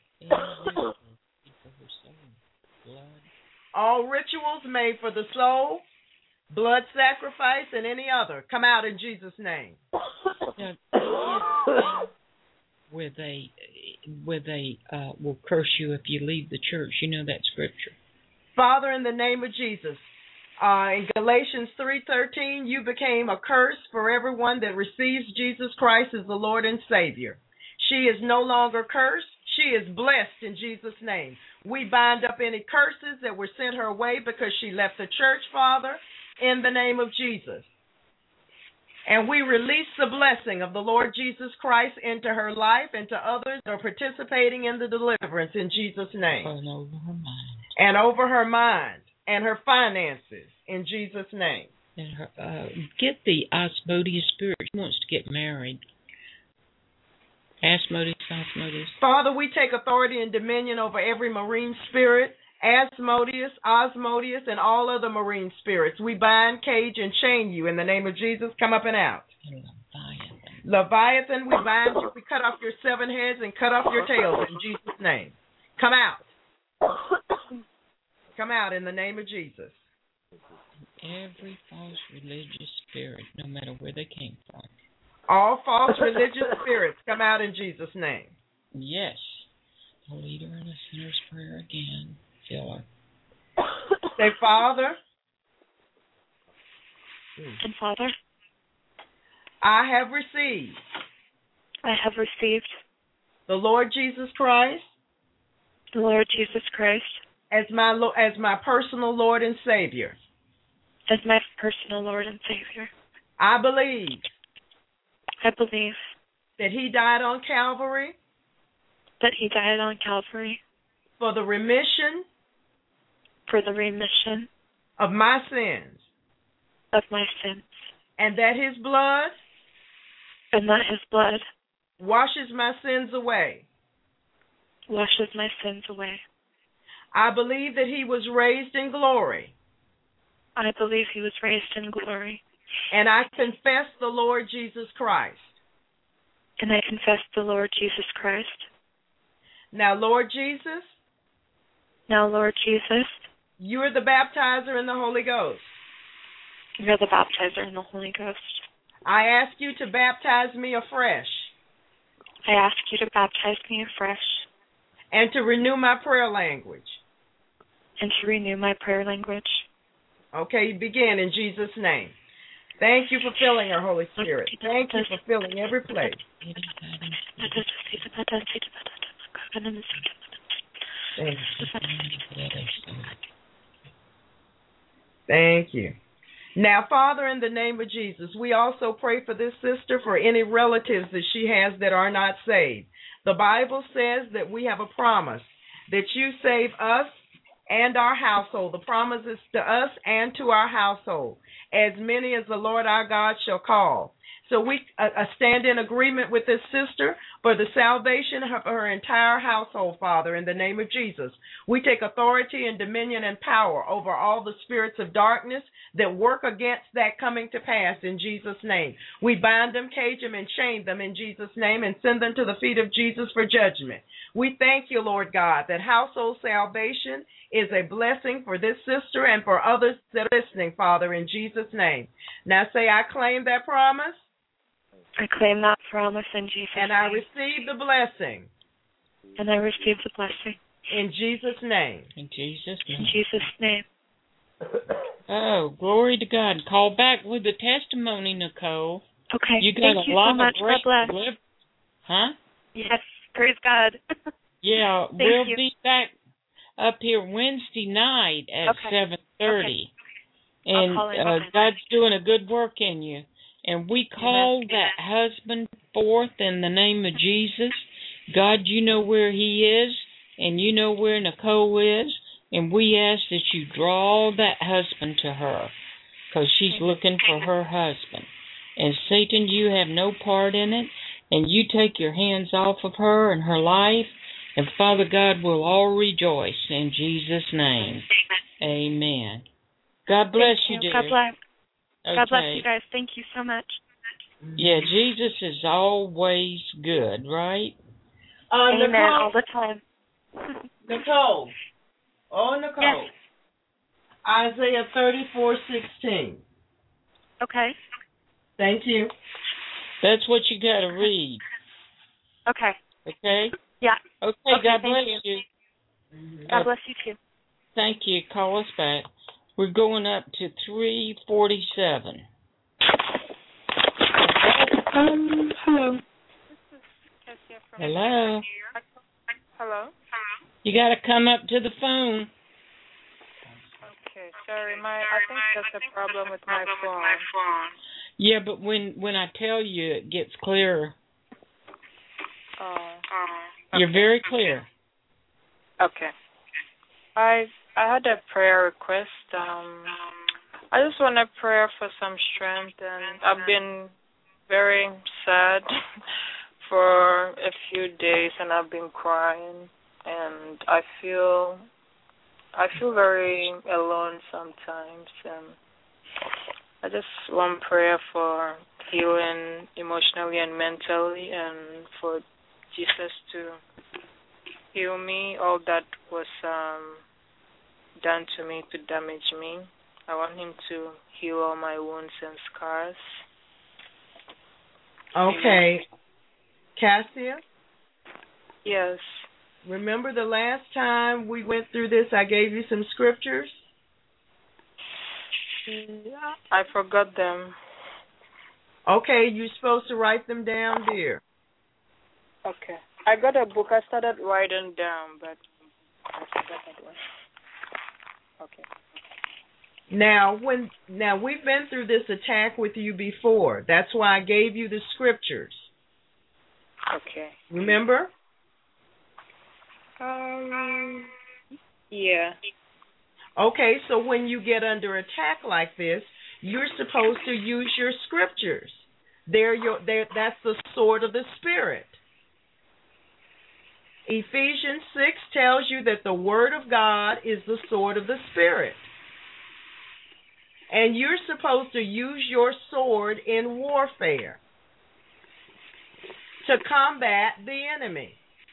All rituals made for the soul, blood sacrifice, and any other, come out in Jesus' name. Where they will curse you if you leave the church. You know that scripture. Father, in the name of Jesus, in Galatians 3:13, you became a curse for everyone that receives Jesus Christ as the Lord and Savior. She is no longer cursed. She is blessed in Jesus' name. We bind up any curses that were sent her way because she left the church, Father, in the name of Jesus. And we release the blessing of the Lord Jesus Christ into her life and to others that are participating in the deliverance in Jesus' name. And over her mind. And over her mind and her finances in Jesus' name. And her, get the Asmodeus spirit. She wants to get married. Asmodeus. Father, we take authority and dominion over every marine spirit, Asmodeus, Osmodeus, and all other marine spirits. We bind, cage, and chain you in the name of Jesus. Come up and out. Leviathan, we bind you. We cut off your 7 heads and cut off your tails in Jesus' name. Come out. Come out in the name of Jesus. Every false religious spirit, no matter where they came from. All false religious spirits, come out in Jesus' name. Yes. I'll lead her in a sinner's prayer again. Fill her. Say, Father. And Father. I have received. The Lord Jesus Christ. The Lord Jesus Christ. As my personal Lord and Savior. As my personal Lord and Savior. I believe. That He died on Calvary. For the remission. Of my sins. And that His blood. Washes my sins away. I believe that He was raised in glory. And I confess the Lord Jesus Christ. Now, Lord Jesus. You are the baptizer in the Holy Ghost. I ask you to baptize me afresh. And to renew my prayer language. Okay, begin in Jesus' name. Thank you for filling our Holy Spirit. Thank you for filling every place. Thank you. Now, Father, in the name of Jesus, we also pray for this sister, for any relatives that she has that are not saved. The Bible says that we have a promise that you save us and our household. The promise is to us and to our household, as many as the Lord our God shall call. So we stand in agreement with this sister for the salvation of her entire household, Father, in the name of Jesus. We take authority and dominion and power over all the spirits of darkness that work against that coming to pass in Jesus' name. We bind them, cage them, and chain them in Jesus' name and send them to the feet of Jesus for judgment. We thank you, Lord God, that household salvation is a blessing for this sister and for others that are listening, Father, in Jesus' name. Now say, I claim that promise. I claim that promise in Jesus' name. And I receive the blessing. And I receive the blessing. In Jesus' name. In Jesus' name. In Jesus' name. Oh, glory to God. Call back with the testimony, Nicole. Okay. You got Thank a you lot so much. of great God bless. Huh? Yes. Praise God. Yeah, Thank we'll you. be back up here Wednesday night at 7:30. Okay. And I'll call in. God's doing a good work in you. And we call that husband forth in the name of Jesus. God, you know where he is, and you know where Nicole is, and we ask that you draw that husband to her, because she's looking for her husband. And Satan, you have no part in it, and you take your hands off of her and her life, and Father God will all rejoice in Jesus' name. Amen. God bless you, dear. God bless. Okay. God bless you guys. Thank you so much. Yeah, Jesus is always good, right? Amen. Nicole, All the time. Nicole. Oh, Nicole. Yes. Isaiah 34:16. Okay. Thank you. That's what you got to read. Okay. Okay? Yeah. Okay, Okay, God thank bless you. you. God bless you too. Thank you. Call us back. We're going up to 347. Hello. Hello. Hello. You got to come up to the phone. Okay, sorry, I think there's a problem with my phone. Yeah, but when I tell you, it gets clearer. You're very clear. Okay. I had a prayer request. I just want a prayer for some strength, and I've been very sad for a few days, and I've been crying, and I feel very alone sometimes, and I just want prayer for healing emotionally and mentally, and for Jesus to heal me, all that was done to me to damage me. I want him to heal all my wounds and scars. Okay. Cassia? Yes. Remember the last time we went through this, I gave you some scriptures? Yeah, I forgot them. Okay, you're supposed to write them down, dear. Okay. I got a book. I started writing down, but I forgot that one. Okay. Now we've been through this attack with you before. That's why I gave you the scriptures. Okay. Remember? Yeah. Okay, so when you get under attack like this, you're supposed to use your scriptures. That's the sword of the Spirit. Ephesians 6 tells you that the Word of God is the sword of the Spirit. And you're supposed to use your sword in warfare to combat the enemy.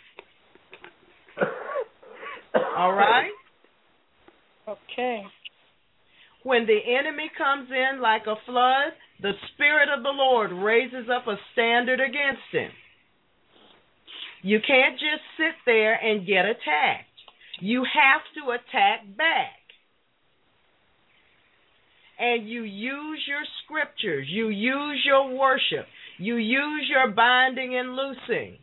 All right? Okay. When the enemy comes in like a flood, the Spirit of the Lord raises up a standard against him. You can't just sit there and get attacked. You have to attack back. And you use your scriptures. You use your worship. You use your binding and loosing.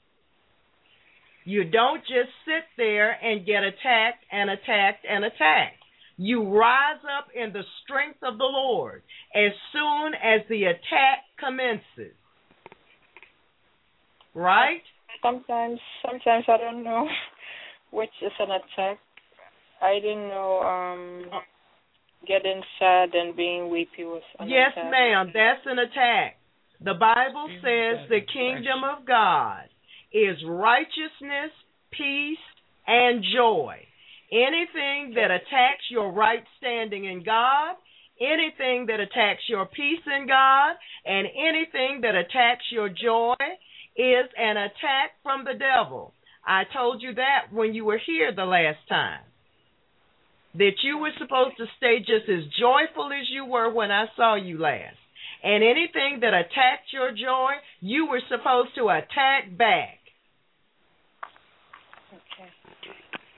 You don't just sit there and get attacked and attacked and attacked. You rise up in the strength of the Lord as soon as the attack commences. Right? Sometimes I don't know which is an attack. I didn't know getting sad and being weepy was an attack. Yes, ma'am, that's an attack. The Bible says the kingdom of God is righteousness, peace, and joy. Anything that attacks your right standing in God, anything that attacks your peace in God, and anything that attacks your joy is an attack from the devil. I told you that when you were here the last time, that you were supposed to stay just as joyful as you were when I saw you last. And anything that attacked your joy, you were supposed to attack back. Okay.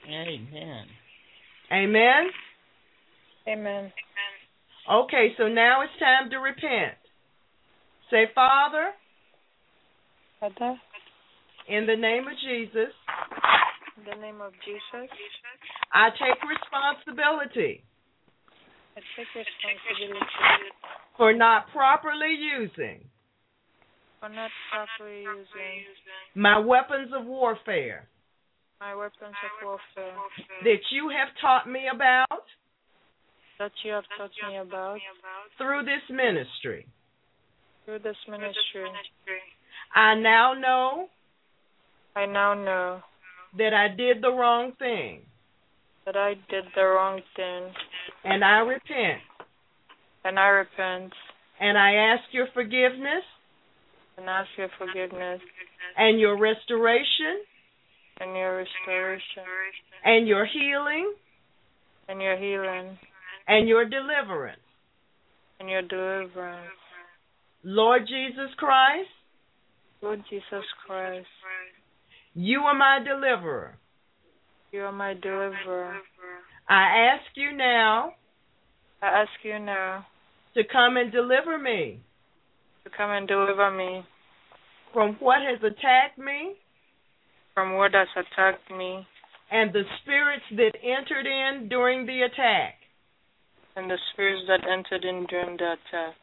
Amen. Amen? Amen. Okay, so now it's time to repent. Say, Father, Father, in the name of Jesus, in the name of Jesus, I take responsibility I take responsibility for not properly using for not properly using my weapons of warfare my weapons of warfare that you have taught me about that you have taught me about through this ministry. through this ministry. I now know I now know that I did the wrong thing, that I did the wrong thing, and I repent, and I repent and I ask your forgiveness and ask your forgiveness and your restoration and your restoration and your healing and your healing and your deliverance. and your deliverance. Lord Jesus Christ, Lord Jesus Christ, you are my deliverer. you are my deliverer. I ask you now I ask you now to come and deliver me to come and deliver me from what has attacked me from what has attacked me and the spirits that entered in during the attack. and the spirits that entered in during the attack.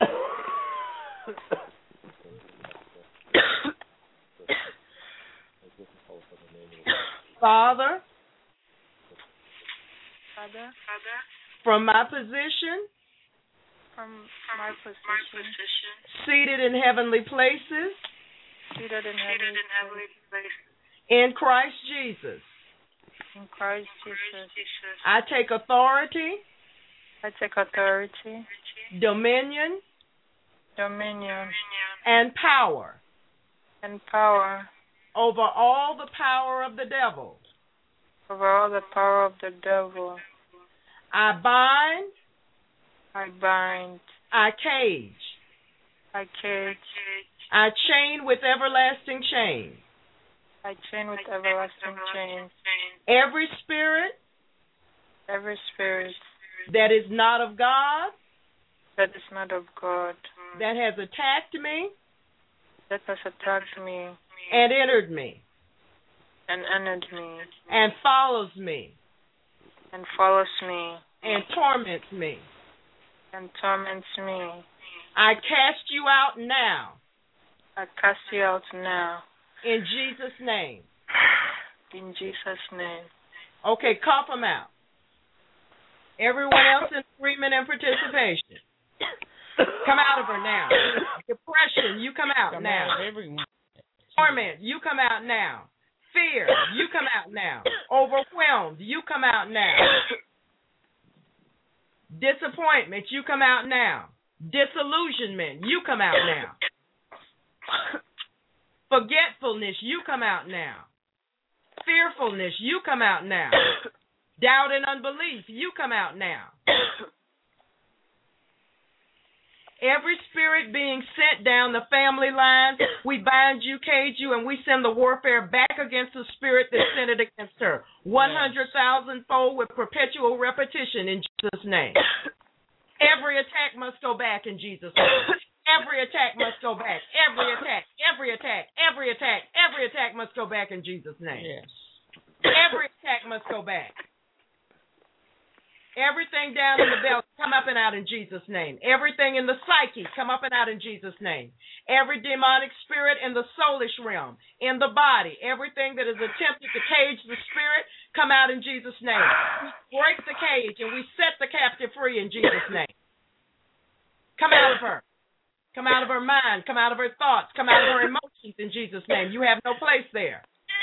Father, Father, from my position, from my position, seated in heavenly places, seated in heavenly places, in Christ Jesus, in Christ Jesus, I take authority, I take authority, dominion, dominion, and power and power over all the power of the devil. over all the power of the devil. I bind, I bind, I cage, I cage, I chain with everlasting chains. I chain with everlasting chains. Every spirit Every spirit that is not of God, that is not of God, that has attacked me that has attacked me and entered me and entered me and follows me and follows me and torments me, and torments me, I cast you out now I cast you out now in Jesus' name. in Jesus' name. Okay, cough them out. Everyone else in agreement and participation. Come out of her now. Depression, you come out now. Out of everyone. Torment, you come out now. Fear, you come out now. Overwhelmed, you come out now. Disappointment, you come out now. Disillusionment, you come out now. Forgetfulness, you come out now. Fearfulness, you come out now. Doubt and unbelief, you come out now. Every spirit being sent down the family line, we bind you, cage you, and we send the warfare back against the spirit that sent it against her. 100,000-fold with perpetual repetition in Jesus' name. Every attack must go back in Jesus' name. Every attack must go back. Every attack, every attack, every attack, every attack must go back in Jesus' name. Yes. Every attack must go back. Everything down in the belly, come up and out in Jesus' name. Everything in the psyche, come up and out in Jesus' name. Every demonic spirit in the soulish realm, in the body, everything that is attempted to cage the spirit, come out in Jesus' name. We break the cage and we set the captive free in Jesus' name. Come out of her. Come out of her mind. Come out of her thoughts. Come out of her emotions in Jesus' name. You have no place there.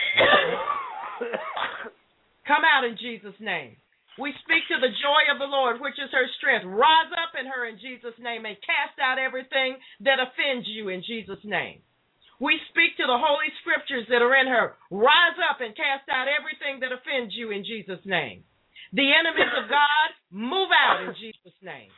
Come out in Jesus' name. We speak to the joy of the Lord, which is her strength. Rise up in her in Jesus' name and cast out everything that offends you in Jesus' name. We speak to the holy scriptures that are in her. Rise up and cast out everything that offends you in Jesus' name. The enemies of God, move out in Jesus' name.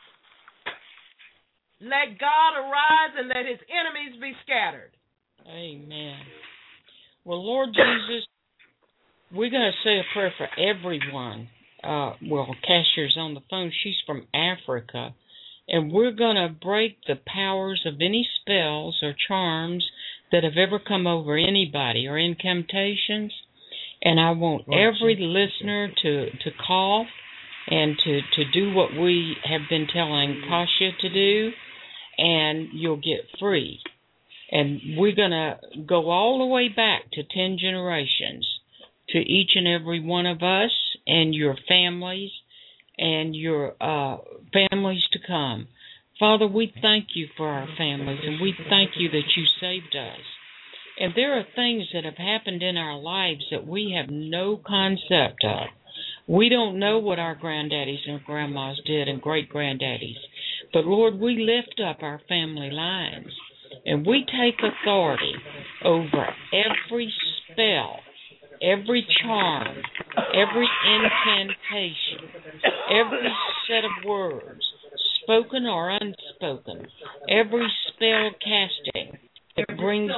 Let God arise and let his enemies be scattered. Amen. Well, Lord Jesus, we're going to say a prayer for everyone. Cashier's on the phone. She's from Africa. And we're going to break the powers of any spells or charms that have ever come over anybody or incantations. And I want every listener to call and to do what we have been telling Kasia to do, and you'll get free. And we're going to go all the way back to 10 generations to each and every one of us and your families and your families to come. Father, we thank you for our families, and we thank you that you saved us. And there are things that have happened in our lives that we have no concept of. We don't know what our granddaddies and grandmas did and great-granddaddies. But, Lord, we lift up our family lines, and we take authority over every spell, every charm, every incantation, every set of words, spoken or unspoken, every spell casting that brings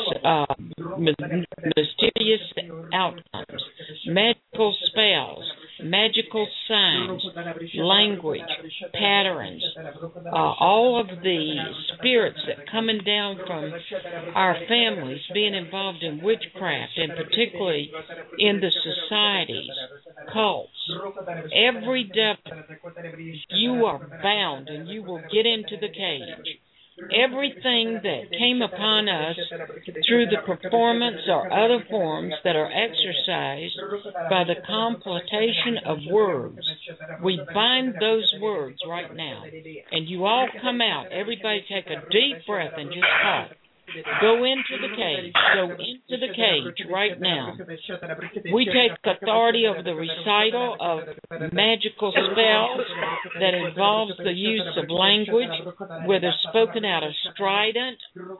mysterious outcomes, magical spells, magical signs, language, patterns, all of the spirits that coming down from our families being involved in witchcraft, and particularly in the societies, cults. Every devil, you are bound and you will get into the cage. Everything that came upon us through the performance or other forms that are exercised by the completion of words, we bind those words right now. And you all come out. Everybody take a deep breath and just talk. Go into the cage. Go into the cage right now. We take authority over the recital of magical spells that involves the use of language, whether spoken out of strident,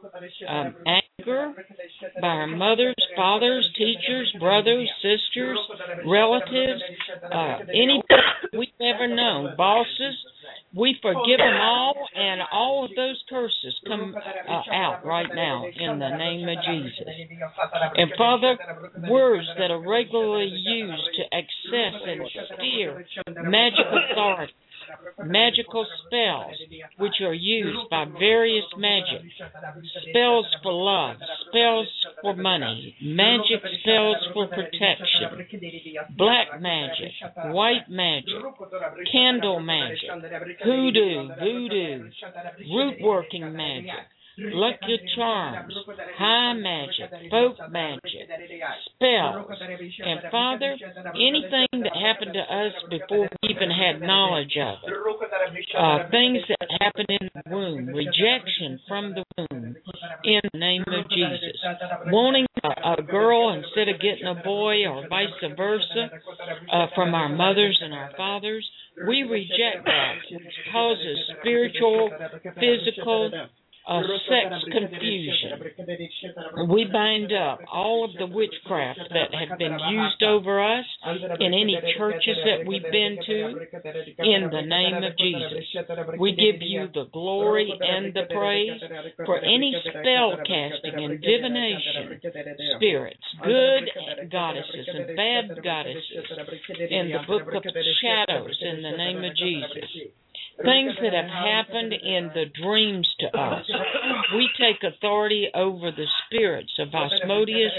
anger, by our mothers, fathers, teachers, brothers, sisters, relatives, anybody we've ever known, bosses. We forgive them all, and all of those curses come out right now in the name of Jesus. And Father, words that are regularly used to access and steer magical authority, magical spells, which are used by various magic, spells for love, spells for money, magic spells for protection, black magic, white magic, candle magic, hoodoo, voodoo, root working magic, lucky charms, high magic, folk magic, spells. And Father, anything that happened to us before we even had knowledge of it, things that happened in the womb, rejection from the womb, in the name of Jesus, wanting a girl instead of getting a boy or vice versa from our mothers and our fathers, we reject that, which causes spiritual, physical, sex confusion. We bind up all of the witchcraft that have been used over us in any churches that we've been to, in the name of Jesus. We give you the glory and the praise for any spell casting and divination spirits, good goddesses and bad goddesses, in the book of shadows, in the name of Jesus. Things that have happened in the dreams to us. We take authority over the spirits of Asmodeus,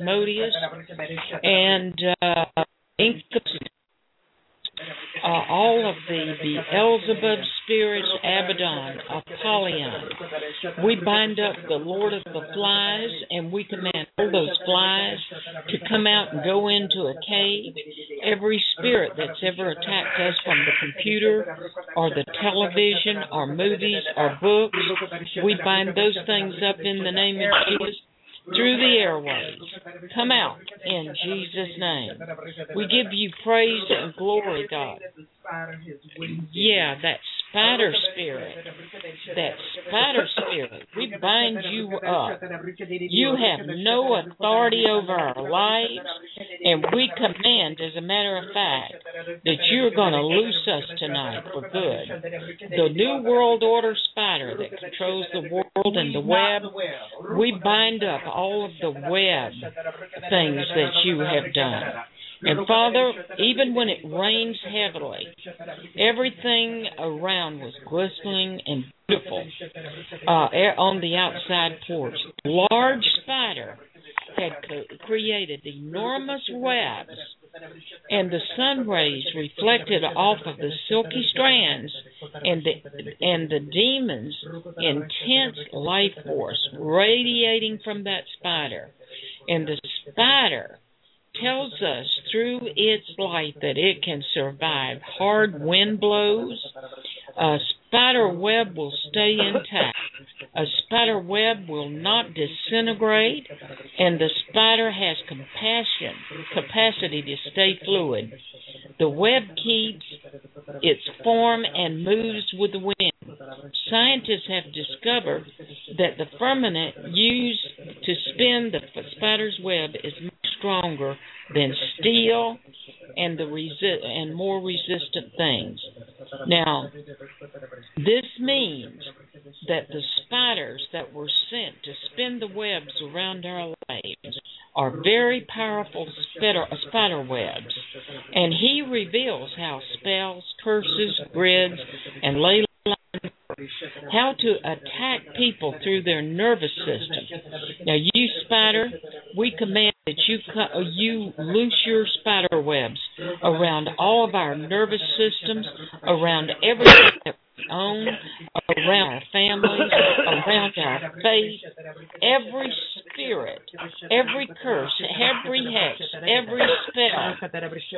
and Incubus, all of the Beelzebub spirits, Abaddon, Apollyon. We bind up the Lord of the Flies, and we command all those flies to come out and go into a cage. Every spirit that's ever attacked us from the computer or the television or movies or books, we bind those things up in the name of Jesus. Through the airways. Come out in Jesus' name. We give you praise and glory, God. Yeah, that spider spirit. That spider spirit. We bind you up. You have no authority over our lives, and we command, as a matter of fact, that you're going to loose us tonight for good. The New World Order spider that controls the world and the web, we bind up all of the web things that you have done. And Father, even when it rains heavily, everything around was glistening and beautiful on the outside porch. Large spider had created enormous webs, and the sun rays reflected off of the silky strands and the demon's intense life force radiating from that spider. And the spider tells us through its life that it can survive hard wind blows. A spider web will stay intact. A spider web will not disintegrate, and the spider has capacity to stay fluid. The web keeps its form and moves with the wind. Scientists have discovered that the firmament used to spin the spider's web is much stronger than steel and and more resistant things. Now, this means that the spiders that were sent to spin the webs around our lives are very powerful spider webs. And he reveals how spells, curses, grids, and ley lines, how to attack people through their nervous system. Now, you spider, we command that you loose your spider webs around all of our nervous systems, around everything that we own, around our families, around our faith, every spirit, every curse, every hex, every spell,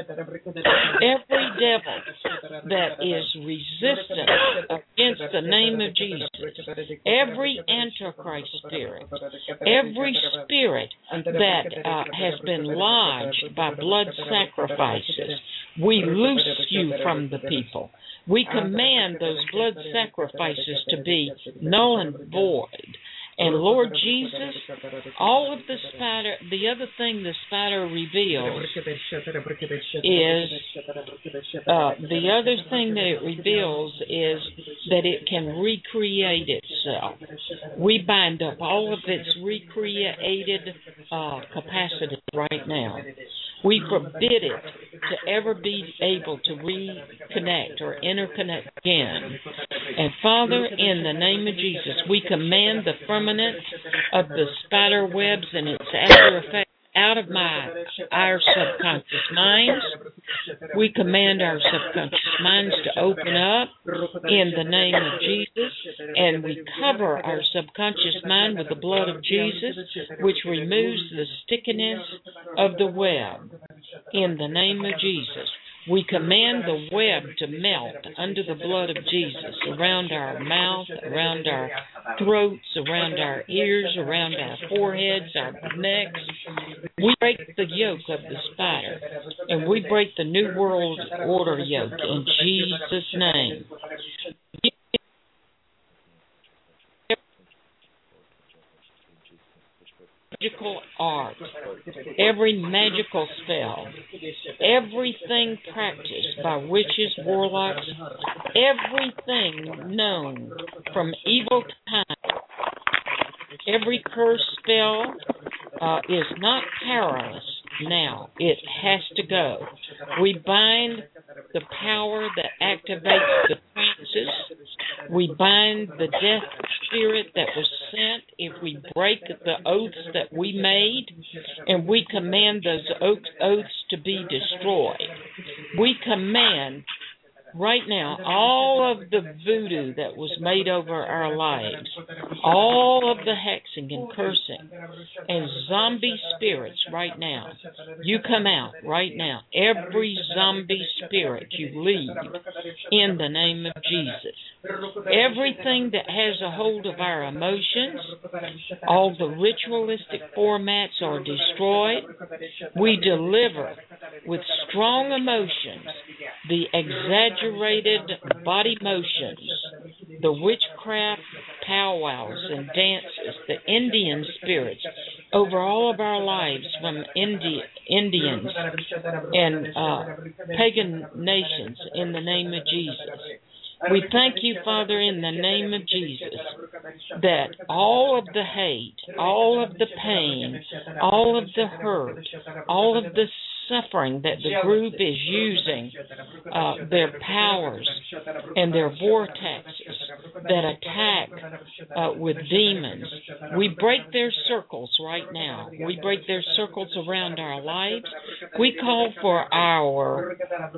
every devil that is resistant against the name of Jesus, every antichrist spirit, every spirit that has been lodged by blood sacrifices, we loose you from the people. We command those blood sacrifices to be null and void. And Lord Jesus, all of the other thing the spider reveals is that it can recreate itself. We bind up all of its recreated capacity right now. We forbid it to ever be able to reconnect or interconnect again. And Father, in the name of Jesus, we command the firmament of the spider webs and its after effects out of our subconscious minds. We command our subconscious minds to open up in the name of Jesus, and we cover our subconscious mind with the blood of Jesus, which removes the stickiness of the web in the name of Jesus. We command the web to melt under the blood of Jesus, around our mouth, around our throats, around our ears, around our foreheads, our necks. We break the yoke of the spider, and we break the New World Order yoke in Jesus' name. Magical art, every magical spell, everything practiced by witches, warlocks, everything known from evil times, every curse spell is not powerless now. It has to go. We bind the power that activates the trances. We bind the death spirit that was sent if we break the oaths that we made, and we command those oaths to be destroyed. We command right now all of the voodoo that was made over our lives, all of the hexing and cursing and zombie spirits right now, you come out right now. Every zombie spirit you leave in the name of Jesus. Everything that has a hold of our emotions, all the ritualistic formats are destroyed. We deliver with strong emotions the exaggerated body motions, the witchcraft powwows and dances, the Indian spirits over all of our lives from Indians and pagan nations in the name of Jesus. We thank you, Father, in the name of Jesus, that all of the hate, all of the pain, all of the hurt, all of the suffering that the group is using, their powers and their vortexes that attack with demons, we break their circles right now. We break their circles around our lives. We call for our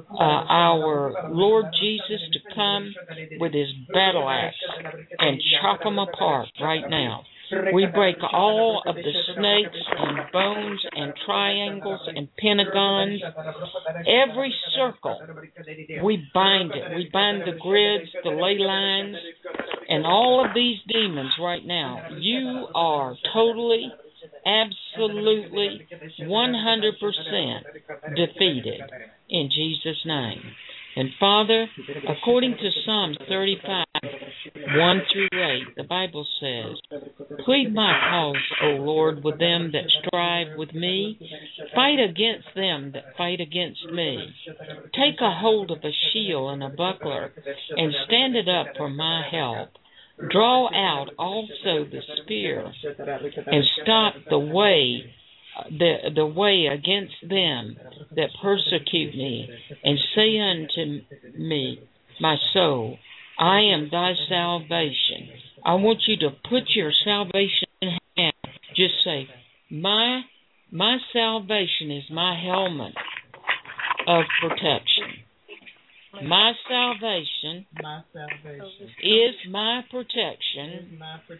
Lord Jesus to come with his battle axe and chop them apart right now. We break all of the snakes and bones and triangles and pentagons. Every circle, we bind it. We bind the grids, the ley lines, and all of these demons right now. You are totally, absolutely, 100% defeated in Jesus' name. And Father, according to Psalm 35, 1 through 8, the Bible says, plead my cause, O Lord, with them that strive with me. Fight against them that fight against me. Take a hold of a shield and a buckler, and stand it up for my help. Draw out also the spear, and stop the way against them that persecute me, and say unto me, my soul, I am thy salvation. I want you to put your salvation in hand. Just say, my salvation is my helmet of protection. My salvation is my protection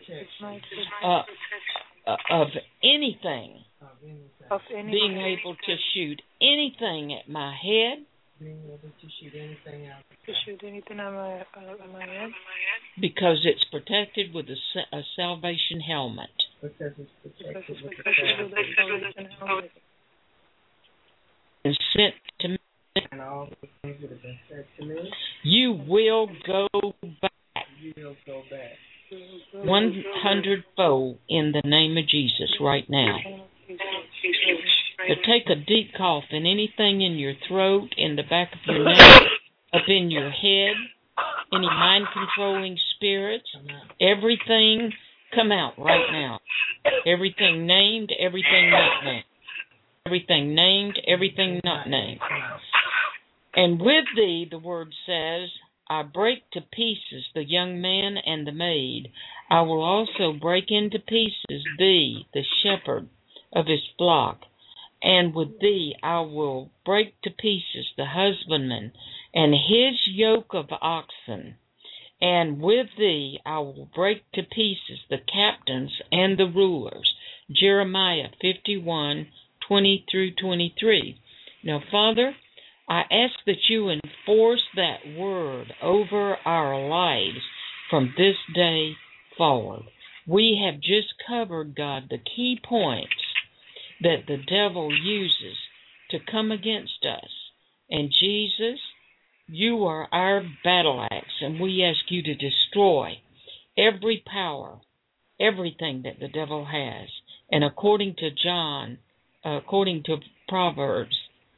of anything. Being able to shoot anything at my head. Because it's protected with a salvation helmet. And sent to me. You will go back 100-fold in the name of Jesus right now. So take a deep cough, and anything in your throat, in the back of your neck, up in your head, any mind-controlling spirits, everything come out right now. Everything named, everything not named. Everything named, everything not named. And with thee, the word says, I break to pieces the young man and the maid. I will also break into pieces thee, the shepherd of his flock. And with thee I will break to pieces the husbandman and his yoke of oxen. And with thee I will break to pieces the captains and the rulers. Jeremiah 51:20 through 23. Now, Father, I ask that you enforce that word over our lives from this day forward. We have just covered, God, the key points that the devil uses to come against us. And Jesus, you are our battle axe, and we ask you to destroy every power, everything that the devil has. And according to Proverbs,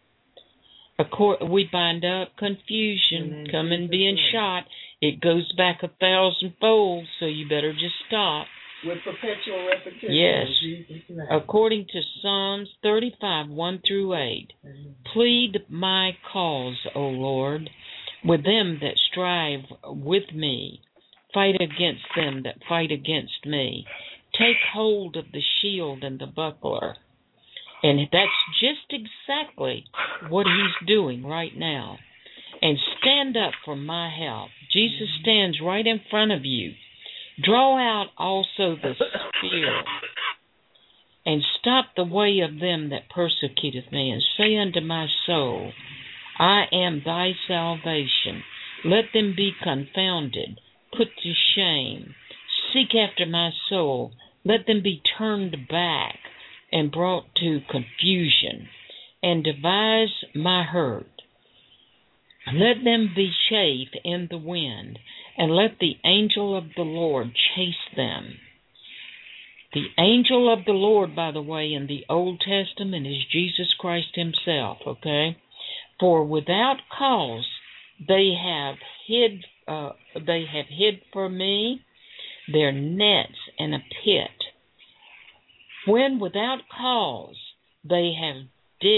we bind up confusion, coming being shot. It goes back 1,000-fold, so you better just stop. With perpetual repetition. Yes. According to Psalms 35, 1 through 8, plead my cause, O Lord, with them that strive with me. Fight against them that fight against me. Take hold of the shield and the buckler. And that's just exactly what he's doing right now. And stand up for my help. Jesus stands right in front of you. Draw out also the spear, and stop the way of them that persecuteth me, and say unto my soul, I am thy salvation. Let them be confounded, put to shame. Seek after my soul. Let them be turned back and brought to confusion, and devise my hurt. Let them be chaff in the wind, and let the angel of the Lord chase them. The angel of the Lord, by the way, in the Old Testament is Jesus Christ himself, okay? For without cause they have hid for me their nets in a pit. When without cause they have digged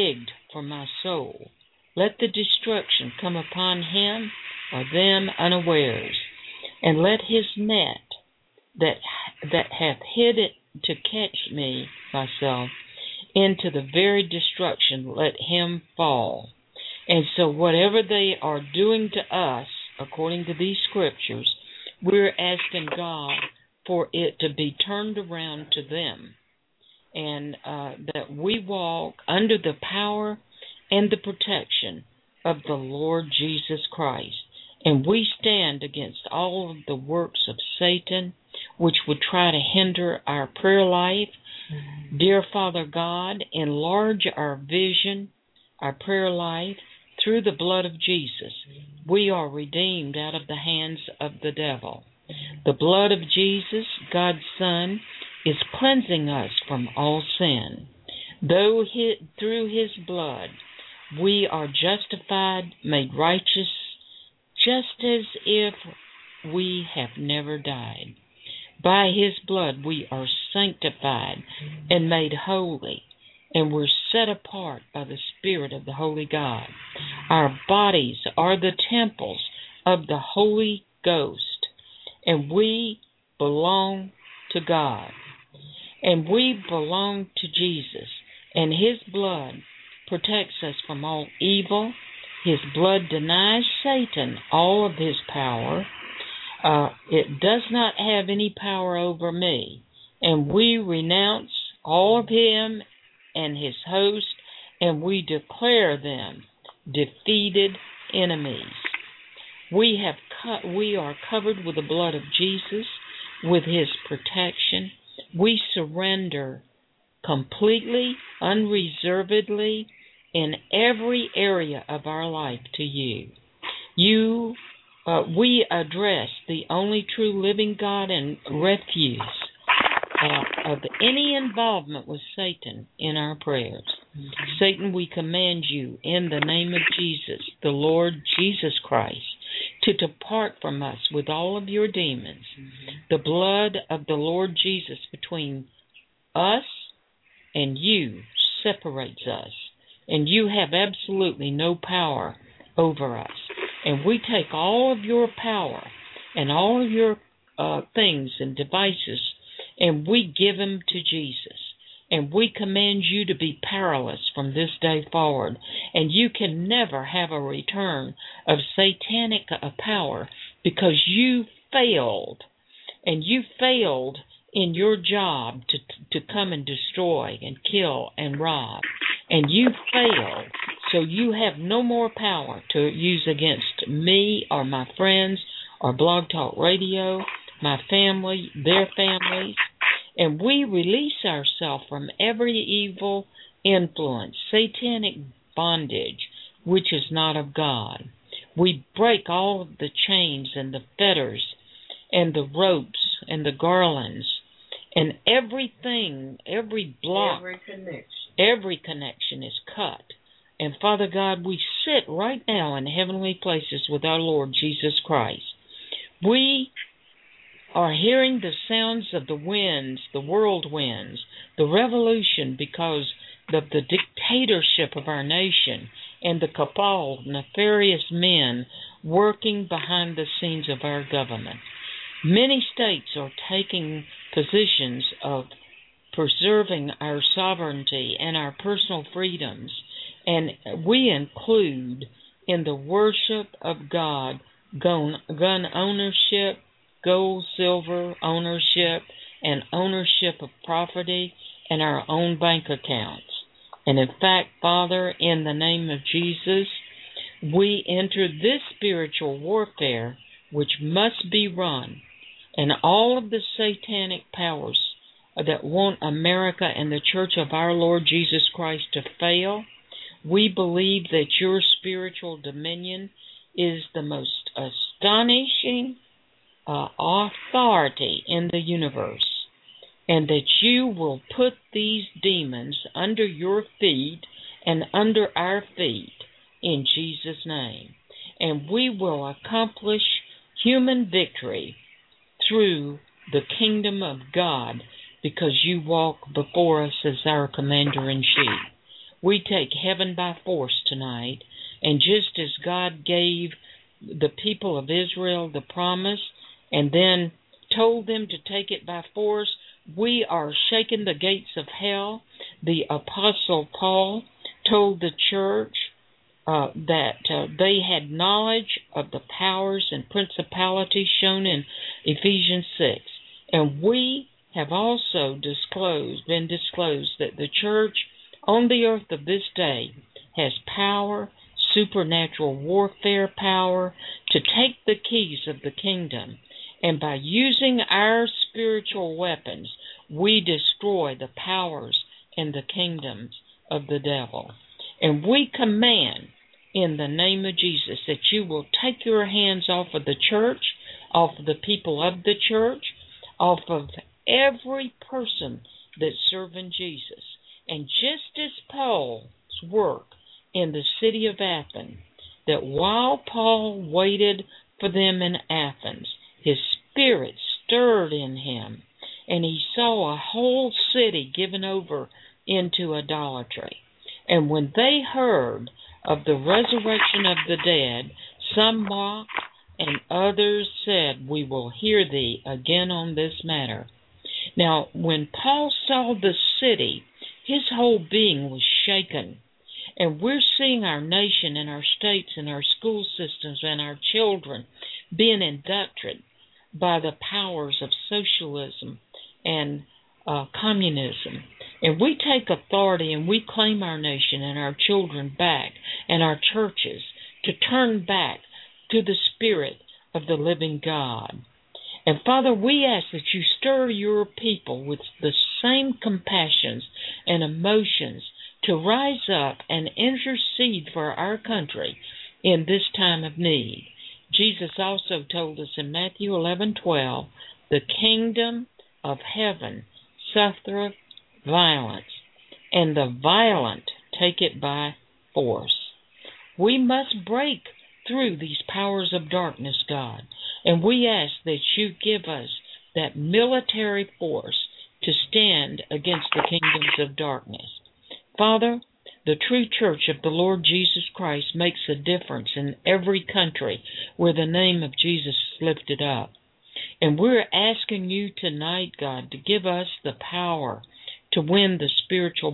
for my soul. Let the destruction come upon him or them unawares, and let his net that hath hid it to catch me, myself, into the very destruction, let him fall. And so whatever they are doing to us, according to these scriptures, we're asking God for it to be turned around to them, and that we walk under the power and the protection of the Lord Jesus Christ. And we stand against all of the works of Satan, which would try to hinder our prayer life. Dear Father God, enlarge our vision, our prayer life, through the blood of Jesus. We are redeemed out of the hands of the devil. The blood of Jesus, God's Son, is cleansing us from all sin. Though through his blood we are justified, made righteous, just as if we have never died. By his blood we are sanctified and made holy, and we're set apart by the Spirit of the Holy God. Our bodies are the temples of the Holy Ghost, and we belong to God. And we belong to Jesus, and his blood protects us from all evil. His blood denies Satan all of his power. It does not have any power over me. And we renounce all of him and his host, and we declare them defeated enemies. We are covered with the blood of Jesus, with his protection. We surrender completely, unreservedly, in every area of our life to you. We address the only true living God and refuse of any involvement with Satan in our prayers. Satan, we command you in the name of Jesus, the Lord Jesus Christ, to depart from us with all of your demons. The blood of the Lord Jesus between us and you separates us, and you have absolutely no power over us. And we take all of your power and all of your things and devices, and we give them to Jesus. And we command you to be powerless from this day forward. And you can never have a return of satanic power, because you failed. And you failed in your job to come and destroy and kill and rob. And you failed. So you have no more power to use against me or my friends or Blog Talk Radio, my family, their families. And we release ourselves from every evil influence, satanic bondage, which is not of God. We break all of the chains and the fetters and the ropes and the garlands and everything, every block, every connection is cut. And Father God, we sit right now in heavenly places with our Lord Jesus Christ. We are hearing the sounds of the winds, the whirlwinds, the revolution because of the dictatorship of our nation and the cabal, nefarious men working behind the scenes of our government. Many states are taking positions of preserving our sovereignty and our personal freedoms, and we include in the worship of God gun ownership, gold, silver ownership, and ownership of property and our own bank accounts. And in fact, Father, in the name of Jesus, we enter this spiritual warfare which must be run, and all of the satanic powers that want America and the Church of our Lord Jesus Christ to fail. We believe that your spiritual dominion is the most astonishing authority in the universe, and that you will put these demons under your feet and under our feet in Jesus' name. And we will accomplish human victory through the kingdom of God, because you walk before us as our commander-in-chief. we take heaven by force tonight, and just as God gave the people of Israel the promise and then told them to take it by force, we are shaking the gates of hell. The Apostle Paul told the church that they had knowledge of the powers and principalities shown in Ephesians 6. And we have also been disclosed that the church on the earth of this day has power, supernatural warfare power, to take the keys of the kingdom. And by using our spiritual weapons, we destroy the powers and the kingdoms of the devil. And we command in the name of Jesus that you will take your hands off of the church, off of the people of the church, off of every person that's serving Jesus. And just as Paul's work in the city of Athens, that while Paul waited for them in Athens, his spirit stirred in him, and he saw a whole city given over into idolatry. And when they heard of the resurrection of the dead, some mocked, and others said, "We will hear thee again on this matter." Now, when Paul saw the city, his whole being was shaken. And we're seeing our nation and our states and our school systems and our children being inducted by the powers of socialism and communism. And we take authority and we claim our nation and our children back and our churches to turn back to the Spirit of the living God. And Father, we ask that you stir your people with the same compassions and emotions to rise up and intercede for our country in this time of need. Jesus also told us in Matthew 11:12, the kingdom of heaven suffereth violence, and the violent take it by force. We must break through these powers of darkness, God, and we ask that you give us that military force to stand against the kingdoms of darkness. Father, the true church of the Lord Jesus Christ makes a difference in every country where the name of Jesus is lifted up. And we're asking you tonight, God, to give us the power to win the spiritual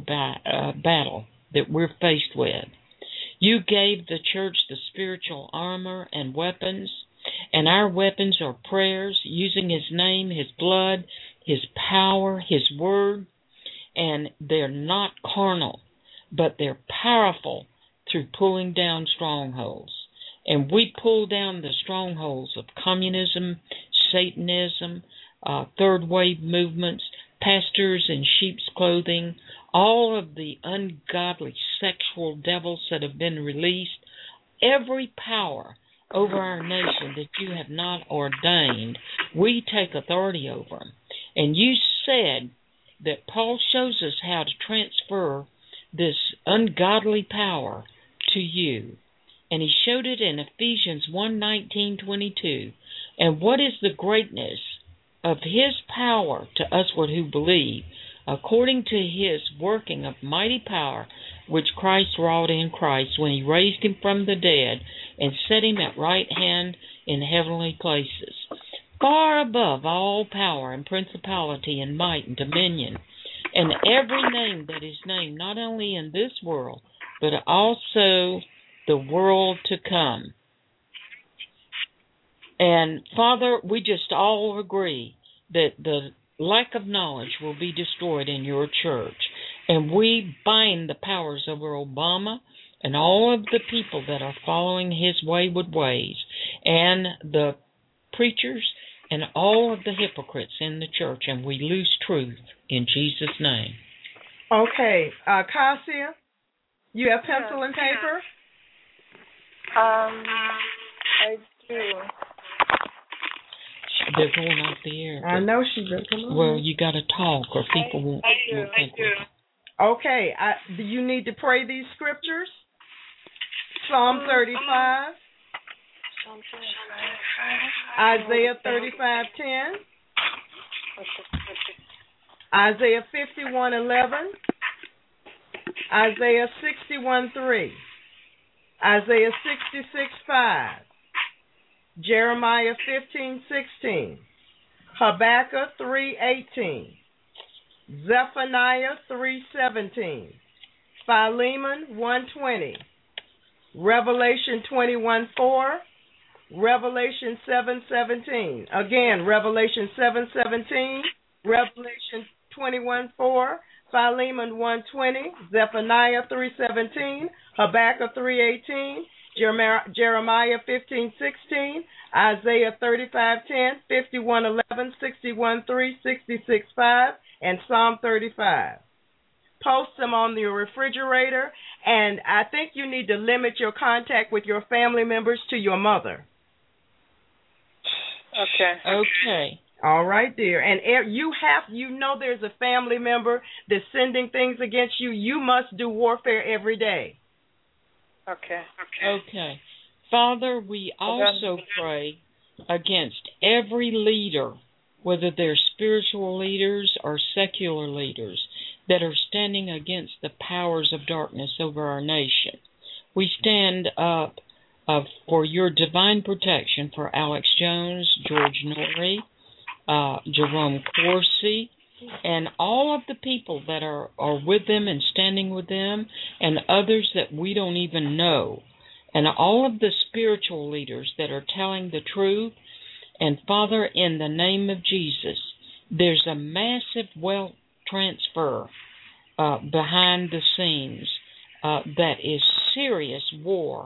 battle that we're faced with. You gave the church the spiritual armor and weapons, and our weapons are prayers, using his name, his blood, his power, his word, and they're not carnal, but they're powerful through pulling down strongholds. And we pull down the strongholds of communism, Satanism, third wave movements, pastors in sheep's clothing, all of the ungodly sexual devils that have been released, every power over our nation that you have not ordained, we take authority over them. And you said that Paul shows us how to transfer this ungodly power to you. And he showed it in Ephesians 1:19-22. And what is the greatness of his power to us who believe, according to his working of mighty power, which Christ wrought in Christ when he raised him from the dead and set him at right hand in heavenly places, far above all power and principality and might and dominion, and every name that is named, not only in this world, but also the world to come. And Father, we just all agree that the lack of knowledge will be destroyed in your church. And we bind the powers over Obama and all of the people that are following his wayward ways, and the preachers and all of the hypocrites in the church, and we lose truth in Jesus' name. Okay. Cassia, you have pencil and paper? I do. They're going off the air. I know she does. Well, you got to talk, or people won't. I do. Okay. Do you need to pray these scriptures? Psalm 35. Isaiah 35:10. Isaiah 51:11. Isaiah 61:3, Isaiah 66:5, Jeremiah 15:16, Habakkuk 3:18, Zephaniah 3:17, Philemon 1:20, Revelation 21:4, Revelation 7:17. Again, Revelation 7:17, Revelation 21:4, Philemon 1:20, Zephaniah 3:17, Habakkuk 3:18, Jeremiah 15:16, Isaiah 35:10, 51:11, 61:3, 66:5, and Psalm 35. Post them on your refrigerator, and I think you need to limit your contact with your family members to your mother. Okay. All right, dear. And you know there's a family member that's sending things against you. You must do warfare every day. Okay. Father, we also pray against every leader, whether they're spiritual leaders or secular leaders, that are standing against the powers of darkness over our nation. We stand up for your divine protection for Alex Jones, George Norrie, Jerome Corsi, and all of the people that are with them and standing with them, and others that we don't even know, and all of the spiritual leaders that are telling the truth. And Father, in the name of Jesus, there's a massive wealth transfer behind the scenes that is serious war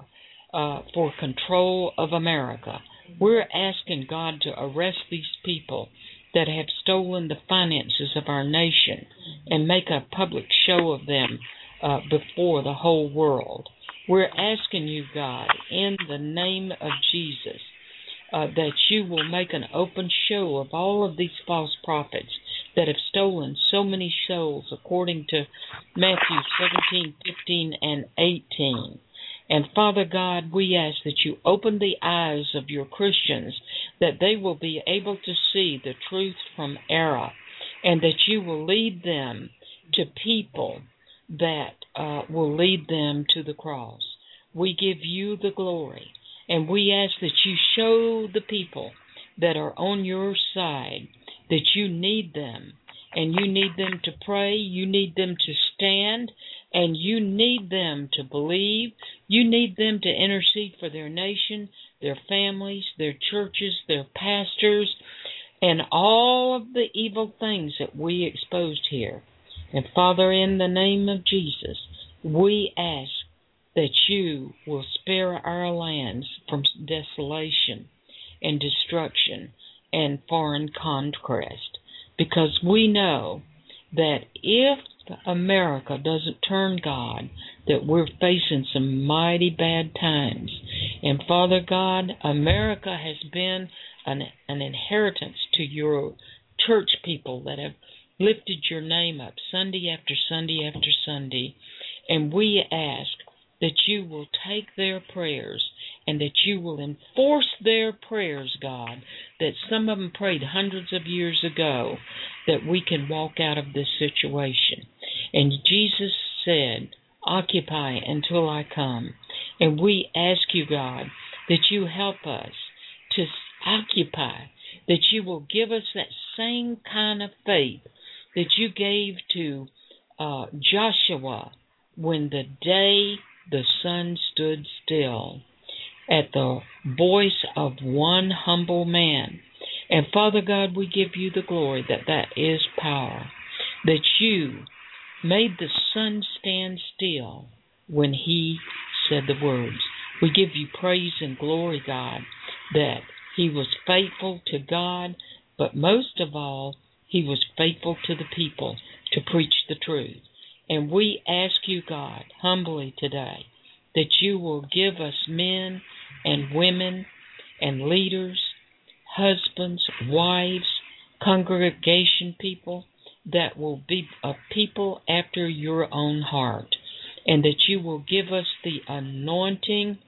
for control of America. We're asking God to arrest these people that have stolen the finances of our nation and make a public show of them before the whole world. We're asking you, God, in the name of Jesus, that you will make an open show of all of these false prophets that have stolen so many souls, according to Matthew 17, 15, and 18. And Father God, we ask that you open the eyes of your Christians, that they will be able to see the truth from error, and that you will lead them to people that will lead them to the cross. We give you the glory, and we ask that you show the people that are on your side that you need them, and you need them to pray, you need them to stand, and you need them to believe. You need them to intercede for their nation, their families, their churches, their pastors, and all of the evil things that we exposed here. And Father, in the name of Jesus, we ask that you will spare our lands from desolation and destruction and foreign conquest, because we know that if America doesn't turn, God, that we're facing some mighty bad times. And Father God, America has been an inheritance to your church people that have lifted your name up Sunday after Sunday after Sunday. And we ask that you will take their prayers and that you will enforce their prayers, God, that some of them prayed hundreds of years ago, that we can walk out of this situation. And Jesus said, occupy until I come. And we ask you, God, that you help us to occupy, that you will give us that same kind of faith that you gave to Joshua when the day the sun stood still at the voice of one humble man. And Father God, we give you the glory that is power, that you made the sun stand still when he said the words. We give you praise and glory, God, that he was faithful to God, but most of all, he was faithful to the people to preach the truth. And we ask you, God, humbly today, that you will give us men and women and leaders, husbands, wives, congregation people, that will be a people after your own heart, and that you will give us the anointing,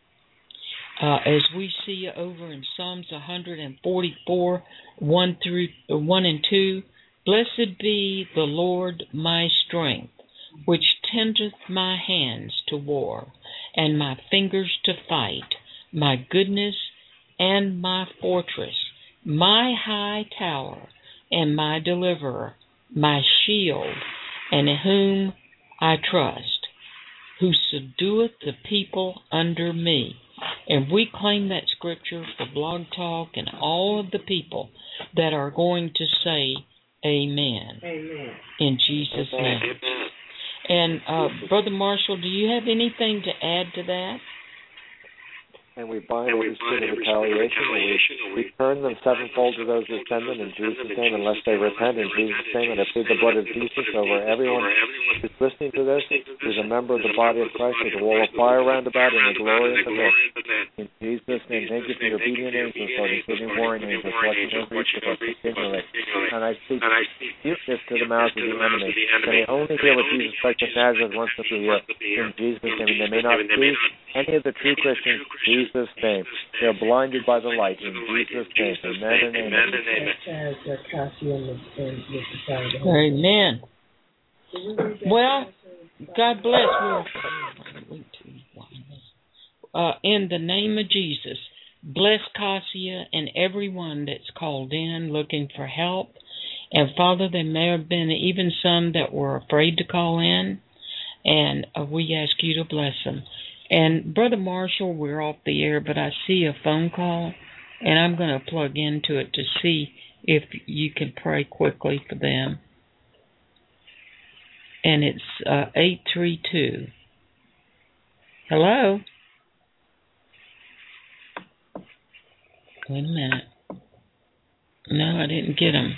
as we see over in Psalms 144, 1 and 2, blessed be the Lord my strength, which tendeth my hands to war, and my fingers to fight, my goodness and my fortress, my high tower, and my deliverer, my shield, and in whom I trust, who subdueth the people under me. And we claim that scripture for Blog Talk and all of the people that are going to say amen. Amen. In Jesus' name. And Brother Marshall, do you have anything to add to that? And we bind every spirit of retaliation, and we return them sevenfold to those who send them in Jesus' name, unless they repent in Jesus' name. And I plead the blood of Jesus over everyone who's listening to this, who's a member of the body of Christ, with a wall of fire round about and a glory in the midst. In Jesus' name, thank you for your obedient angels, Lord, including warring angels, watching over each of us continually. And I speak muteness to the mouths of the enemy. Can they only hear what Jesus Christ of Nazareth wants them to hear? In Jesus' name, they may not see any of the true Christians. In Jesus' name. They are blinded by the light. In Jesus' name. Amen and amen. Amen. Well, God bless. In the name of Jesus, bless Cassia and everyone that's called in looking for help. And Father, there may have been even some that were afraid to call in, and we ask you to bless them. And Brother Marshall, we're off the air, but I see a phone call, and I'm going to plug into it to see if you can pray quickly for them. And it's 832. Hello? Wait a minute. No, I didn't get him.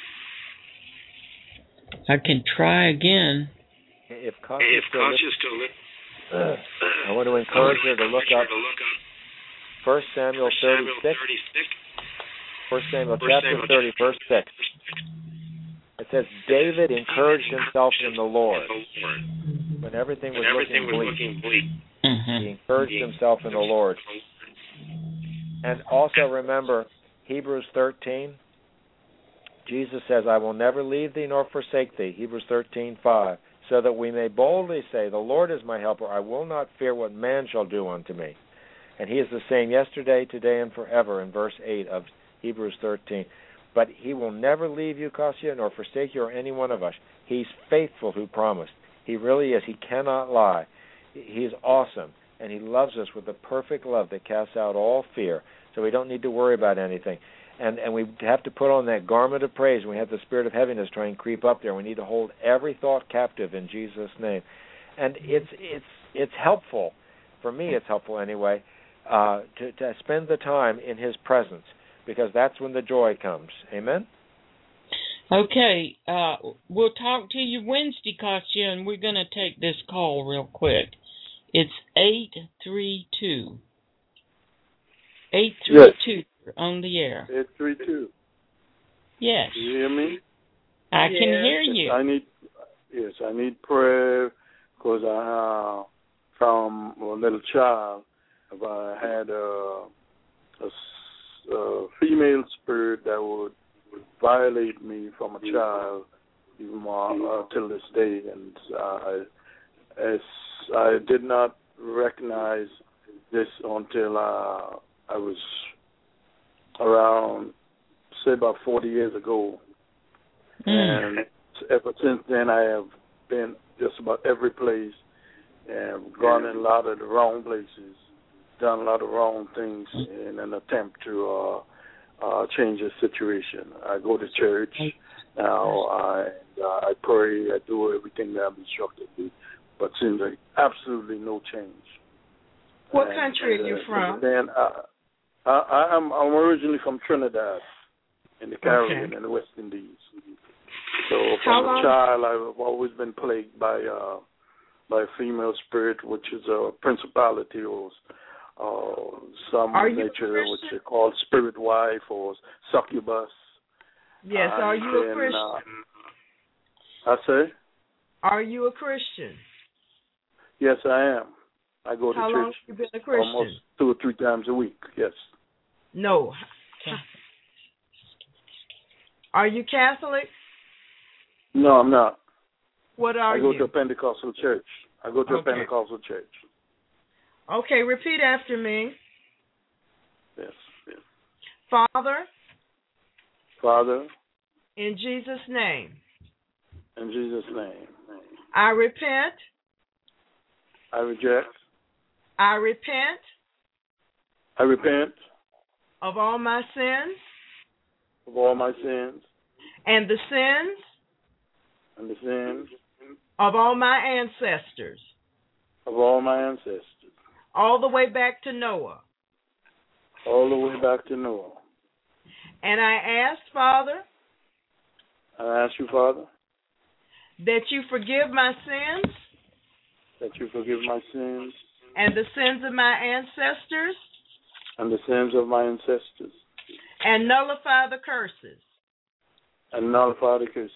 I can try again. If Cassia's still I want to encourage her to look up 1 Samuel 36. 1 Samuel chapter 30, verse 6. It says, David encouraged himself in the Lord when everything was looking bleak. He encouraged himself in the Lord. And also remember, Hebrews 13, Jesus says, I will never leave thee nor forsake thee, Hebrews 13:5, so that we may boldly say, the Lord is my helper, I will not fear what man shall do unto me. And he is the same yesterday, today, and forever, in verse 8 of Hebrews 13. But he will never leave you, Cassia, nor forsake you or any one of us. He's faithful who promised. He really is. He cannot lie. He is awesome, and he loves us with a perfect love that casts out all fear, so we don't need to worry about anything. And we have to put on that garment of praise. We have the spirit of heaviness try and creep up there. We need to hold every thought captive in Jesus' name. And it's helpful. For me, it's helpful anyway, to spend the time in his presence, because that's when the joy comes. Amen? Okay. We'll talk to you Wednesday, Cassia, and we're going to take this call real quick. It's 832. 832. Yes. On the air. 832. Yes. Can you hear me? I can hear you. I need prayer because I from a little child. I had a female spirit that would violate me from a child, even till this day, and I did not recognize this until I was around, say, about 40 years ago. And ever since then, I have been just about every place and gone in a lot of the wrong places, done a lot of wrong things in an attempt to change the situation. I go to church now, I pray, I do everything that I'm instructed to, but seems like absolutely no change. What country are you from? Then I'm originally from Trinidad, in the Caribbean, in the West Indies. So from a child, I've always been plagued by a female spirit, which is a principality or some nature, which they call spirit wife or succubus. Yes, are you a Christian? I say? Are you a Christian? Yes, I am. I go to church. How long have you been a Christian? Almost 2 or 3 times a week, yes. No. Are you Catholic? No, I'm not. What are I go you? to a Pentecostal church. I go to a Pentecostal church. Okay, repeat after me. Yes. Yes. Father, Father, in Jesus' name, in Jesus' name, I repent. I reject. I repent I repent of all my sins of all my sins and the sins and the sins of all my ancestors, of all my ancestors, all the way back to Noah. all the way back to Noah. And I ask, Father, I ask you, Father, that you forgive my sins that you forgive my sins and the sins of my ancestors and the sins of my ancestors and nullify the curses. and nullify the curses.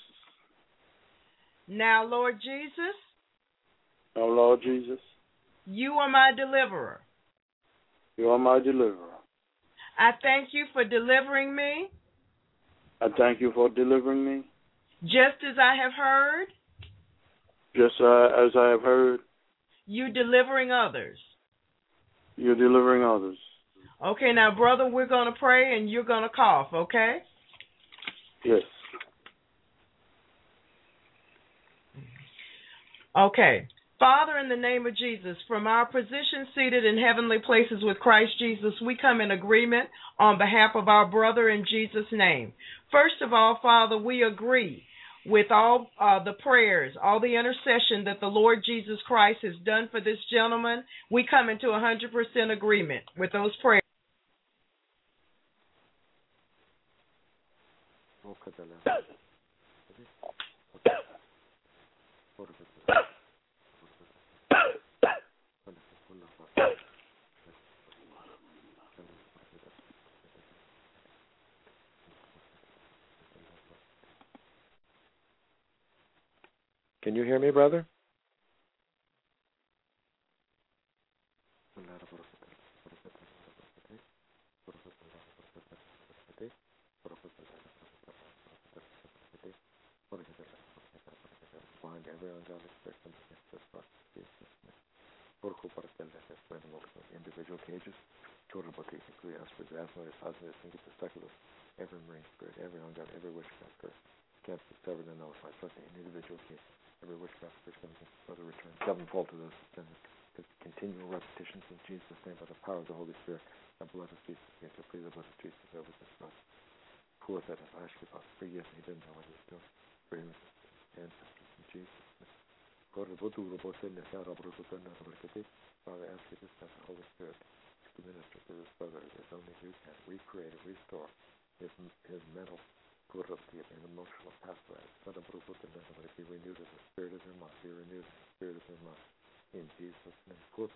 Now, Lord Jesus, Now, Lord Jesus, you are my deliverer. you are my deliverer. I thank you for delivering me, I thank you for delivering me, just as I have heard, just as I have heard you delivering others. you're delivering others. Okay, now, brother, we're going to pray and you're going to cough, okay? Yes. Okay. Father, in the name of Jesus, from our position seated in heavenly places with Christ Jesus, we come in agreement on behalf of our brother in Jesus' name. First of all, Father, we agree with all the prayers, all the intercession that the Lord Jesus Christ has done for this gentleman. We come into 100% agreement with those prayers. Can you hear me, brother? Individual cages, every marine spirit, every ungodly, every witchcraft curse, can't be severed and nullified, such an individual case. Every witchcraft curse comes in further return sevenfold to those descendants. Continual repetitions in Jesus' name by the power of the Holy Spirit. The blood of Jesus, we have to plead the blood of Jesus over this blood. Who was that? I asked you about forgive me. He didn't know what he was doing. For him ancestors in Jesus' name. Father, I ask you this that the Holy Spirit to minister to this brother as only you can. Recreate and restore his mental and emotional pathway. Be renewed as the spirit of your mind. Be renewed as the spirit of your mind. In Jesus' name.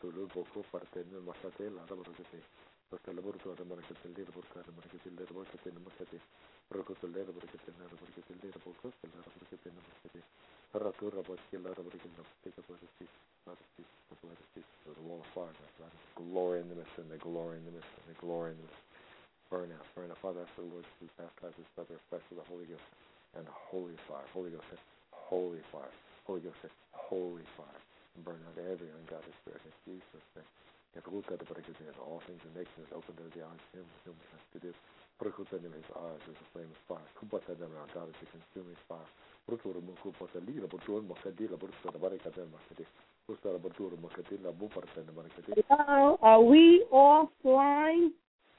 The wall of fire, glory in the midst, and the glory in the midst, and the glory in the midst. Burn out. Father, I ask the Lord to baptize this brother afresh with the Holy Ghost and holy fire. Holy Ghost, holy fire. Holy Ghost, holy fire. And burn out every ungodly spirit in Jesus' name. All things and nations open to the eyes of him whom he has to do. His eyes as a flame of fire. Our God is a consuming fire. Hello, are we offline?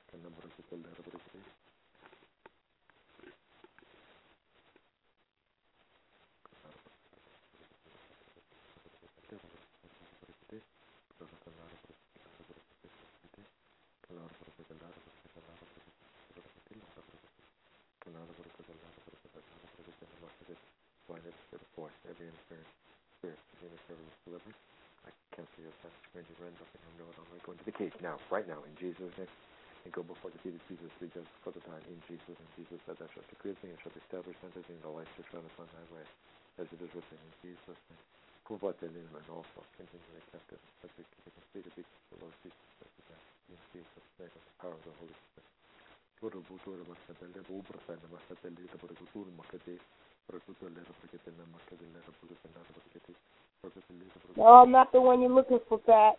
Every interference spirit, deliverance. I cancel your attack, strange and random, and know it. I'm going to go into the cage now, right now, in Jesus' name, and go before the feet of Jesus, because for the time, in Jesus, and Jesus said, thou shalt decree a thing, and shalt establish something, and the light shall shine upon thy way, as it is written in Jesus' name. And also continually kept it, as we complete the Lord Jesus, in Jesus' name, with the power of the Holy Spirit. No, I'm not the one you're looking for, Pat.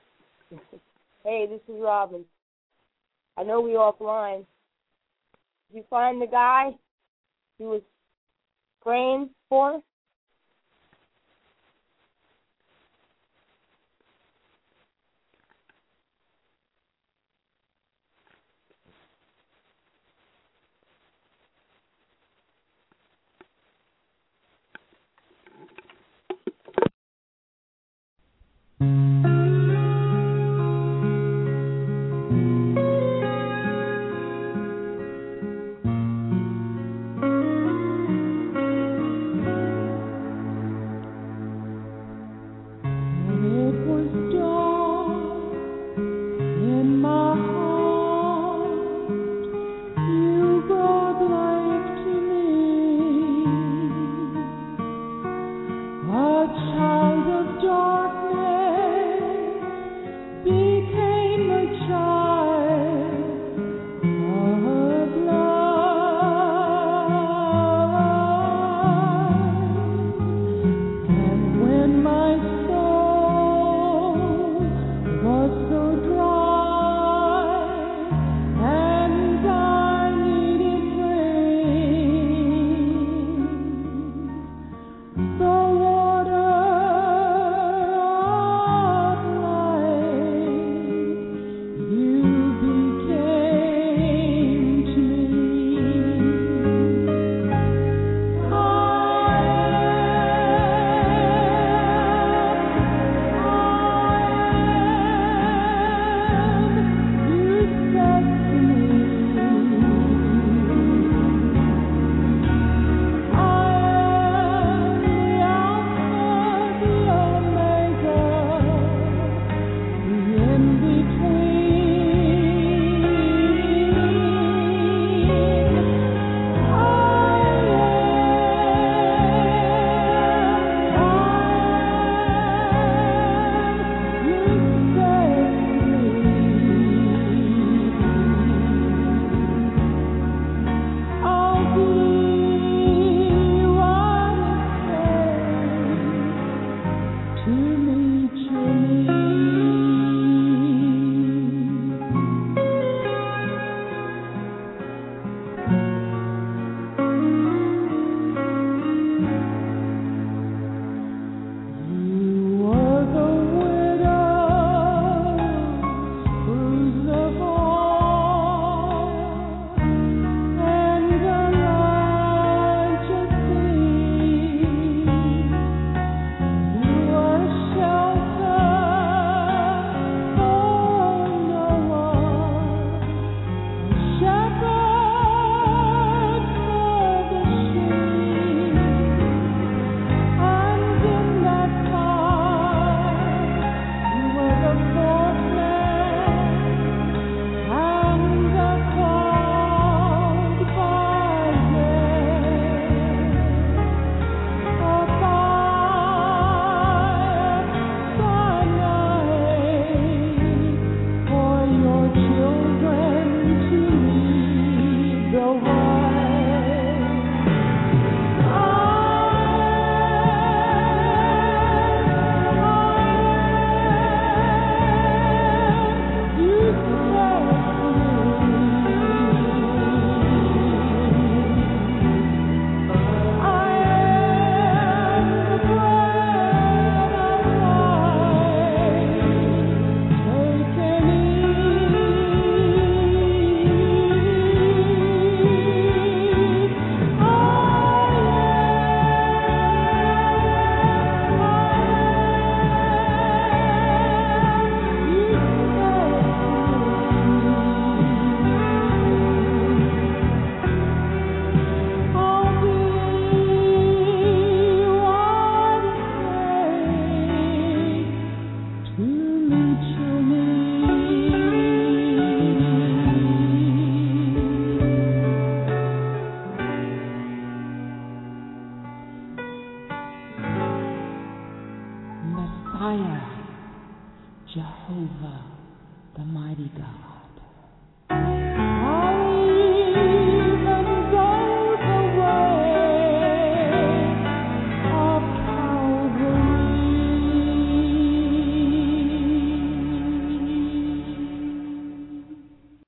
Hey, this is Robin. I know we offline. Did you find the guy you was praying for? Messiah, Jehovah, the mighty God.